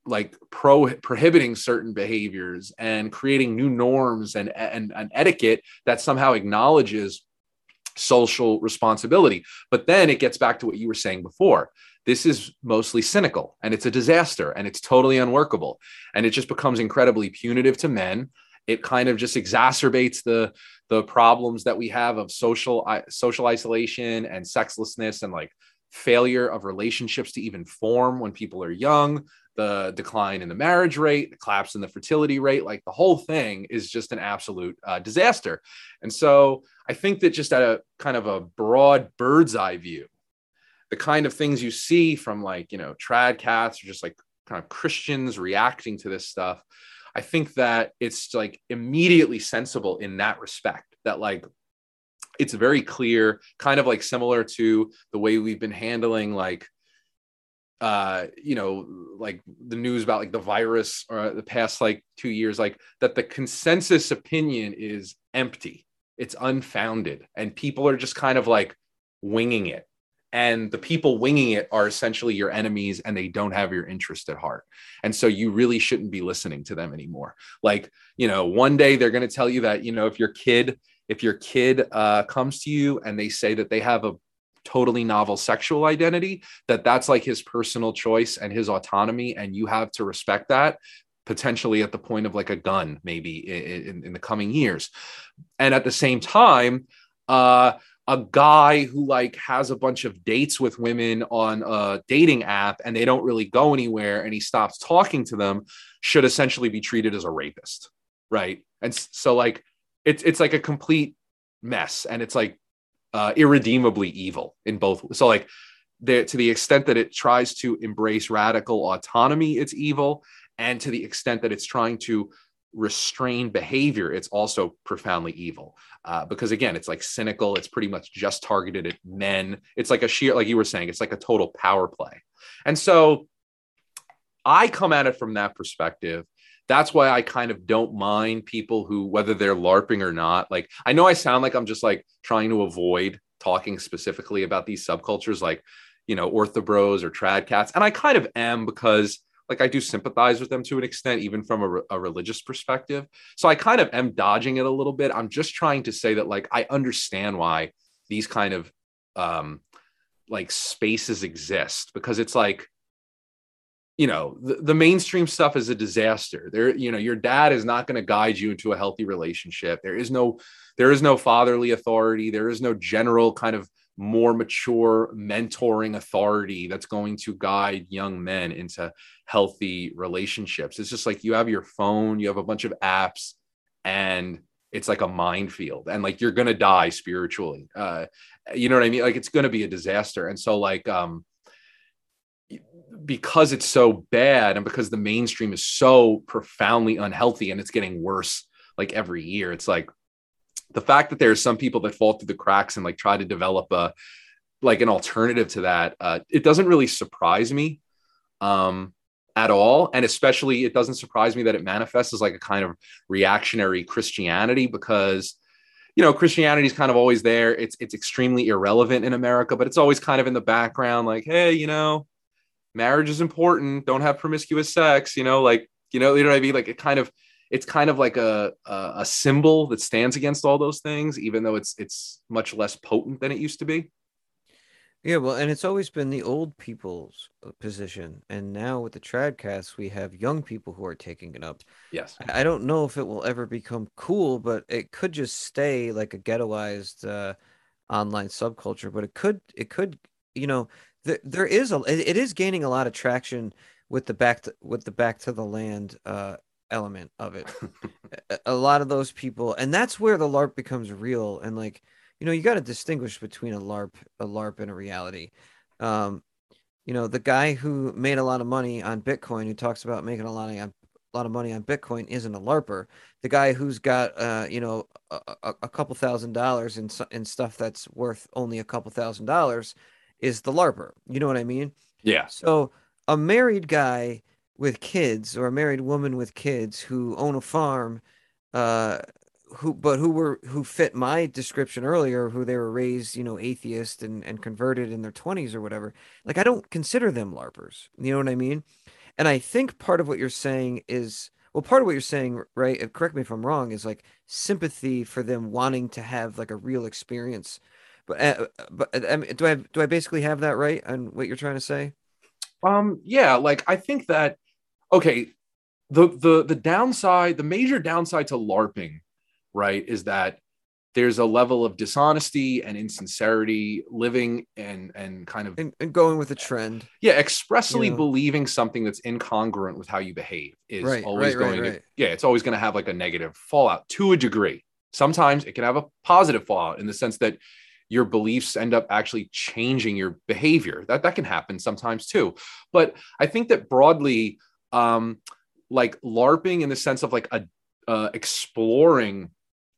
[SPEAKER 5] like pro prohibiting certain behaviors and creating new norms and, and, and etiquette that somehow acknowledges social responsibility. But then it gets back to what you were saying before. This is mostly cynical and it's a disaster and it's totally unworkable. And it just becomes incredibly punitive to men. It kind of just exacerbates the, the problems that we have of social, social isolation and sexlessness and like failure of relationships to even form when people are young, the decline in the marriage rate, the collapse in the fertility rate, like the whole thing is just an absolute uh, disaster. And so I think that just at a kind of a broad bird's eye view, the kind of things you see from like, you know, trad cats or just like kind of Christians reacting to this stuff, I think that it's like immediately sensible in that respect, that like, it's very clear, kind of like similar to the way we've been handling like, uh, you know, like the news about like the virus or the past like two years, like that the consensus opinion is empty. It's unfounded and people are just kind of like winging it. And the people winging it are essentially your enemies and they don't have your interest at heart. And so you really shouldn't be listening to them anymore. Like, you know, one day they're going to tell you that, you know, if your kid, if your kid uh, comes to you and they say that they have a totally novel sexual identity, that that's like his personal choice and his autonomy. And you have to respect that, potentially at the point of like a gun, maybe in, in, in the coming years. And at the same time, uh, a guy who like has a bunch of dates with women on a dating app and they don't really go anywhere and he stops talking to them should essentially be treated as a rapist. Right. And so like, it's, it's like a complete mess and it's like uh, irredeemably evil in both. So like the, to the extent that it tries to embrace radical autonomy, it's evil. And to the extent that it's trying to restrain behavior, it's also profoundly evil. Uh, because again, it's like cynical. It's pretty much just targeted at men. It's like a sheer, like you were saying, it's like a total power play. And so I come at it from that perspective. That's why I kind of don't mind people who, whether they're LARPing or not, like, I know I sound like I'm just like trying to avoid talking specifically about these subcultures, like, you know, orthobros or trad cats. And I kind of am because like I do sympathize with them to an extent, even from a, a religious perspective. So I kind of am dodging it a little bit. I'm just trying to say that like, I understand why these kind of um, like spaces exist, because it's like, you know, the, the mainstream stuff is a disaster. There, you know, your dad is not going to guide you into a healthy relationship. There is no, there is no fatherly authority. There is no general kind of more mature mentoring authority that's going to guide young men into healthy relationships. It's just like you have your phone, you have a bunch of apps, and it's like a minefield, and like you're gonna die spiritually. Uh, you know what I mean? Like it's gonna be a disaster. And so like um, because it's so bad, and because the mainstream is so profoundly unhealthy, and it's getting worse like every year, it's like the fact that there's some people that fall through the cracks and like try to develop a like an alternative to that, uh, it doesn't really surprise me um, at all. And especially it doesn't surprise me that it manifests as like a kind of reactionary Christianity, because, you know, Christianity is kind of always there. It's, it's extremely irrelevant in America, but it's always kind of in the background. Like, hey, you know, marriage is important. Don't have promiscuous sex, you know, like, you know, you know what I mean? Like it kind of, it's kind of like a, a, a symbol that stands against all those things, even though it's, it's much less potent than it used to be.
[SPEAKER 1] Yeah, well, and it's always been the old people's position. And now with the Tradcast, we have young people who are taking it up.
[SPEAKER 5] Yes.
[SPEAKER 1] I I don't know if it will ever become cool, but it could just stay like a ghettoized uh, online subculture. But it could, it could, you know, there there is a, it it is gaining a lot of traction with the back to, with the back to the land uh, element of it. A, a lot of those people, and that's where the LARP becomes real. And like, you know, you got to distinguish between a LARP, a LARP and a reality. Um, you know, the guy who made a lot of money on Bitcoin, who talks about making a lot of a lot of money on Bitcoin, isn't a LARPer. The guy who's got, uh, you know, a, a, a couple thousand dollars in in stuff that's worth only a couple thousand dollars is the LARPer. You know what I mean?
[SPEAKER 5] Yeah.
[SPEAKER 1] So a married guy with kids, or a married woman with kids who own a farm, uh, who but who were who fit my description earlier, who they were raised, you know, atheist and, and converted in their twenties or whatever. Like I don't consider them LARPers. You know what I mean? And I think part of what you're saying is, well, part of what you're saying, right? and Correct me if I'm wrong, is like sympathy for them wanting to have like a real experience. But, uh, but uh, I mean, do I do I basically have that right on what you're trying to say?
[SPEAKER 5] Um, yeah, like I think that okay, the the the downside, the major downside to LARPing, right, is that there's a level of dishonesty and insincerity living and and kind of
[SPEAKER 1] And, and going with the trend.
[SPEAKER 5] yeah, expressly
[SPEAKER 1] You know.
[SPEAKER 5] believing something that's incongruent with how you behave is
[SPEAKER 1] Right,
[SPEAKER 5] always
[SPEAKER 1] right, right,
[SPEAKER 5] going to
[SPEAKER 1] right.
[SPEAKER 5] yeah, it's always going to have like a negative fallout to a degree. Sometimes it can have a positive fallout in the sense that your beliefs end up actually changing your behavior. That that can happen sometimes too. But I think that broadly, um, like LARPing in the sense of like a uh, exploring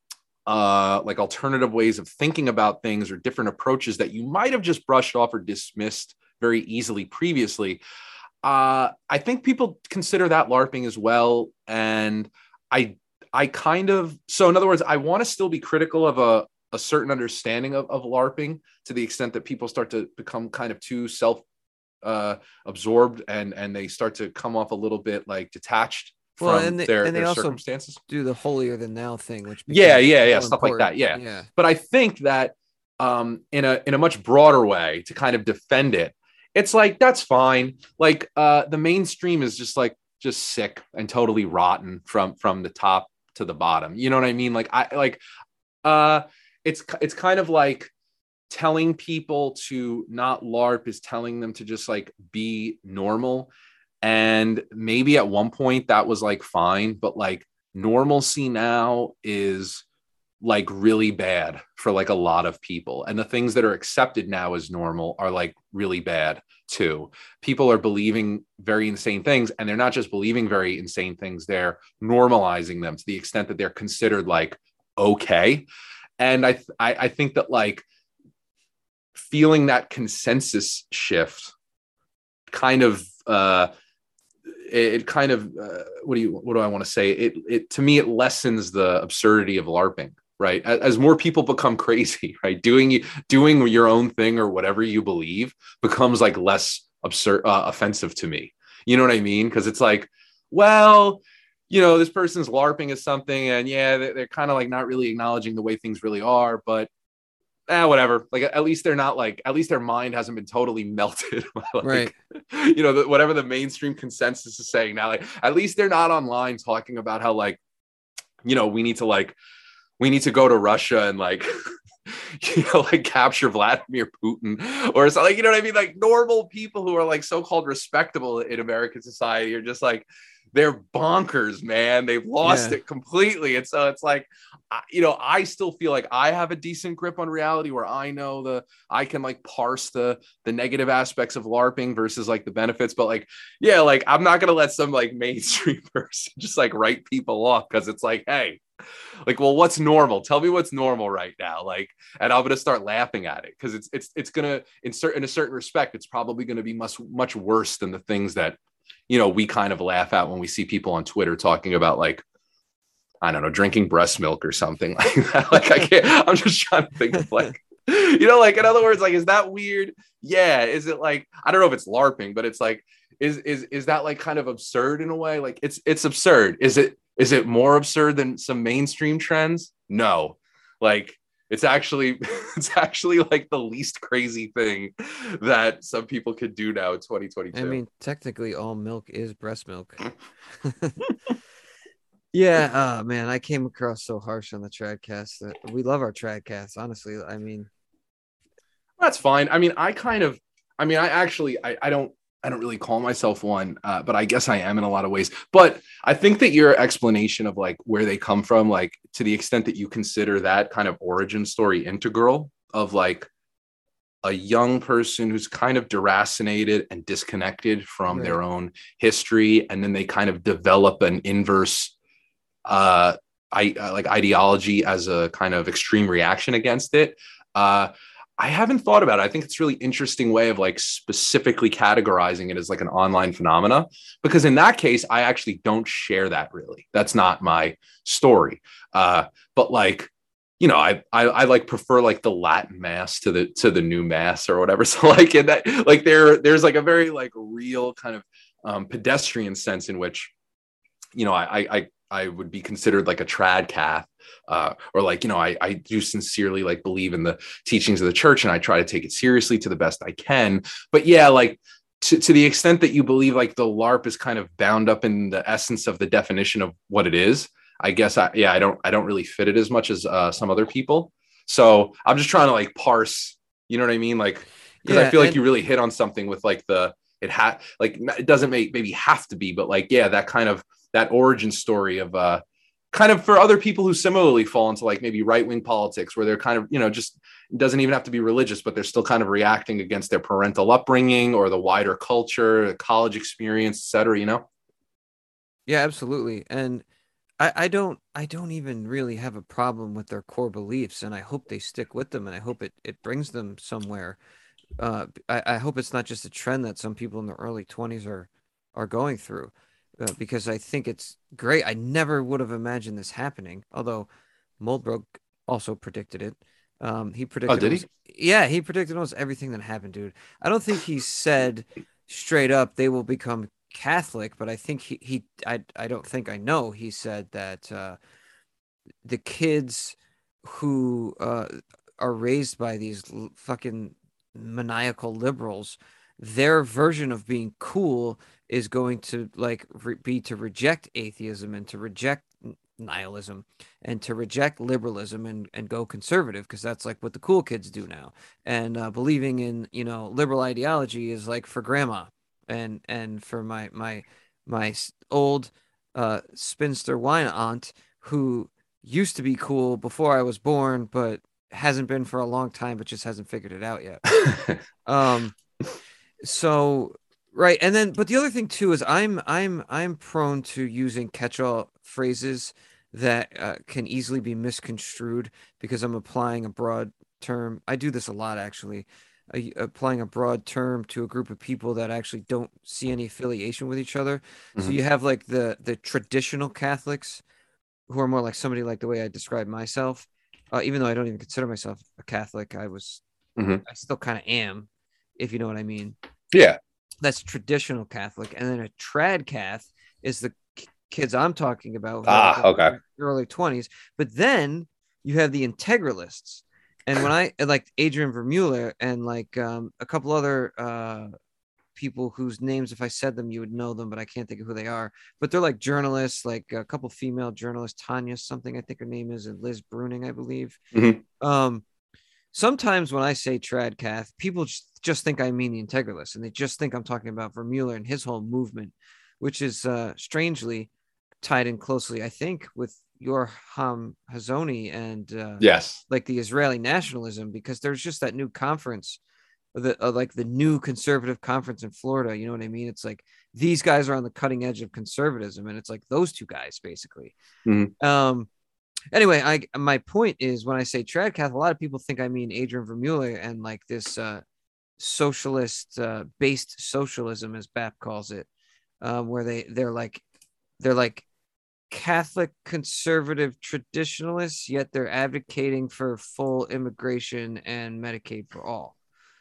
[SPEAKER 5] uh, like alternative ways of thinking about things or different approaches that you might have just brushed off or dismissed very easily previously. Uh, I think people consider that LARPing as well. And I, I kind of, so in other words, I want to still be critical of a, a certain understanding of, of LARPing to the extent that people start to become kind of too self uh, absorbed and, and they start to come off a little bit like detached from
[SPEAKER 1] Well, and they,
[SPEAKER 5] their,
[SPEAKER 1] and they
[SPEAKER 5] their
[SPEAKER 1] also
[SPEAKER 5] circumstances.
[SPEAKER 1] do the holier than thou thing, which
[SPEAKER 5] Yeah,
[SPEAKER 1] becomes
[SPEAKER 5] yeah, yeah,
[SPEAKER 1] more
[SPEAKER 5] stuff like that.
[SPEAKER 1] important.
[SPEAKER 5] Yeah.
[SPEAKER 1] Yeah.
[SPEAKER 5] But I think that um, in a in a much broader way to kind of defend it, it's like that's fine. Like uh, the mainstream is just like just sick and totally rotten from from the top to the bottom. You know what I mean? Like I like uh, it's it's kind of like telling people to not LARP is telling them to just like be normal. And maybe at one point that was like fine, but like normalcy now is like really bad for like a lot of people. And the things that are accepted now as normal are like really bad too. People are believing very insane things, and they're not just believing very insane things, they're normalizing them to the extent that they're considered like okay. And I, th- I, I think that like feeling that consensus shift kind of, uh, it, it kind of, uh, what do you, what do I want to say? It, it, to me, it lessens the absurdity of LARPing, right? As, as more people become crazy, right? Doing, doing your own thing or whatever you believe becomes like less absurd, uh, offensive to me. You know what I mean? Cause it's like, well, you know, this person's LARPing is something and yeah, they're, they're kind of like not really acknowledging the way things really are, but eh, whatever. Like at least they're not like, at least their mind hasn't been totally melted by like,
[SPEAKER 1] Right.
[SPEAKER 5] you know, the, whatever the mainstream consensus is saying now. Like at least they're not online talking about how like, you know, we need to like, we need to go to Russia and like, you know, like capture Vladimir Putin or something. Like, you know what I mean? Like normal people who are like so-called respectable in American society are just like, they're bonkers, man. They've lost
[SPEAKER 1] Yeah.
[SPEAKER 5] it completely. And so it's like, you know, I still feel like I have a decent grip on reality where I know the, I can like parse the, the negative aspects of LARPing versus like the benefits. But like, yeah, like I'm not going to let some like mainstream person just like write people off because it's like, hey, like, well, what's normal? Tell me what's normal right now. Like, and I'm going to start laughing at it because it's, it's, it's going to, in certain, in a certain respect, it's probably going to be much, much worse than the things that, you know, we kind of laugh at when we see people on Twitter talking about like, I don't know, drinking breast milk or something like that. Like I can't, I'm just trying to think of like, you know, like in other words, like, is that weird? Yeah. Is it like, I don't know if it's LARPing, but it's like, is, is, is that like kind of absurd in a way? Like it's, it's absurd. Is it, is it more absurd than some mainstream trends? No, like it's actually, it's actually like the least crazy thing that some people could do now in twenty twenty-two.
[SPEAKER 1] I mean, technically, all milk is breast milk. Yeah, oh man, I came across so harsh on the Tradcast. That we love our Tradcast, honestly. I mean,
[SPEAKER 5] that's fine. I mean, I kind of, I mean, I actually, I, I don't, I don't really call myself one, uh, but I guess I am in a lot of ways. But I think that your explanation of like where they come from, like to the extent that you consider that kind of origin story integral of like a young person who's kind of deracinated and disconnected from
[SPEAKER 1] Right.
[SPEAKER 5] their own history, and then they kind of develop an inverse, uh, I uh, like ideology as a kind of extreme reaction against it. Uh, I haven't thought about it. I think it's a really interesting way of like specifically categorizing it as like an online phenomena, because in that case, I actually don't share that really. That's not my story. Uh, but like, you know, I, I, I like prefer like the Latin mass to the, to the new mass or whatever. So like in that, like there, there's like a very like real kind of um, pedestrian sense in which, you know, I, I, I would be considered like a trad cath, uh, or like, you know, I, I do sincerely like believe in the teachings of the church and I try to take it seriously to the best I can. But yeah, like to, to the extent that you believe like the LARP is kind of bound up in the essence of the definition of what it is, I guess, I, yeah, I don't, I don't really fit it as much as uh, some other people. So I'm just trying to like parse, you know what I mean? Like, because
[SPEAKER 1] Yeah,
[SPEAKER 5] I feel like
[SPEAKER 1] and-
[SPEAKER 5] you really hit on something with like the, it had like, it doesn't make maybe have to be, but like, yeah, that kind of, that origin story of uh, kind of for other people who similarly fall into like maybe right-wing politics where they're kind of, you know, just doesn't even have to be religious, but they're still kind of reacting against their parental upbringing or the wider culture, the college experience, et cetera, you know?
[SPEAKER 1] Yeah, absolutely. And I, I don't I don't even really have a problem with their core beliefs, and I hope they stick with them, and I hope it, it brings them somewhere. Uh, I, I hope it's not just a trend that some people in their early twenties are are going through, uh, because I think it's great. I never would have imagined this happening, although Moldbrook also predicted it. Um, he predicted
[SPEAKER 5] Oh, did he?
[SPEAKER 1] almost- yeah, he predicted almost everything that happened, dude. I don't think he said straight up they will become Catholic, but I think he, he I, I don't think I know he said that uh, the kids who uh, are raised by these l- fucking maniacal liberals, their version of being cool is going to like re- be to reject atheism and to reject n- nihilism and to reject liberalism and, and go conservative because that's like what the cool kids do now. And uh, believing in, you know, liberal ideology is like for grandma and and for my my my s- old uh, spinster wine aunt who used to be cool before I was born, but hasn't been for a long time, but just hasn't figured it out yet. Um, so right, and then but the other thing too is I'm I'm I'm prone to using catch-all phrases that uh, can easily be misconstrued because I'm applying a broad term. I do this a lot actually. Uh, applying a broad term to a group of people that actually don't see any affiliation with each other. So
[SPEAKER 5] Mhm.
[SPEAKER 1] you have like the the traditional Catholics who are more like somebody like the way I describe myself. Uh, even though I don't even consider myself a Catholic, I was,
[SPEAKER 5] Mhm.
[SPEAKER 1] I still kind of am, if you know what I mean.
[SPEAKER 5] Yeah.
[SPEAKER 1] That's traditional Catholic, and then a trad cath is the k- kids I'm talking about who are like
[SPEAKER 5] Ah,
[SPEAKER 1] in
[SPEAKER 5] okay.
[SPEAKER 1] their early twenties. But then you have the integralists, and when I like Adrian Vermeulen and like um, a couple other uh, people whose names, if I said them, you would know them, but I can't think of who they are. But they're like journalists, like a couple female journalists, Tanya something, I think her name is, and Liz Bruning, I believe.
[SPEAKER 5] Mhm.
[SPEAKER 1] Um, sometimes when I say tradcath, people just, just think I mean the integralists, and they just think I'm talking about Vermeulen and his whole movement, which is uh, strangely tied in closely, I think, with your Ham Hazoni and uh,
[SPEAKER 5] Yes.
[SPEAKER 1] like the Israeli nationalism, because there's just that new conference, the uh, like the new conservative conference in Florida. You know what I mean? It's like these guys are on the cutting edge of conservatism, and it's like those two guys basically.
[SPEAKER 5] Mhm.
[SPEAKER 1] Um, anyway, I my point is when I say tradcath, a lot of people think I mean Adrian Vermeulen and like this uh, socialist uh, based socialism, as B A P calls it, um, where they they're like they're like Catholic conservative traditionalists, yet they're advocating for full immigration and Medicaid for all.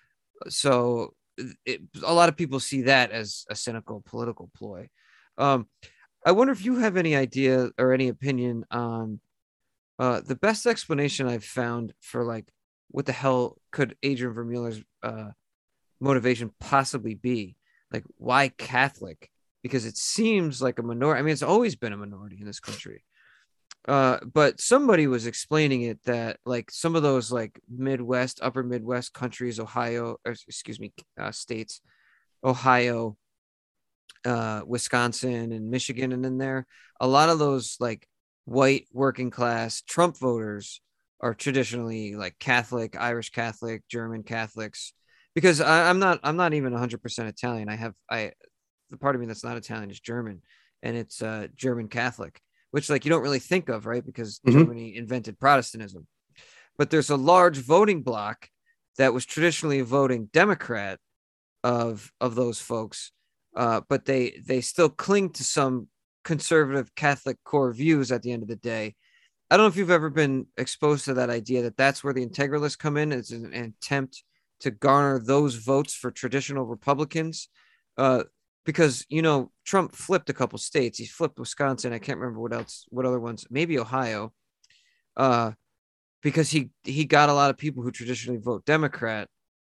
[SPEAKER 1] So it, a lot of people see that as a cynical political ploy. Um, I wonder if you have any idea or any opinion on uh, the best explanation I've found for like what the hell could Adrian Vermeulen's uh, motivation possibly be? Like, why Catholic? Because it seems like a minority. I mean, it's always been a minority in this country. Uh, but somebody was explaining it that like some of those like Midwest, upper Midwest countries, Ohio, or, excuse me, uh, states, Ohio, uh, Wisconsin, and Michigan, and in there, a lot of those like white working class Trump voters are traditionally like Catholic, Irish Catholic, German Catholics. Because I, I'm not, I'm not even one hundred percent Italian. I have, I, the part of me that's not Italian is German, and it's uh, German Catholic, which like you don't really think of, right? Because
[SPEAKER 5] Mhm.
[SPEAKER 1] Germany invented Protestantism. But there's a large voting bloc that was traditionally voting Democrat of of those folks, uh, but they they still cling to some conservative Catholic core views at the end of the day. I don't know if you've ever been exposed to that idea that that's where the integralists come in. It's an attempt to garner those votes for traditional Republicans. Uh, because, you know, Trump flipped a couple states. He flipped Wisconsin. I can't remember what else, what other ones, maybe Ohio, uh, because he, he got a lot of people who traditionally vote Democrat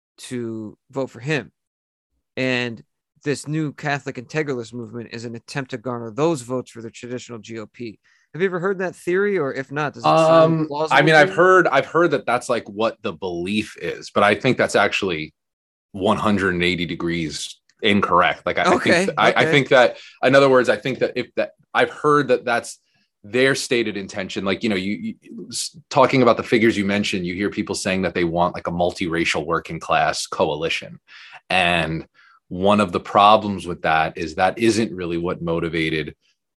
[SPEAKER 1] to vote for him. And this new Catholic integralist movement is an attempt to garner those votes for the traditional G O P. Have you ever heard that theory? Or if not, does it sound
[SPEAKER 5] Um,
[SPEAKER 1] plausible?
[SPEAKER 5] I mean,
[SPEAKER 1] to
[SPEAKER 5] I've
[SPEAKER 1] you?
[SPEAKER 5] heard, I've heard that that's like what the belief is, but I think that's actually one hundred eighty degrees incorrect. Like, I,
[SPEAKER 1] Okay,
[SPEAKER 5] I think, I, I
[SPEAKER 1] okay.
[SPEAKER 5] think that, in other words, I think that if that, I've heard that that's their stated intention. Like, you know, you, you talking about the figures you mentioned, you hear people saying that they want like a multiracial working class coalition. And one of the problems with that is that isn't really what motivated,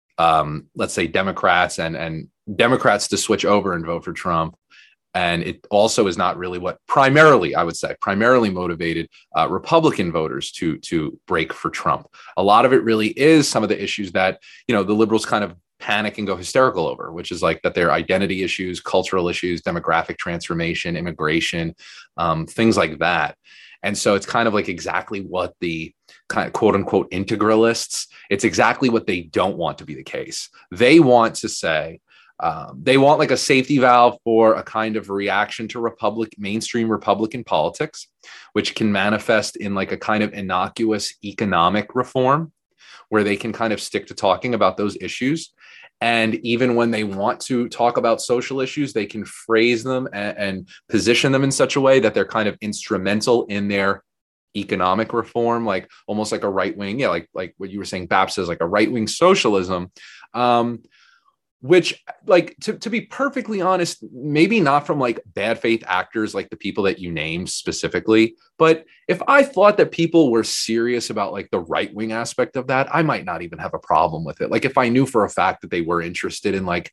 [SPEAKER 5] um, let's say, Democrats and, and Democrats to switch over and vote for Trump. And it also is not really what primarily, I would say, primarily motivated uh, Republican voters to, to break for Trump. A lot of it really is some of the issues that, you know, the liberals kind of panic and go hysterical over, which is like that their identity issues, cultural issues, demographic transformation, immigration, um, things like that. And so it's kind of like exactly what the kind of quote unquote integralists, it's exactly what they don't want to be the case. They want to say, um, they want like a safety valve for a kind of reaction to Republic, mainstream Republican politics, which can manifest in like a kind of innocuous economic reform where they can kind of stick to talking about those issues. And even when they want to talk about social issues, they can phrase them and, and position them in such a way that they're kind of instrumental in their economic reform, like almost like a right wing, yeah, like like what you were saying, Bap says, like a right wing socialism, um, which, like, to, to be perfectly honest, maybe not from like bad faith actors like the people that you named specifically, but if I thought that people were serious about like the right wing aspect of that, I might not even have a problem with it. Like if I knew for a fact that they were interested in like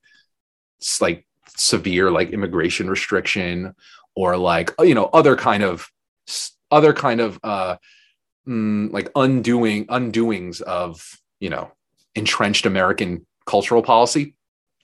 [SPEAKER 5] s- like severe like immigration restriction or like, you know, other kind of other kind of uh mm, like undoing undoings of, you know, entrenched American cultural policy,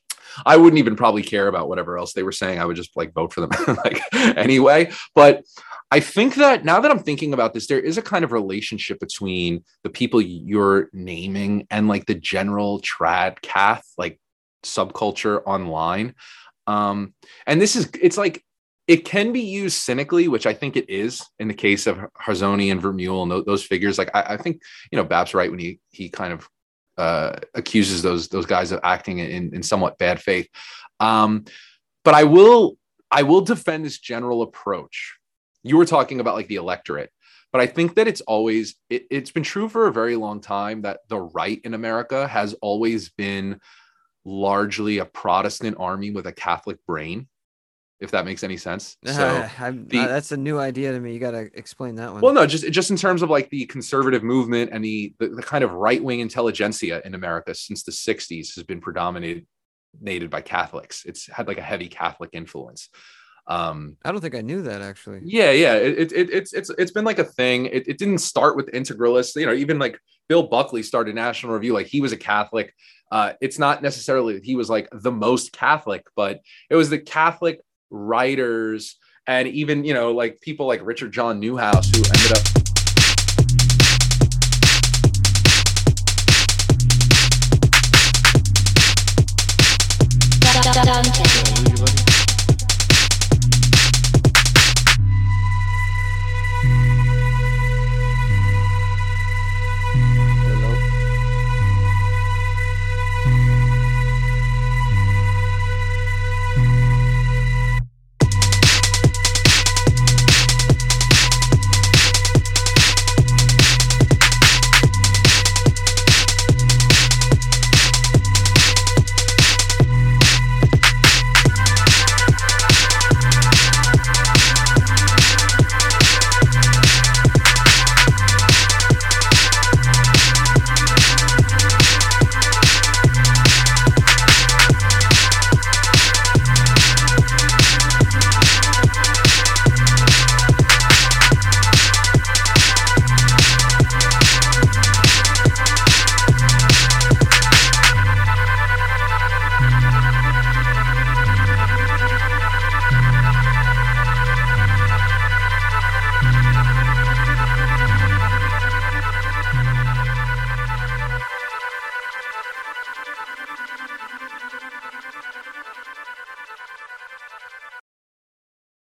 [SPEAKER 5] I wouldn't even probably care about whatever else they were saying. I would just like vote for them like anyway. But I think that now that I'm thinking about this, there is a kind of relationship between the people you're naming and like the general trad cath like subculture online. Um, and this is, it's like, it can be used cynically, which I think it is in the case of Harzoni and Vermeule and those, those figures. Like, I, I think, you know, Bap's right when he, he kind of uh, accuses those, those guys of acting in, in somewhat bad faith. Um, but I will, I will defend this general approach. You were talking about like the electorate, but I think that it's always, it, it's been true for a very long time that the right in America has always been largely a Protestant army with a Catholic brain, if that makes any sense. So
[SPEAKER 1] Uh, I'm,
[SPEAKER 5] the-
[SPEAKER 1] uh, that's a new idea to me. You got to explain that one.
[SPEAKER 5] well, no, just just in terms of like the conservative movement and the the, the kind of right wing intelligentsia in America since the sixties has been predominated by Catholics. It's had like a heavy Catholic influence. Um,
[SPEAKER 1] I don't think I knew that actually.
[SPEAKER 5] yeah, yeah, it, it, it's it's it's been like a thing. It, it didn't start with integralists. You know, even like Bill Buckley started National Review. Like he was a Catholic. Uh, it's not necessarily that he was like the most Catholic, but it was the Catholic writers and even, you know, like people like Richard John Newhouse who ended up.